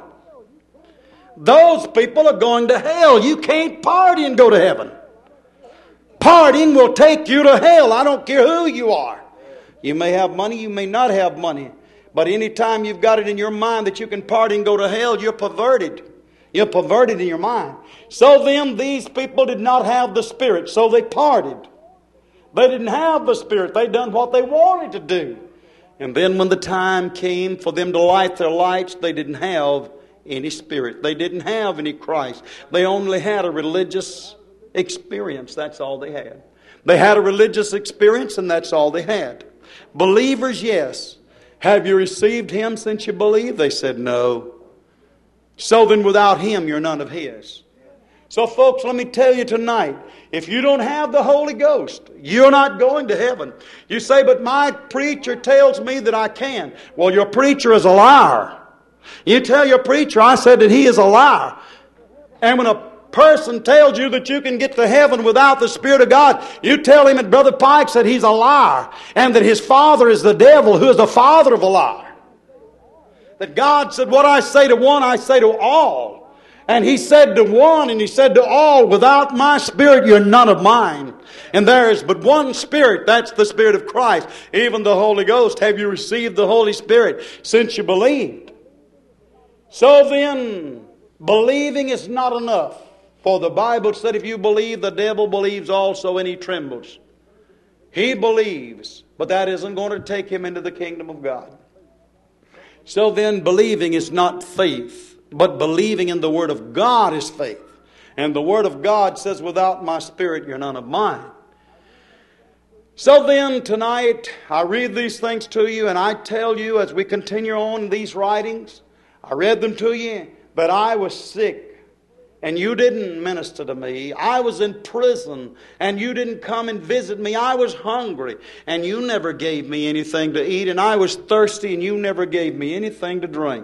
Those people are going to hell. You can't party and go to heaven. Partying will take you to hell. I don't care who you are. You may have money, you may not have money. But anytime you've got it in your mind that you can party and go to hell, you're perverted. You're perverted in your mind. So then these people did not have the Spirit, so they partied. They didn't have the Spirit. They done what they wanted to do. And then when the time came for them to light their lights, they didn't have any Spirit. They didn't have any Christ. They only had a religious experience. That's all they had. They had a religious experience, and that's all they had. Believers, yes. Have you received Him since you believe? They said no. So then without Him, you're none of His. So folks, let me tell you tonight, if you don't have the Holy Ghost, you're not going to heaven. You say, but my preacher tells me that I can. Well, your preacher is a liar. You tell your preacher, I said that he is a liar. And when a person tells you that you can get to heaven without the Spirit of God, you tell him that Brother Pike said he's a liar, and that his father is the devil, who is the father of a liar. That God said, what I say to one, I say to all. And He said to one, and He said to all, without my Spirit, you're none of mine. And there is but one Spirit, that's the Spirit of Christ, even the Holy Ghost. Have you received the Holy Spirit since you believed? So then, believing is not enough. For the Bible said, if you believe, the devil believes also, and he trembles. He believes, but that isn't going to take him into the kingdom of God. So then, believing is not faith, but believing in the Word of God is faith. And the Word of God says, without my Spirit, you're none of mine. So then, tonight, I read these things to you, and I tell you, as we continue on these writings, I read them to you, that I was sick, and you didn't minister to me. I was in prison, and you didn't come and visit me. I was hungry, and you never gave me anything to eat. And I was thirsty, and you never gave me anything to drink.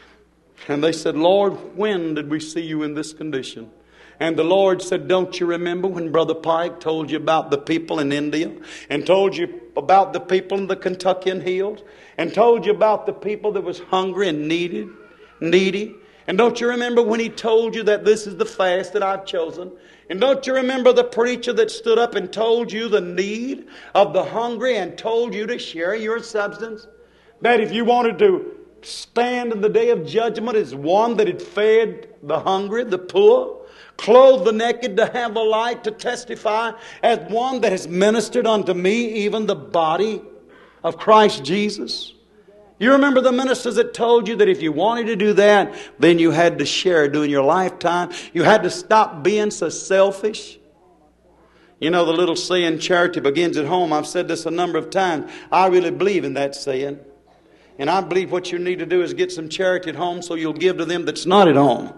And they said, Lord, when did we see you in this condition? And the Lord said, don't you remember when Brother Pike told you about the people in India, and told you about the people in the Kentuckian hills, and told you about the people that was hungry and needy? And don't you remember when he told you that this is the fast that I've chosen? And don't you remember the preacher that stood up and told you the need of the hungry, and told you to share your substance? That if you wanted to stand in the day of judgment as one that had fed the hungry, the poor, clothed the naked, to have a light, to testify as one that has ministered unto me, even the body of Christ Jesus. You remember the ministers that told you that if you wanted to do that, then you had to share during your lifetime. You had to stop being so selfish. You know the little saying, charity begins at home. I've said this a number of times. I really believe in that saying. And I believe what you need to do is get some charity at home so you'll give to them that's not at home.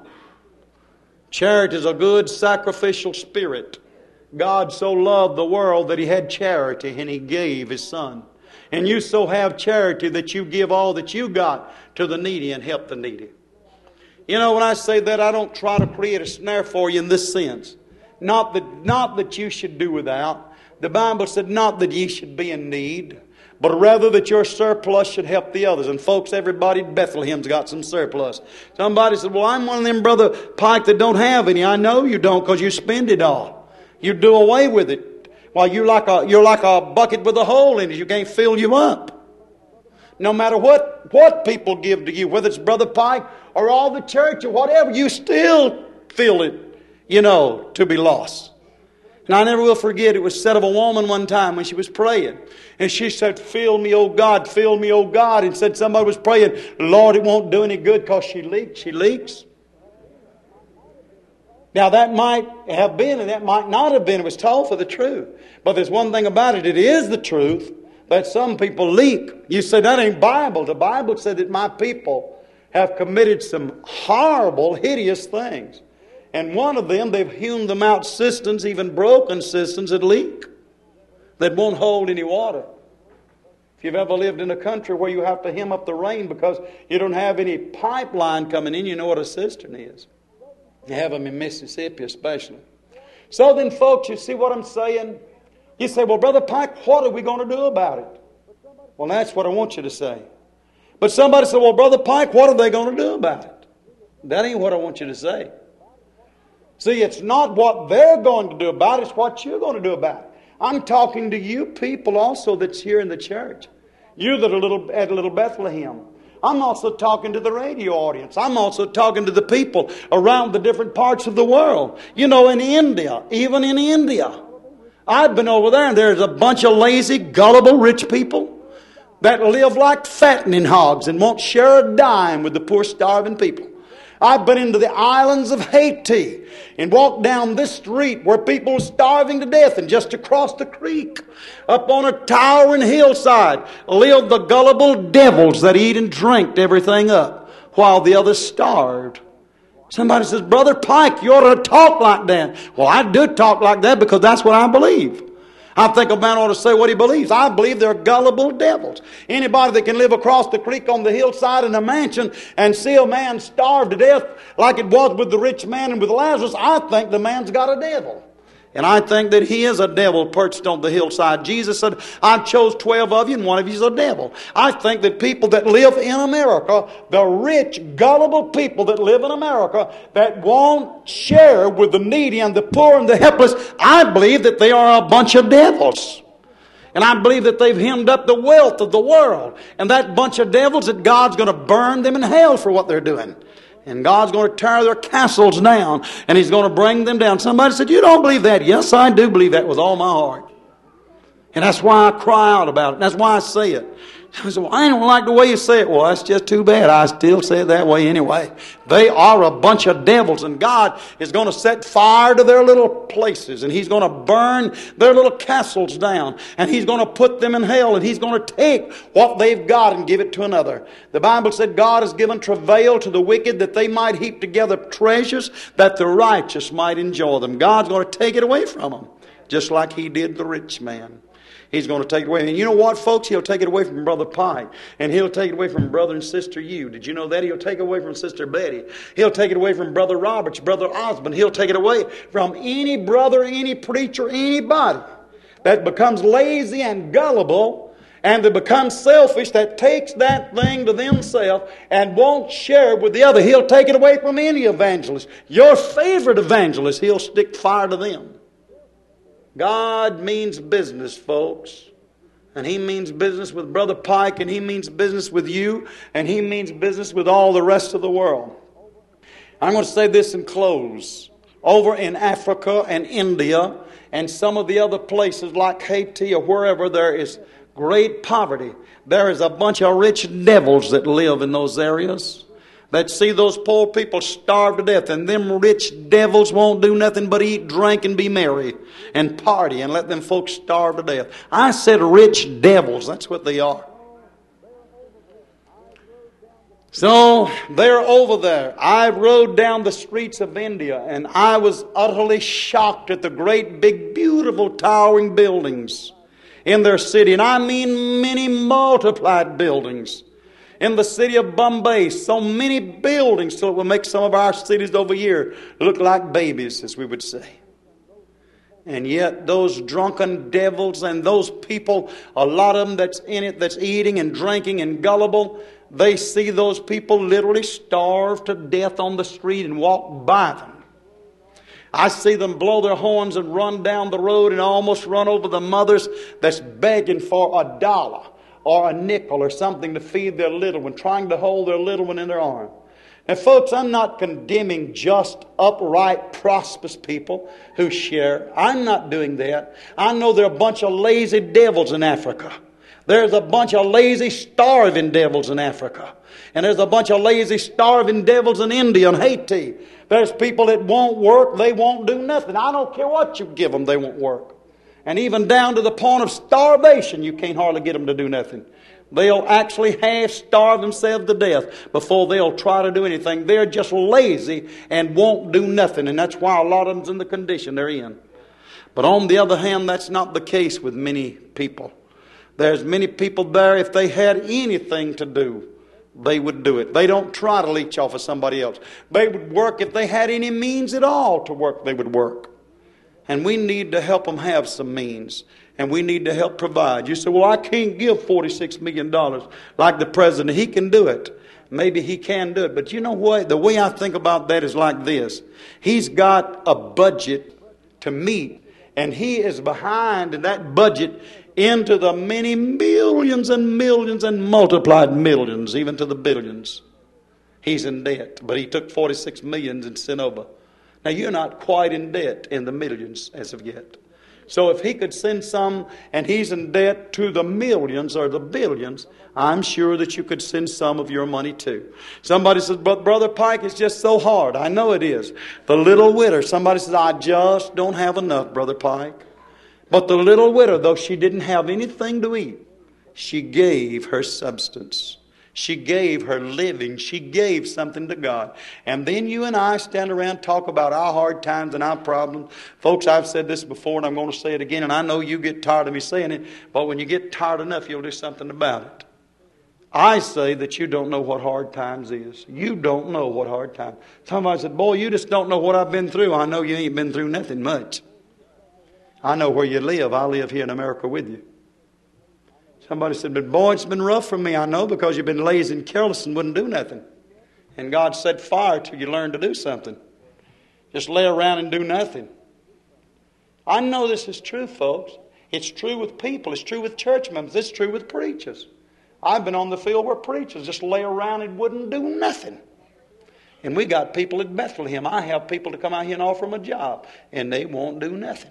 Charity is a good sacrificial spirit. God so loved the world that He had charity, and He gave His Son. And you so have charity that you give all that you got to the needy and help the needy. You know, when I say that, I don't try to create a snare for you in this sense. Not that you should do without. The Bible said not that ye should be in need, but rather that your surplus should help the others. And folks, everybody in Bethlehem's got some surplus. Somebody said, well, I'm one of them, Brother Pike, that don't have any. I know you don't, because you spend it all. You do away with it. Well, you're like a bucket with a hole in it. You can't fill you up. No matter what people give to you, whether it's Brother Pike or all the church or whatever, you still feel it, to be lost. And I never will forget, it was said of a woman one time when she was praying. And she said, fill me, O God, fill me, O God. And said somebody was praying, Lord, it won't do any good because she leaks. She leaks. Now that might have been and that might not have been. It was told for the truth. But there's one thing about it. It is the truth that some people leak. You say that ain't Bible. The Bible said that my people have committed some horrible, hideous things. And one of them, they've hewn them out cisterns, even broken cisterns that leak, that won't hold any water. If If you've ever lived in a country where you have to hem up the rain because you don't have any pipeline coming in, you know what a cistern is. You have them in Mississippi especially. So then, folks, you see what I'm saying? You say, well, Brother Pike, what are we going to do about it? Well, that's what I want you to say. But somebody said, well, Brother Pike, what are they going to do about it? That ain't what I want you to say. See, it's not what they're going to do about it, it's what you're going to do about it. I'm talking to you people also that's here in the church. You that are at Little Bethlehem. I'm also talking to the radio audience. I'm also talking to the people around the different parts of the world. You know, in India, even in India. I've been over there and there's a bunch of lazy, gullible, rich people that live like fattening hogs and won't share a dime with the poor starving people. I've been into the islands of Haiti and walked down this street where people are starving to death, and just across the creek, up on a towering hillside, live the gullible devils that eat and drink everything up while the others starved. Somebody says, Brother Pike, you ought to talk like that. Well, I do talk like that because that's what I believe. I think a man ought to say what he believes. I believe they're gullible devils. Anybody that can live across the creek on the hillside in a mansion and see a man starve to death like it was with the rich man and with Lazarus, I think the man's got a devil. And I think that he is a devil perched on the hillside. Jesus said, I chose 12 of you and one of you is a devil. I think that people that live in America, the rich, gullible people that live in America, that won't share with the needy and the poor and the helpless, I believe that they are a bunch of devils. And I believe that they've hemmed up the wealth of the world. And that bunch of devils, that God's going to burn them in hell for what they're doing. And God's going to tear their castles down. And He's going to bring them down. Somebody said, you don't believe that? Yes, I do believe that with all my heart. And that's why I cry out about it. That's why I say it. I said, well, I don't like the way you say it. Well, that's just too bad. I still say it that way anyway. They are a bunch of devils. And God is going to set fire to their little places. And He's going to burn their little castles down. And He's going to put them in hell. And He's going to take what they've got and give it to another. The Bible said God has given travail to the wicked that they might heap together treasures that the righteous might enjoy them. God's going to take it away from them. Just like He did the rich man. He's going to take it away. And you know what, folks? He'll take it away from Brother Pike. And He'll take it away from Brother and Sister you. Did you know that? He'll take it away from Sister Betty. He'll take it away from Brother Roberts, Brother Osmond. He'll take it away from any brother, any preacher, anybody that becomes lazy and gullible and that becomes selfish, that takes that thing to themselves and won't share it with the other. He'll take it away from any evangelist. Your favorite evangelist, He'll stick fire to them. God means business, folks. And He means business with Brother Pike, and He means business with you, and He means business with all the rest of the world. I'm going to say this and close. Over in Africa and India and some of the other places like Haiti or wherever there is great poverty, there is a bunch of rich devils that live in those areas. That see those poor people starve to death, and them rich devils won't do nothing but eat, drink, and be merry and party and let them folks starve to death. I said rich devils. That's what they are. So they're over there. I rode down the streets of India, and I was utterly shocked at the great, big, beautiful, towering buildings in their city. And I mean many multiplied buildings. In the city of Bombay, so many buildings till it will make some of our cities over here look like babies, as we would say. And yet those drunken devils and those people, a lot of them that's in it, that's eating and drinking and gullible, they see those people literally starve to death on the street and walk by them. I see them blow their horns and run down the road and almost run over the mothers that's begging for $1 or a nickel or something to feed their little one, trying to hold their little one in their arm. And folks, I'm not condemning just upright, prosperous people who share. I'm not doing that. I know there are a bunch of lazy devils in Africa. There's a bunch of lazy, starving devils in Africa. And there's a bunch of lazy, starving devils in India and Haiti. There's people that won't work, they won't do nothing. I don't care what you give them, they won't work. And even down to the point of starvation, you can't hardly get them to do nothing. They'll actually half starve themselves to death before they'll try to do anything. They're just lazy and won't do nothing. And that's why a lot of them's in the condition they're in. But on the other hand, that's not the case with many people. There's many people there, if they had anything to do, they would do it. They don't try to leech off of somebody else. They would work if they had any means at all to work, they would work. And we need to help them have some means. And we need to help provide. You say, well, I can't give $46 million like the president. He can do it. Maybe he can do it. But you know what? The way I think about that is like this. He's got a budget to meet. And he is behind in that budget into the many millions and millions and multiplied millions, even to the billions. He's in debt. But he took 46 million and sent over. Now, you're not quite in debt in the millions as of yet. So if he could send some and he's in debt to the millions or the billions, I'm sure that you could send some of your money too. Somebody says, but Brother Pike, it's just so hard. I know it is. The little widow, somebody says, I just don't have enough, Brother Pike. But the little widow, though she didn't have anything to eat, she gave her substance. She gave her living. She gave something to God. And then you and I stand around and talk about our hard times and our problems. Folks, I've said this before and I'm going to say it again. And I know you get tired of me saying it. But when you get tired enough, you'll do something about it. I say that you don't know what hard times is. You don't know what hard times. Somebody said, boy, you just don't know what I've been through. I know you ain't been through nothing much. I know where you live. I live here in America with you. Somebody said, but boy, it's been rough for me. I know, because you've been lazy and careless and wouldn't do nothing. And God set fire till you learn to do something. Just lay around and do nothing. I know this is true, folks. It's true with people. It's true with church members. It's true with preachers. I've been on the field where preachers just lay around and wouldn't do nothing. And we got people at Bethlehem. I have people to come out here and offer them a job, and they won't do nothing.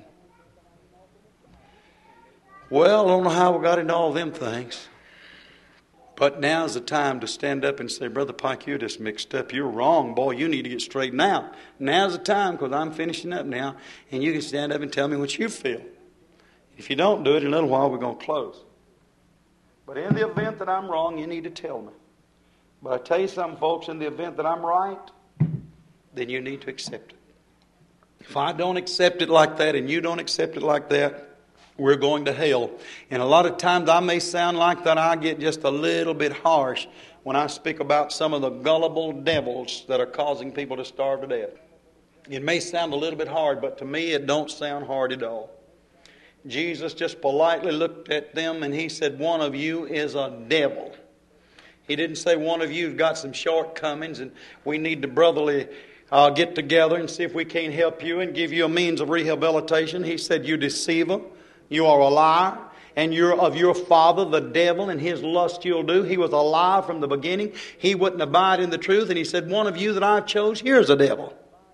Well, I don't know how we got into all them things. But now's the time to stand up and say, Brother Pike, you're just mixed up. You're wrong, boy. You need to get straightened out. Now's the time, because I'm finishing up now. And you can stand up and tell me what you feel. If you don't do it, in a little while we're going to close. But in the event that I'm wrong, you need to tell me. But I tell you something, folks, in the event that I'm right, then you need to accept it. If I don't accept it like that and you don't accept it like that, we're going to hell. And a lot of times I may sound like that. I get just a little bit harsh when I speak about some of the gullible devils that are causing people to starve to death. It may sound a little bit hard, but to me it don't sound hard at all. Jesus just politely looked at them and he said, one of you is a devil. He didn't say one of you've got some shortcomings and we need to brotherly get together and see if we can't help you and give you a means of rehabilitation. He said, you deceiver. You are a liar, and you're of your father, the devil, and his lust you'll do. He was a liar from the beginning. He wouldn't abide in the truth, and he said, one of you that I chose, here's a devil.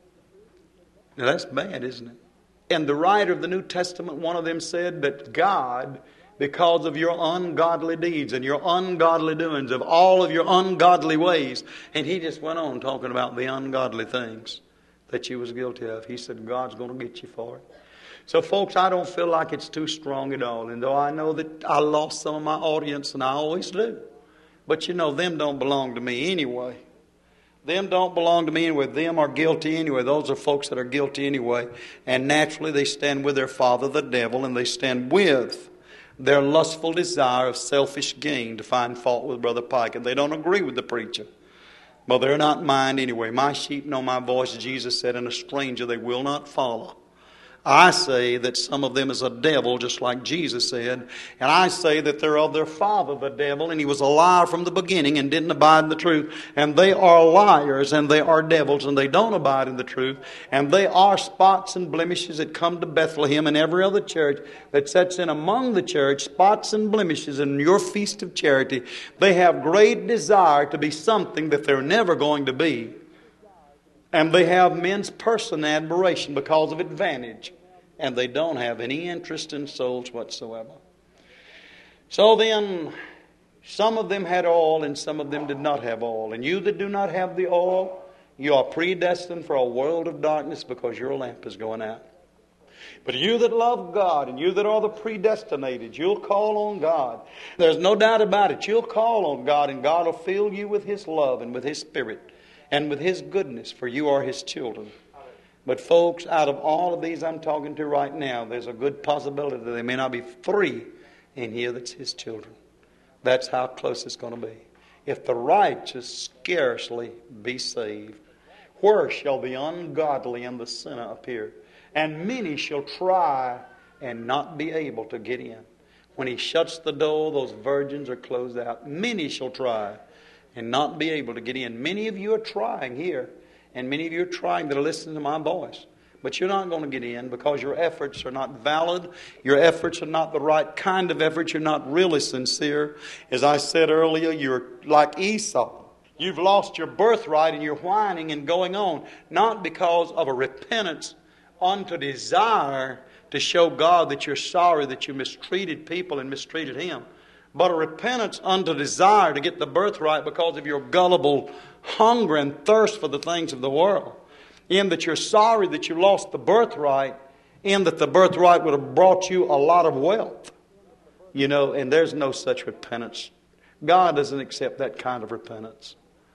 Now that's bad, isn't it? And the writer of the New Testament, one of them said that God, because of your ungodly deeds and your ungodly doings, of all of your ungodly ways, and he just went on talking about the ungodly things that you was guilty of. He said, God's going to get you for it. So, folks, I don't feel like it's too strong at all. And though I know that I lost some of my audience, and I always do. But, you know, them don't belong to me anyway. Them don't belong to me anyway. Them are guilty anyway. Those are folks that are guilty anyway. And naturally, they stand with their father, the devil, and they stand with their lustful desire of selfish gain to find fault with Brother Pike. And they don't agree with the preacher. Well, they're not mine anyway. My sheep know my voice, Jesus said, and a stranger they will not follow. I say that some of them is a devil, just like Jesus said. And I say that they're of their father, the devil, and he was a liar from the beginning and didn't abide in the truth. And they are liars and they are devils and they don't abide in the truth. And they are spots and blemishes that come to Bethlehem and every other church that sets in among the church, spots and blemishes in your feast of charity. They have great desire to be something that they're never going to be. And they have men's personal admiration because of advantage. And they don't have any interest in souls whatsoever. So then, some of them had oil and some of them did not have oil. And you that do not have the oil, you are predestined for a world of darkness because your lamp is going out. But you that love God and you that are the predestinated, you'll call on God. There's no doubt about it. You'll call on God and God will fill you with His love and with His Spirit. And with His goodness, for you are His children. But folks, out of all of these I'm talking to right now, there's a good possibility that there may not be 3 in here that's His children. That's how close it's going to be. If the righteous scarcely be saved, where shall the ungodly and the sinner appear? And many shall try and not be able to get in. When He shuts the door, those virgins are closed out. Many shall try and not be able to get in. Many of you are trying here, and many of you are trying that are listening to my voice. But you're not going to get in because your efforts are not valid. Your efforts are not the right kind of efforts. You're not really sincere. As I said earlier, you're like Esau. You've lost your birthright and you're whining and going on. Not because of a repentance unto desire to show God that you're sorry that you mistreated people and mistreated Him. But a repentance unto desire to get the birthright because of your gullible hunger and thirst for the things of the world. In that you're sorry that you lost the birthright, in that the birthright would have brought you a lot of wealth. You know, and there's no such repentance. God doesn't accept that kind of repentance.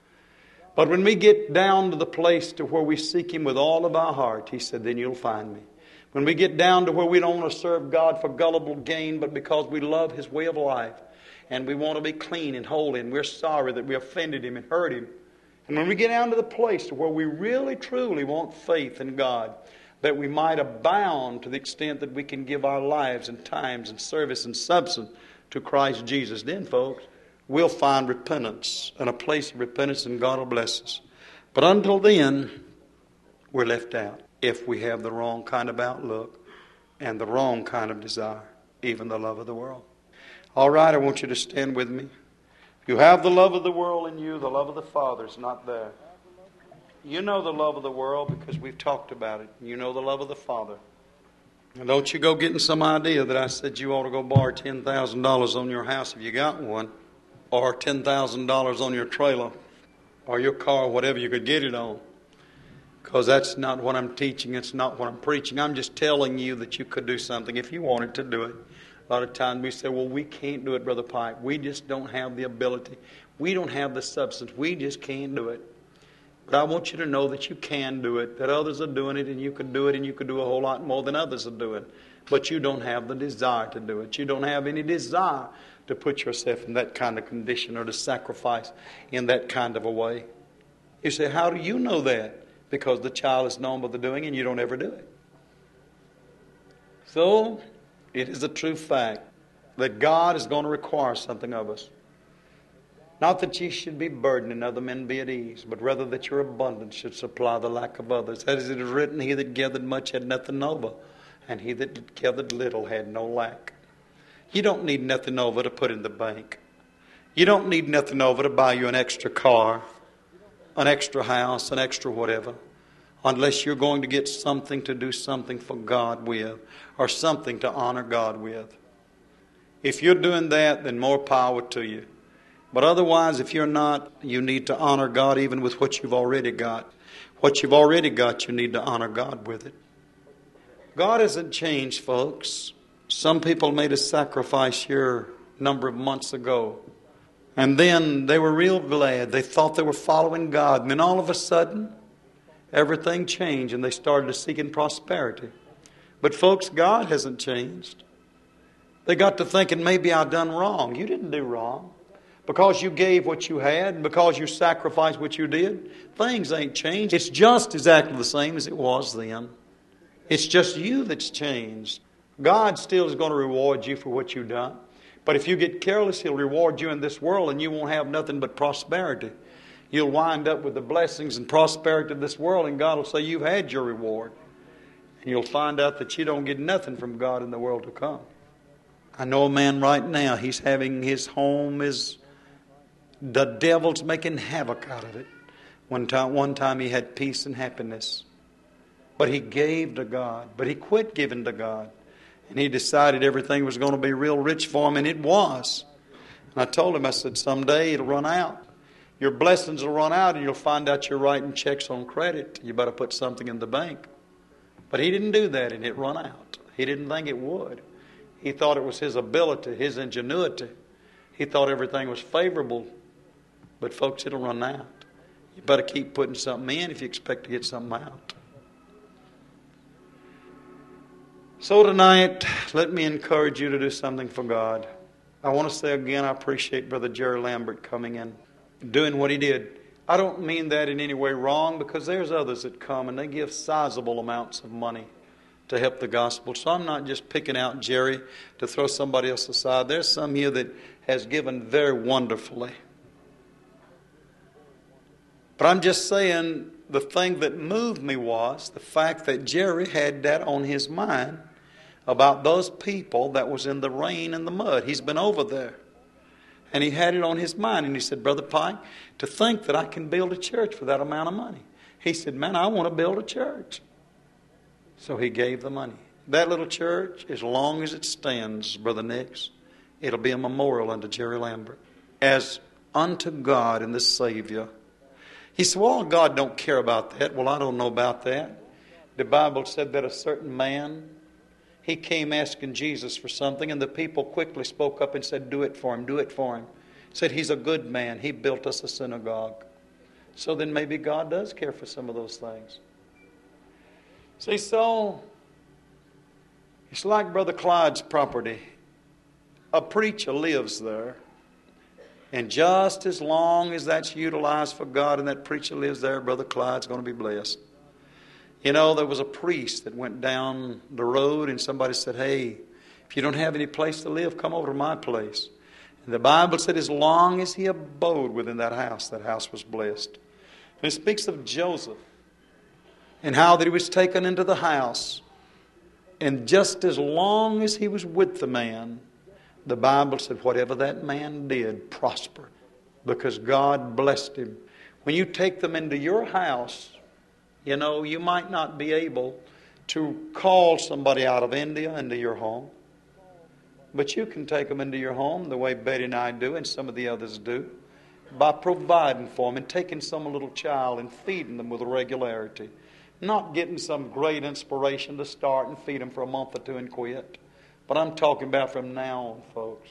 But when we get down to the place to where we seek Him with all of our heart, He said, then you'll find me. When we get down to where we don't want to serve God for gullible gain, but because we love His way of life, and we want to be clean and holy, and we're sorry that we offended Him and hurt Him, and when we get down to the place to where we really truly want faith in God, that we might abound to the extent that we can give our lives and times and service and substance to Christ Jesus, then, folks, we'll find repentance and a place of repentance, and God will bless us. But until then, we're left out if we have the wrong kind of outlook and the wrong kind of desire, even the love of the world. All right, I want you to stand with me. You have the love of the world in you, the love of the Father is not there. You know the love of the world because we've talked about it. You know the love of the Father. And don't you go getting some idea that I said you ought to go borrow $10,000 on your house if you got one, or $10,000 on your trailer, or your car, whatever you could get it on. Because that's not what I'm teaching. It's not what I'm preaching. I'm just telling you that you could do something if you wanted to do it. A lot of times we say, well, we can't do it, Brother Pike. We just don't have the ability. We don't have the substance. We just can't do it. But I want you to know that you can do it, that others are doing it, and you can do it, and you can do a whole lot more than others are doing. But you don't have the desire to do it. You don't have any desire to put yourself in that kind of condition or to sacrifice in that kind of a way. You say, how do you know that? Because the child is known by the doing, and you don't ever do it. So, it is a true fact that God is going to require something of us. Not that ye should be burdened and other men be at ease, but rather that your abundance should supply the lack of others. As it is written, he that gathered much had nothing over, and he that gathered little had no lack. You don't need nothing over to put in the bank. You don't need nothing over to buy you an extra car, an extra house, an extra whatever, unless you're going to get something to do something for God with, or something to honor God with. If you're doing that, then more power to you. But otherwise, if you're not, you need to honor God even with what you've already got. What you've already got, you need to honor God with it. God hasn't changed, folks. Some people made a sacrifice here a number of months ago. And then they were real glad. They thought they were following God. And then all of a sudden, everything changed and they started seeking prosperity. But folks, God hasn't changed. They got to thinking, maybe I've done wrong. You didn't do wrong. Because you gave what you had and because you sacrificed what you did, things ain't changed. It's just exactly the same as it was then. It's just you that's changed. God still is going to reward you for what you've done. But if you get careless, He'll reward you in this world and you won't have nothing but prosperity. You'll wind up with the blessings and prosperity of this world, and God will say, you've had your reward. And you'll find out that you don't get nothing from God in the world to come. I know a man right now, he's having his home, the devil's making havoc out of it. One time he had peace and happiness. But he gave to God. But he quit giving to God. And he decided everything was going to be real rich for him, and it was. And I told him, I said, someday it'll run out. Your blessings will run out and you'll find out you're writing checks on credit. You better put something in the bank. But he didn't do that and it run out. He didn't think it would. He thought it was his ability, his ingenuity. He thought everything was favorable. But folks, it'll run out. You better keep putting something in if you expect to get something out. So tonight, let me encourage you to do something for God. I want to say again, I appreciate Brother Jerry Lambert coming in, doing what he did. I don't mean that in any way wrong, because there's others that come and they give sizable amounts of money to help the gospel. So I'm not just picking out Jerry to throw somebody else aside. There's some here that has given very wonderfully. But I'm just saying, the thing that moved me was the fact that Jerry had that on his mind about those people that was in the rain and the mud. He's been over there. And he had it on his mind. And he said, Brother Pike, to think that I can build a church for that amount of money. He said, man, I want to build a church. So he gave the money. That little church, as long as it stands, Brother Nix, it'll be a memorial unto Jerry Lambert. As unto God and the Savior. He said, well, God don't care about that. Well, I don't know about that. The Bible said that a certain man, he came asking Jesus for something, and the people quickly spoke up and said, do it for him, do it for him. Said, he's a good man. He built us a synagogue. So then maybe God does care for some of those things. See, so it's like Brother Clyde's property. A preacher lives there. And just as long as that's utilized for God and that preacher lives there, Brother Clyde's going to be blessed. You know, there was a priest that went down the road and somebody said, hey, if you don't have any place to live, come over to my place. And the Bible said as long as he abode within that house was blessed. And it speaks of Joseph and how that he was taken into the house. And just as long as he was with the man, the Bible said whatever that man did prospered because God blessed him. When you take them into your house, you know, you might not be able to call somebody out of India into your home. But you can take them into your home the way Betty and I do and some of the others do by providing for them and taking some little child and feeding them with regularity. Not getting some great inspiration to start and feed them for a month or two and quit. But I'm talking about from now on, folks.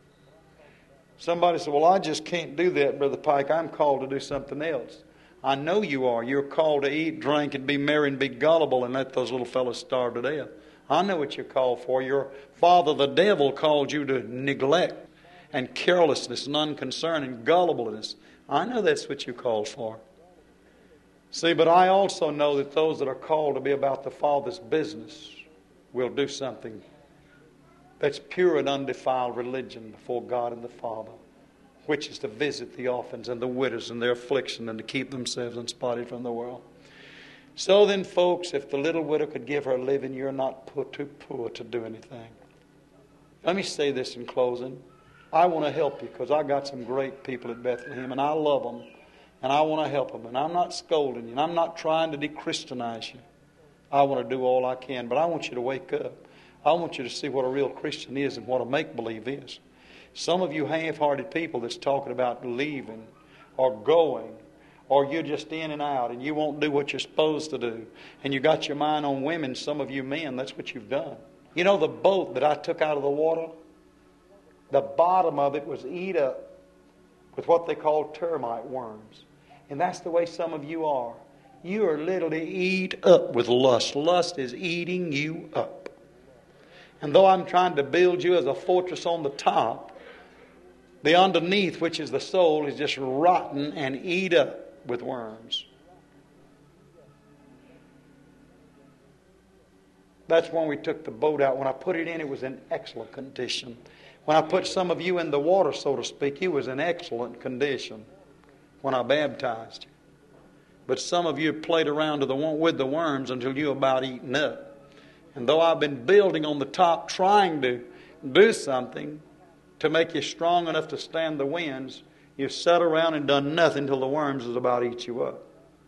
Somebody said, well, I just can't do that, Brother Pike. I'm called to do something else. I know you are. You're called to eat, drink, and be merry and be gullible and let those little fellows starve to death. I know what you're called for. Your father, the devil, called you to neglect and carelessness and unconcern and gullibleness. I know that's what you're called for. See, but I also know that those that are called to be about the Father's business will do something that's pure and undefiled religion before God and the Father, which is to visit the orphans and the widows in their affliction and to keep themselves unspotted from the world. So then, folks, if the little widow could give her a living, you're not too poor to do anything. Let me say this in closing. I want to help you because I got some great people at Bethlehem, and I love them, and I want to help them. And I'm not scolding you, and I'm not trying to de-Christianize you. I want to do all I can, but I want you to wake up. I want you to see what a real Christian is and what a make-believe is. Some of you half-hearted people that's talking about leaving or going, or you're just in and out and you won't do what you're supposed to do, and you got your mind on women, some of you men, that's what you've done. You know the boat that I took out of the water? The bottom of it was eat up with what they call termite worms. And that's the way some of you are. You are literally eat up with lust. Lust is eating you up. And though I'm trying to build you as a fortress on the top, the underneath, which is the soul, is just rotten and eat up with worms. That's when we took the boat out. When I put it in, it was in excellent condition. When I put some of you in the water, so to speak, it was in excellent condition when I baptized you. But some of you played around with the worms until you were about eaten up. And though I've been building on the top, trying to do something to make you strong enough to stand the winds, you've sat around and done nothing until the worms is about to eat you up.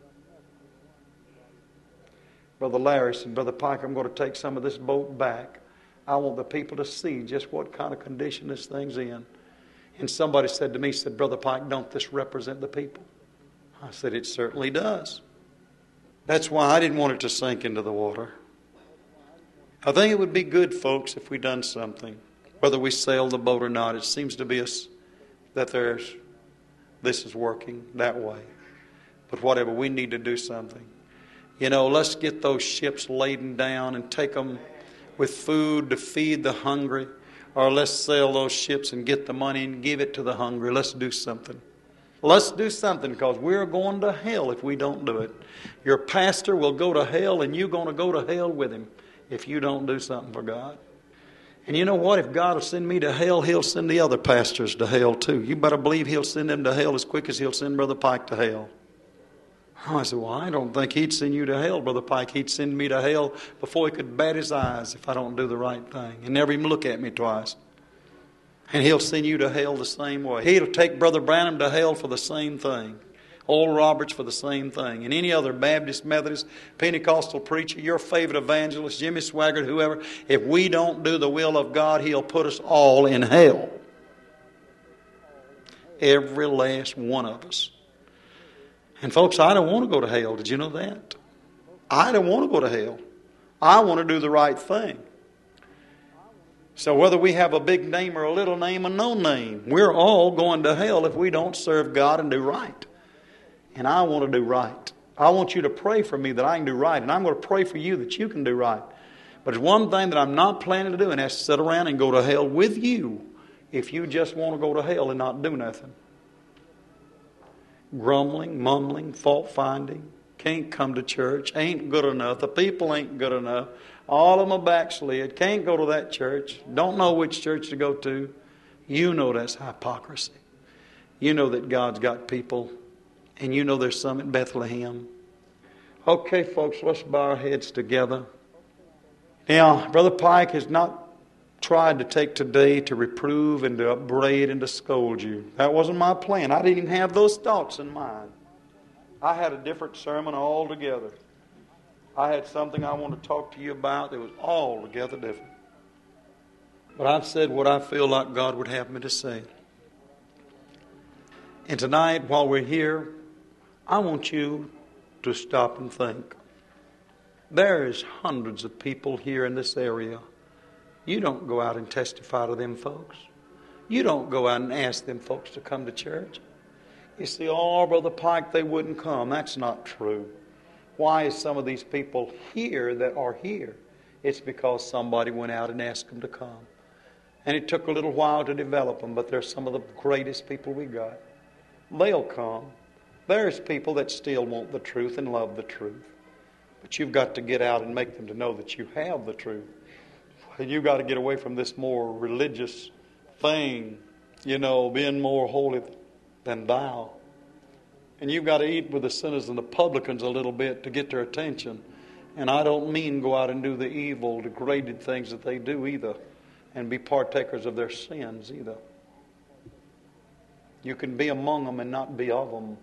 Brother Larry said, Brother Pike, I'm going to take some of this boat back. I want the people to see just what kind of condition this thing's in. And somebody said to me, said, Brother Pike, don't this represent the people? I said, it certainly does. That's why I didn't want it to sink into the water. I think it would be good, folks, if we done something. Whether we sail the boat or not, it seems to be us that this is working that way. But whatever, we need to do something. You know, let's get those ships laden down and take them with food to feed the hungry, or let's sell those ships and get the money and give it to the hungry. Let's do something. Let's do something, because we're going to hell if we don't do it. Your pastor will go to hell, and you're going to go to hell with him if you don't do something for God. And you know what? If God will send me to hell, He'll send the other pastors to hell too. You better believe He'll send them to hell as quick as He'll send Brother Pike to hell. I said, well, I don't think He'd send you to hell, Brother Pike. He'd send me to hell before He could bat His eyes if I don't do the right thing and never even look at me twice. And He'll send you to hell the same way. He'll take Brother Branham to hell for the same thing. Oral Roberts for the same thing. And any other Baptist, Methodist, Pentecostal preacher, your favorite evangelist, Jimmy Swaggart, whoever, if we don't do the will of God, He'll put us all in hell. Every last one of us. And folks, I don't want to go to hell. Did you know that? I don't want to go to hell. I want to do the right thing. So whether we have a big name or a little name or no name, we're all going to hell if we don't serve God and do right. And I want to do right. I want you to pray for me that I can do right. And I'm going to pray for you that you can do right. But there's one thing that I'm not planning to do, and that's sit around and go to hell with you if you just want to go to hell and not do nothing. Grumbling, mumbling, fault finding, can't come to church, ain't good enough, the people ain't good enough, all of them are backslid, can't go to that church, don't know which church to go to. You know that's hypocrisy. You know that God's got people. And you know there's some at Bethlehem. Okay, folks, let's bow our heads together. Now, Brother Pike has not tried to take today to reprove and to upbraid and to scold you. That wasn't my plan. I didn't even have those thoughts in mind. I had a different sermon altogether. I had something I want to talk to you about that was altogether different. But I've said what I feel like God would have me to say. And tonight, while we're here, I want you to stop and think. There's hundreds of people here in this area. You don't go out and testify to them folks. You don't go out and ask them folks to come to church. You see, oh, Brother Pike, they wouldn't come. That's not true. Why is some of these people here that are here? It's because somebody went out and asked them to come. And it took a little while to develop them, but they're some of the greatest people we got. They'll come. There's people that still want the truth and love the truth. But you've got to get out and make them to know that you have the truth. And you've got to get away from this more religious thing, being more holy than thou. And you've got to eat with the sinners and the publicans a little bit to get their attention. And I don't mean go out and do the evil, degraded things that they do either, and be partakers of their sins either. You can be among them and not be of them.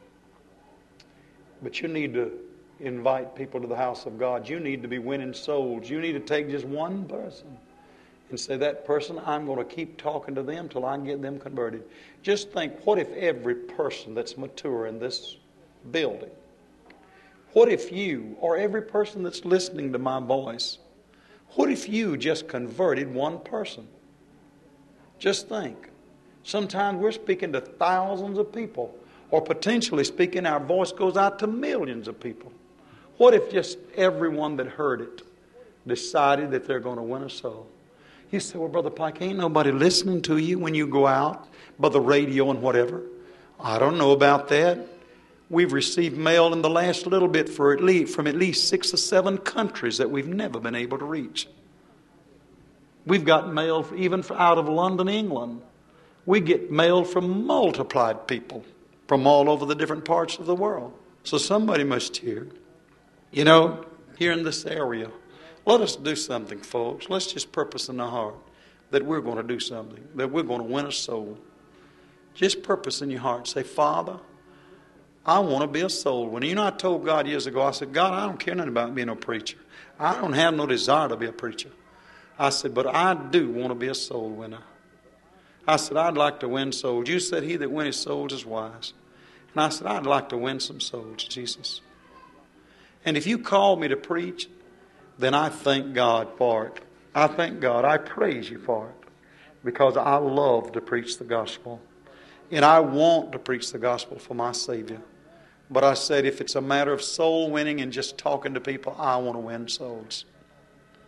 But you need to invite people to the house of God. You need to be winning souls. You need to take just one person and say, that person, I'm going to keep talking to them till I get them converted. Just think, what if every person that's mature in this building, what if you, or every person that's listening to my voice, what if you just converted one person? Just think. Sometimes we're speaking to thousands of people, or potentially speaking, our voice goes out to millions of people. What if just everyone that heard it decided that they're going to win a soul? You say, well, Brother Pike, ain't nobody listening to you when you go out by the radio and whatever. I don't know about that. We've received mail in the last little bit from at least 6 or 7 countries that we've never been able to reach. We've got mail even out of London, England. We get mail from multiplied people from all over the different parts of the world. So somebody must hear. Here in this area, let us do something, folks. Let's just purpose in our heart that we're going to do something, that we're going to win a soul. Just purpose in your heart. Say, Father, I want to be a soul winner. I told God years ago, I said, God, I don't care nothing about being a preacher. I don't have no desire to be a preacher. I said, but I do want to be a soul winner. I said, I'd like to win souls. You said, he that winneth souls is wise. And I said, I'd like to win some souls, Jesus. And if you call me to preach, then I thank God for it. I thank God. I praise you for it. Because I love to preach the gospel. And I want to preach the gospel for my Savior. But I said, if it's a matter of soul winning and just talking to people, I want to win souls.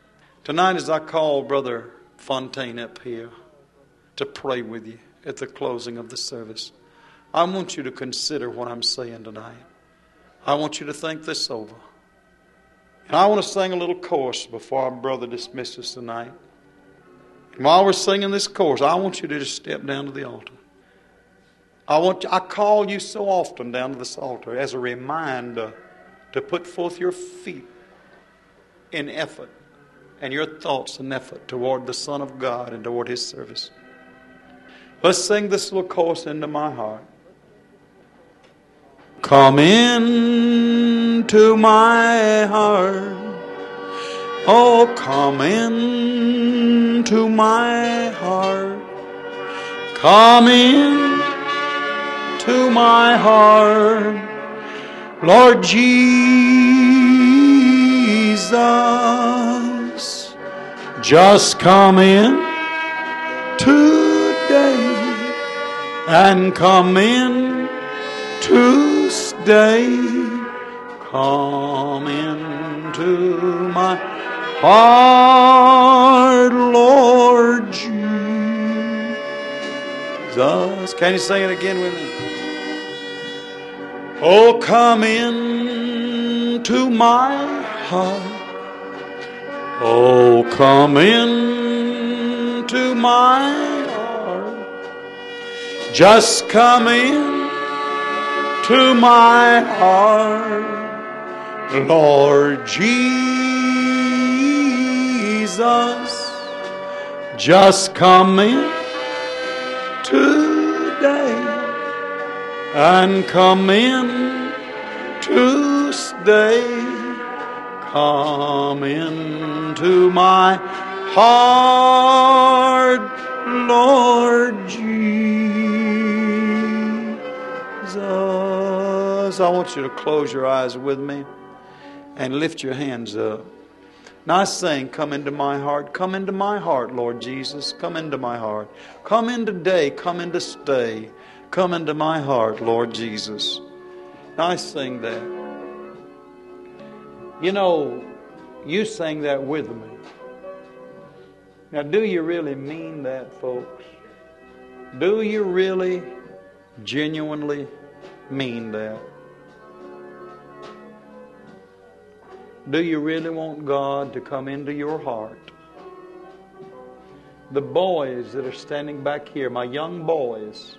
Tonight as I call Brother Fontaine up here to pray with you at the closing of the service, I want you to consider what I'm saying tonight. I want you to think this over. And I want to sing a little chorus before our brother dismisses tonight. And while we're singing this chorus, I want you to just step down to the altar. I call you so often down to this altar as a reminder to put forth your feet in effort and your thoughts in effort toward the Son of God and toward His service. Let's sing this little chorus into my heart. Come into my heart. Oh, come into my heart. Come into my heart, Lord Jesus. Just come in today and come in to stay. Come into my heart, Lord Jesus. Can you sing it again with me? Oh, come into my heart. Oh, come into my heart. Just come in to my heart, Lord Jesus. Just come in today and come in to stay. Come into my heart, Lord Jesus. I want you to close your eyes with me and lift your hands up. Now I sing, come into my heart. Come into my heart, Lord Jesus. Come into my heart. Come in today. Come in to stay. Come into my heart, Lord Jesus. Now I sing that. You know, you sang that with me. Now, do you really mean that, folks? Do you really, genuinely mean that? Do you really want God to come into your heart? The boys that are standing back here, my young boys,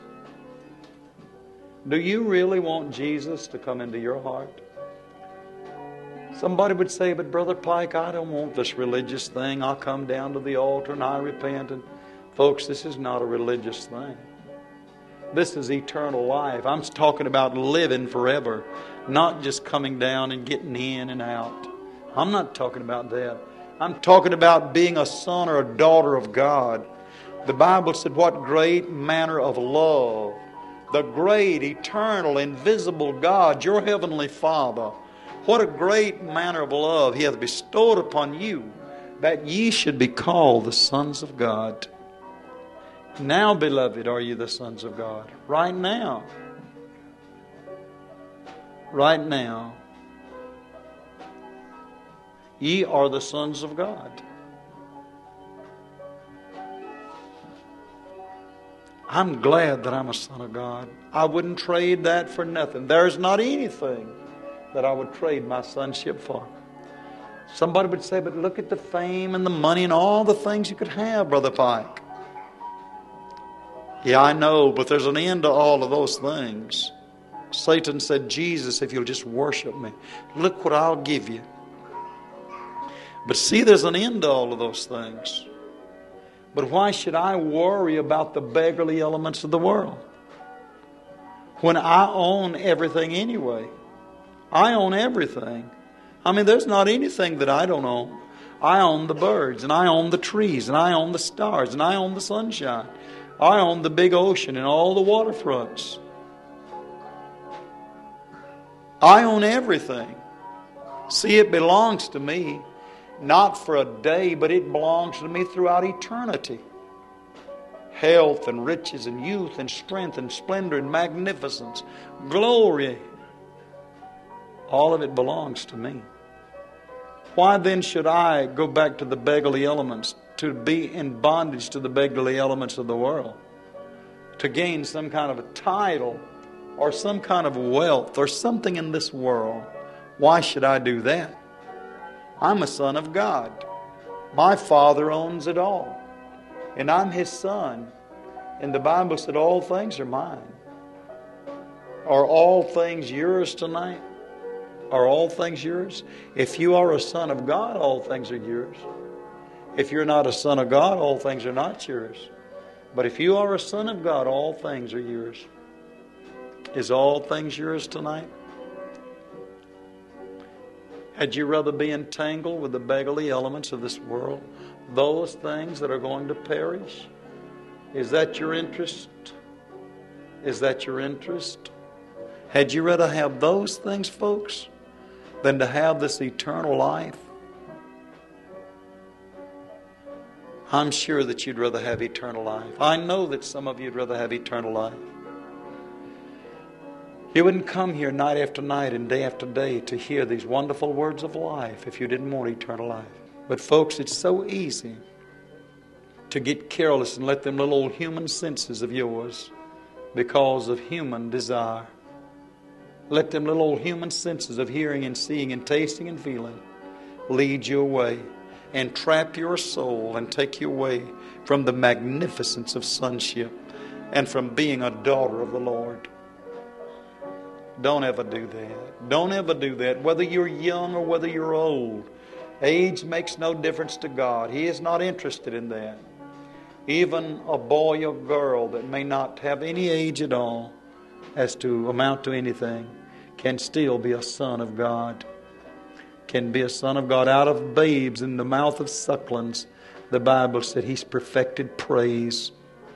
do you really want Jesus to come into your heart? Somebody would say, but Brother Pike, I don't want this religious thing. I'll come down to the altar and I repent. And folks, this is not a religious thing. This is eternal life. I'm talking about living forever, not just coming down and getting in and out. I'm not talking about that. I'm talking about being a son or a daughter of God. The Bible said, what great manner of love. The great, eternal, invisible God, your heavenly Father. What a great manner of love He hath bestowed upon you, that ye should be called the sons of God. Now, beloved, are you the sons of God? Right now. Right now. Ye are the sons of God. I'm glad that I'm a son of God. I wouldn't trade that for nothing. There's not anything that I would trade my sonship for. Somebody would say, but look at the fame and the money and all the things you could have, Brother Pike. Yeah, I know, but there's an end to all of those things. Satan said, Jesus, if you'll just worship me, look what I'll give you. But see, there's an end to all of those things. But why should I worry about the beggarly elements of the world when I own everything anyway? I own everything. I mean, there's not anything that I don't own. I own the birds, and I own the trees, and I own the stars, and I own the sunshine. I own the big ocean and all the waterfronts. I own everything. See, it belongs to me, not for a day, but it belongs to me throughout eternity. Health and riches and youth and strength and splendor and magnificence, glory, all of it belongs to me. Why then should I go back to the beggarly elements, to be in bondage to the beggarly elements of the world, to gain some kind of a title or some kind of wealth or something in this world? Why should I do that? I'm a son of God. My Father owns it all. And I'm His son. And the Bible said all things are mine. Are all things yours tonight? Are all things yours? If you are a son of God, all things are yours. If you're not a son of God, all things are not yours. But if you are a son of God, all things are yours. Is all things yours tonight? Had you rather be entangled with the beggarly elements of this world, those things that are going to perish? Is that your interest? Is that your interest? Had you rather have those things, folks, than to have this eternal life? I'm sure that you'd rather have eternal life. I know that some of you'd rather have eternal life. You wouldn't come here night after night and day after day to hear these wonderful words of life if you didn't want eternal life. But folks, it's so easy to get careless and let them little old human senses of yours, because of human desire, let them little old human senses of hearing and seeing and tasting and feeling lead you away and trap your soul and take you away from the magnificence of sonship and from being a daughter of the Lord. Don't ever do that. Don't ever do that. Whether you're young or whether you're old, age makes no difference to God. He is not interested in that. Even a boy or girl that may not have any age at all as to amount to anything can still be a son of God. Can be a son of God. Out of babes in the mouth of sucklings, the Bible said He's perfected praise.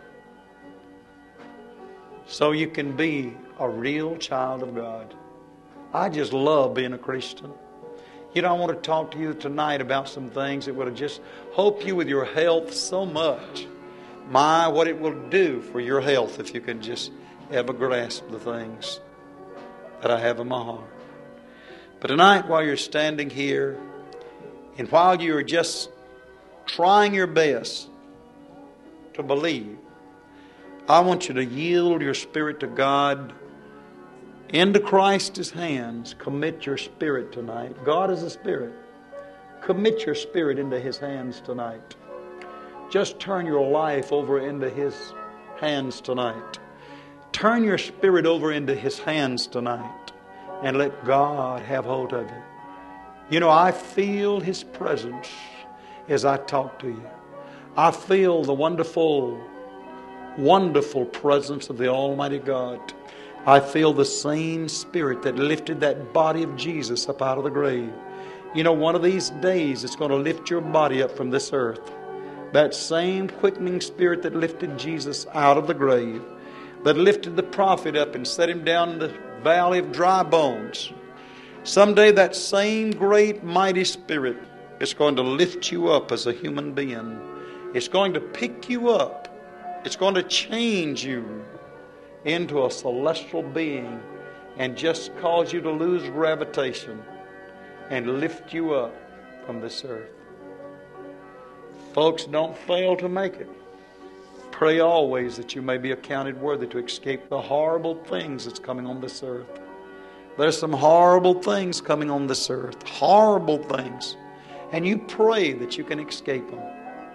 So you can be a real child of God. I just love being a Christian. You know, I want to talk to you tonight about some things that would just help you with your health so much. My, what it will do for your health if you can just ever grasp the things that I have in my heart. But tonight, while you're standing here, and while you're just trying your best to believe, I want you to yield your spirit to God, into Christ's hands. Commit your spirit tonight. God is a spirit. Commit your spirit into His hands tonight. Just turn your life over into His hands tonight. Turn your spirit over into His hands tonight and let God have hold of you. You know, I feel His presence as I talk to you. I feel the wonderful, wonderful presence of the Almighty God. I feel the same Spirit that lifted that body of Jesus up out of the grave. You know, one of these days it's going to lift your body up from this earth. That same quickening Spirit that lifted Jesus out of the grave, that lifted the prophet up and set him down in the valley of dry bones. Someday that same great mighty Spirit is going to lift you up as a human being. It's going to pick you up. It's going to change you into a celestial being and just cause you to lose gravitation and lift you up from this earth. Folks, don't fail to make it. Pray always that you may be accounted worthy to escape the horrible things that's coming on this earth. There's some horrible things coming on this earth. Horrible things. And you pray that you can escape them.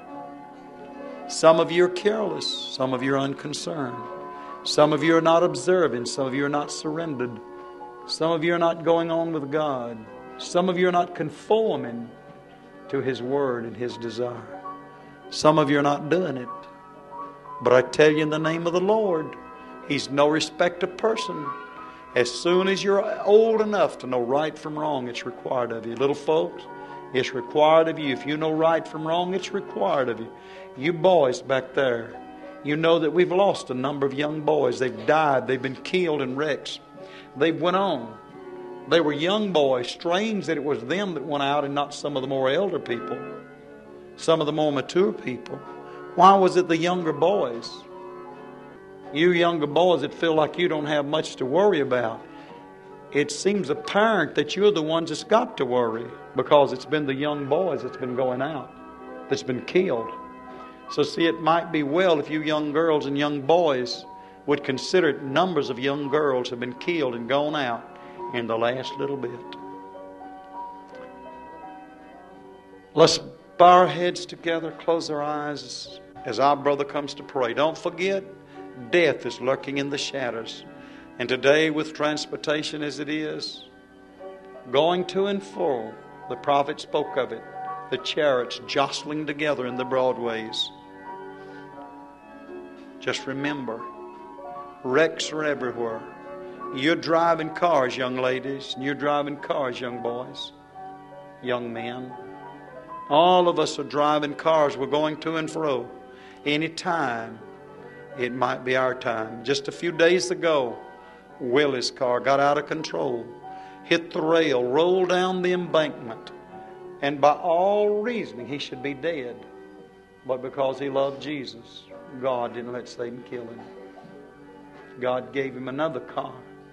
Some of you are careless. Some of you are unconcerned. Some of you are not observing. Some of you are not surrendered. Some of you are not going on with God. Some of you are not conforming to His Word and His desire. Some of you are not doing it. But I tell you in the name of the Lord, He's no respecter of person. As soon as you're old enough to know right from wrong, it's required of you. Little folks, it's required of you. If you know right from wrong, it's required of you. You boys back there, you know that we've lost a number of young boys. They've died. They've been killed in wrecks. They went on. They were young boys. Strange that it was them that went out and not some of the more elder people, some of the more mature people. Why was it the younger boys? You younger boys that feel like you don't have much to worry about. it seems apparent that you're the ones that's got to worry, because it's been the young boys that's been going out, that's been killed. So see, it might be well if you young girls and young boys would consider it, numbers of young girls have been killed and gone out in the last little bit. Let's bow our heads together, close our eyes as our brother comes to pray. Don't forget, death is lurking in the shadows. And today, with transportation as it is, going to and fro, the prophet spoke of it, the chariots jostling together in the broadways. Just remember, wrecks are everywhere. You're driving cars, young ladies, and you're driving cars, young boys, young men. All of us are driving cars. We're going to and fro. Any time, it might be our time. Just a few days ago, Willie's car got out of control, hit the rail, rolled down the embankment, and by all reasoning, he should be dead. But because he loved Jesus, God didn't let Satan kill him. God gave him another car,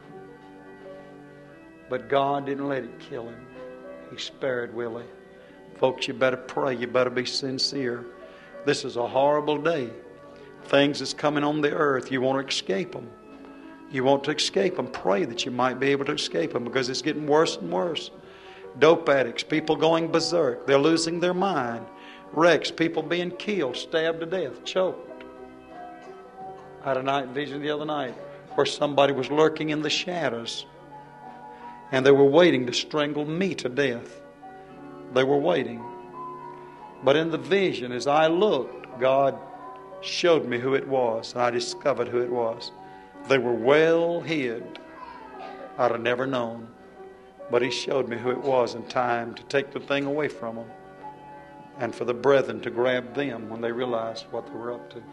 but God didn't let it kill him. He spared Willie. Folks, you better pray. You better be sincere. This is a horrible day. Things that's coming on the earth, you want to escape them. You want to escape them. Pray that you might be able to escape them, because it's getting worse and worse. Dope addicts, people going berserk. They're losing their mind. Wrecks, people being killed, stabbed to death, choked. I had a night vision the other night where somebody was lurking in the shadows, and they were waiting to strangle me to death. They were waiting. But in the vision, as I looked, God showed me who it was, and I discovered who it was. They were well hid. I'd have never known. But He showed me who it was in time to take the thing away from them, and for the brethren to grab them when they realized what they were up to.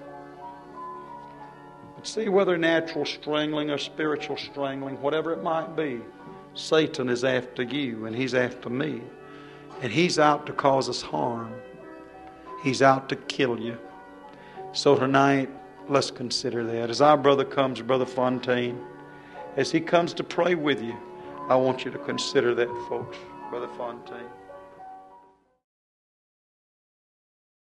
But see, whether natural strangling or spiritual strangling, whatever it might be, Satan is after you and he's after me. And he's out to cause us harm. He's out to kill you. So tonight, let's consider that. As our brother comes, Brother Fontaine, as he comes to pray with you, I want you to consider that, folks. Brother Fontaine.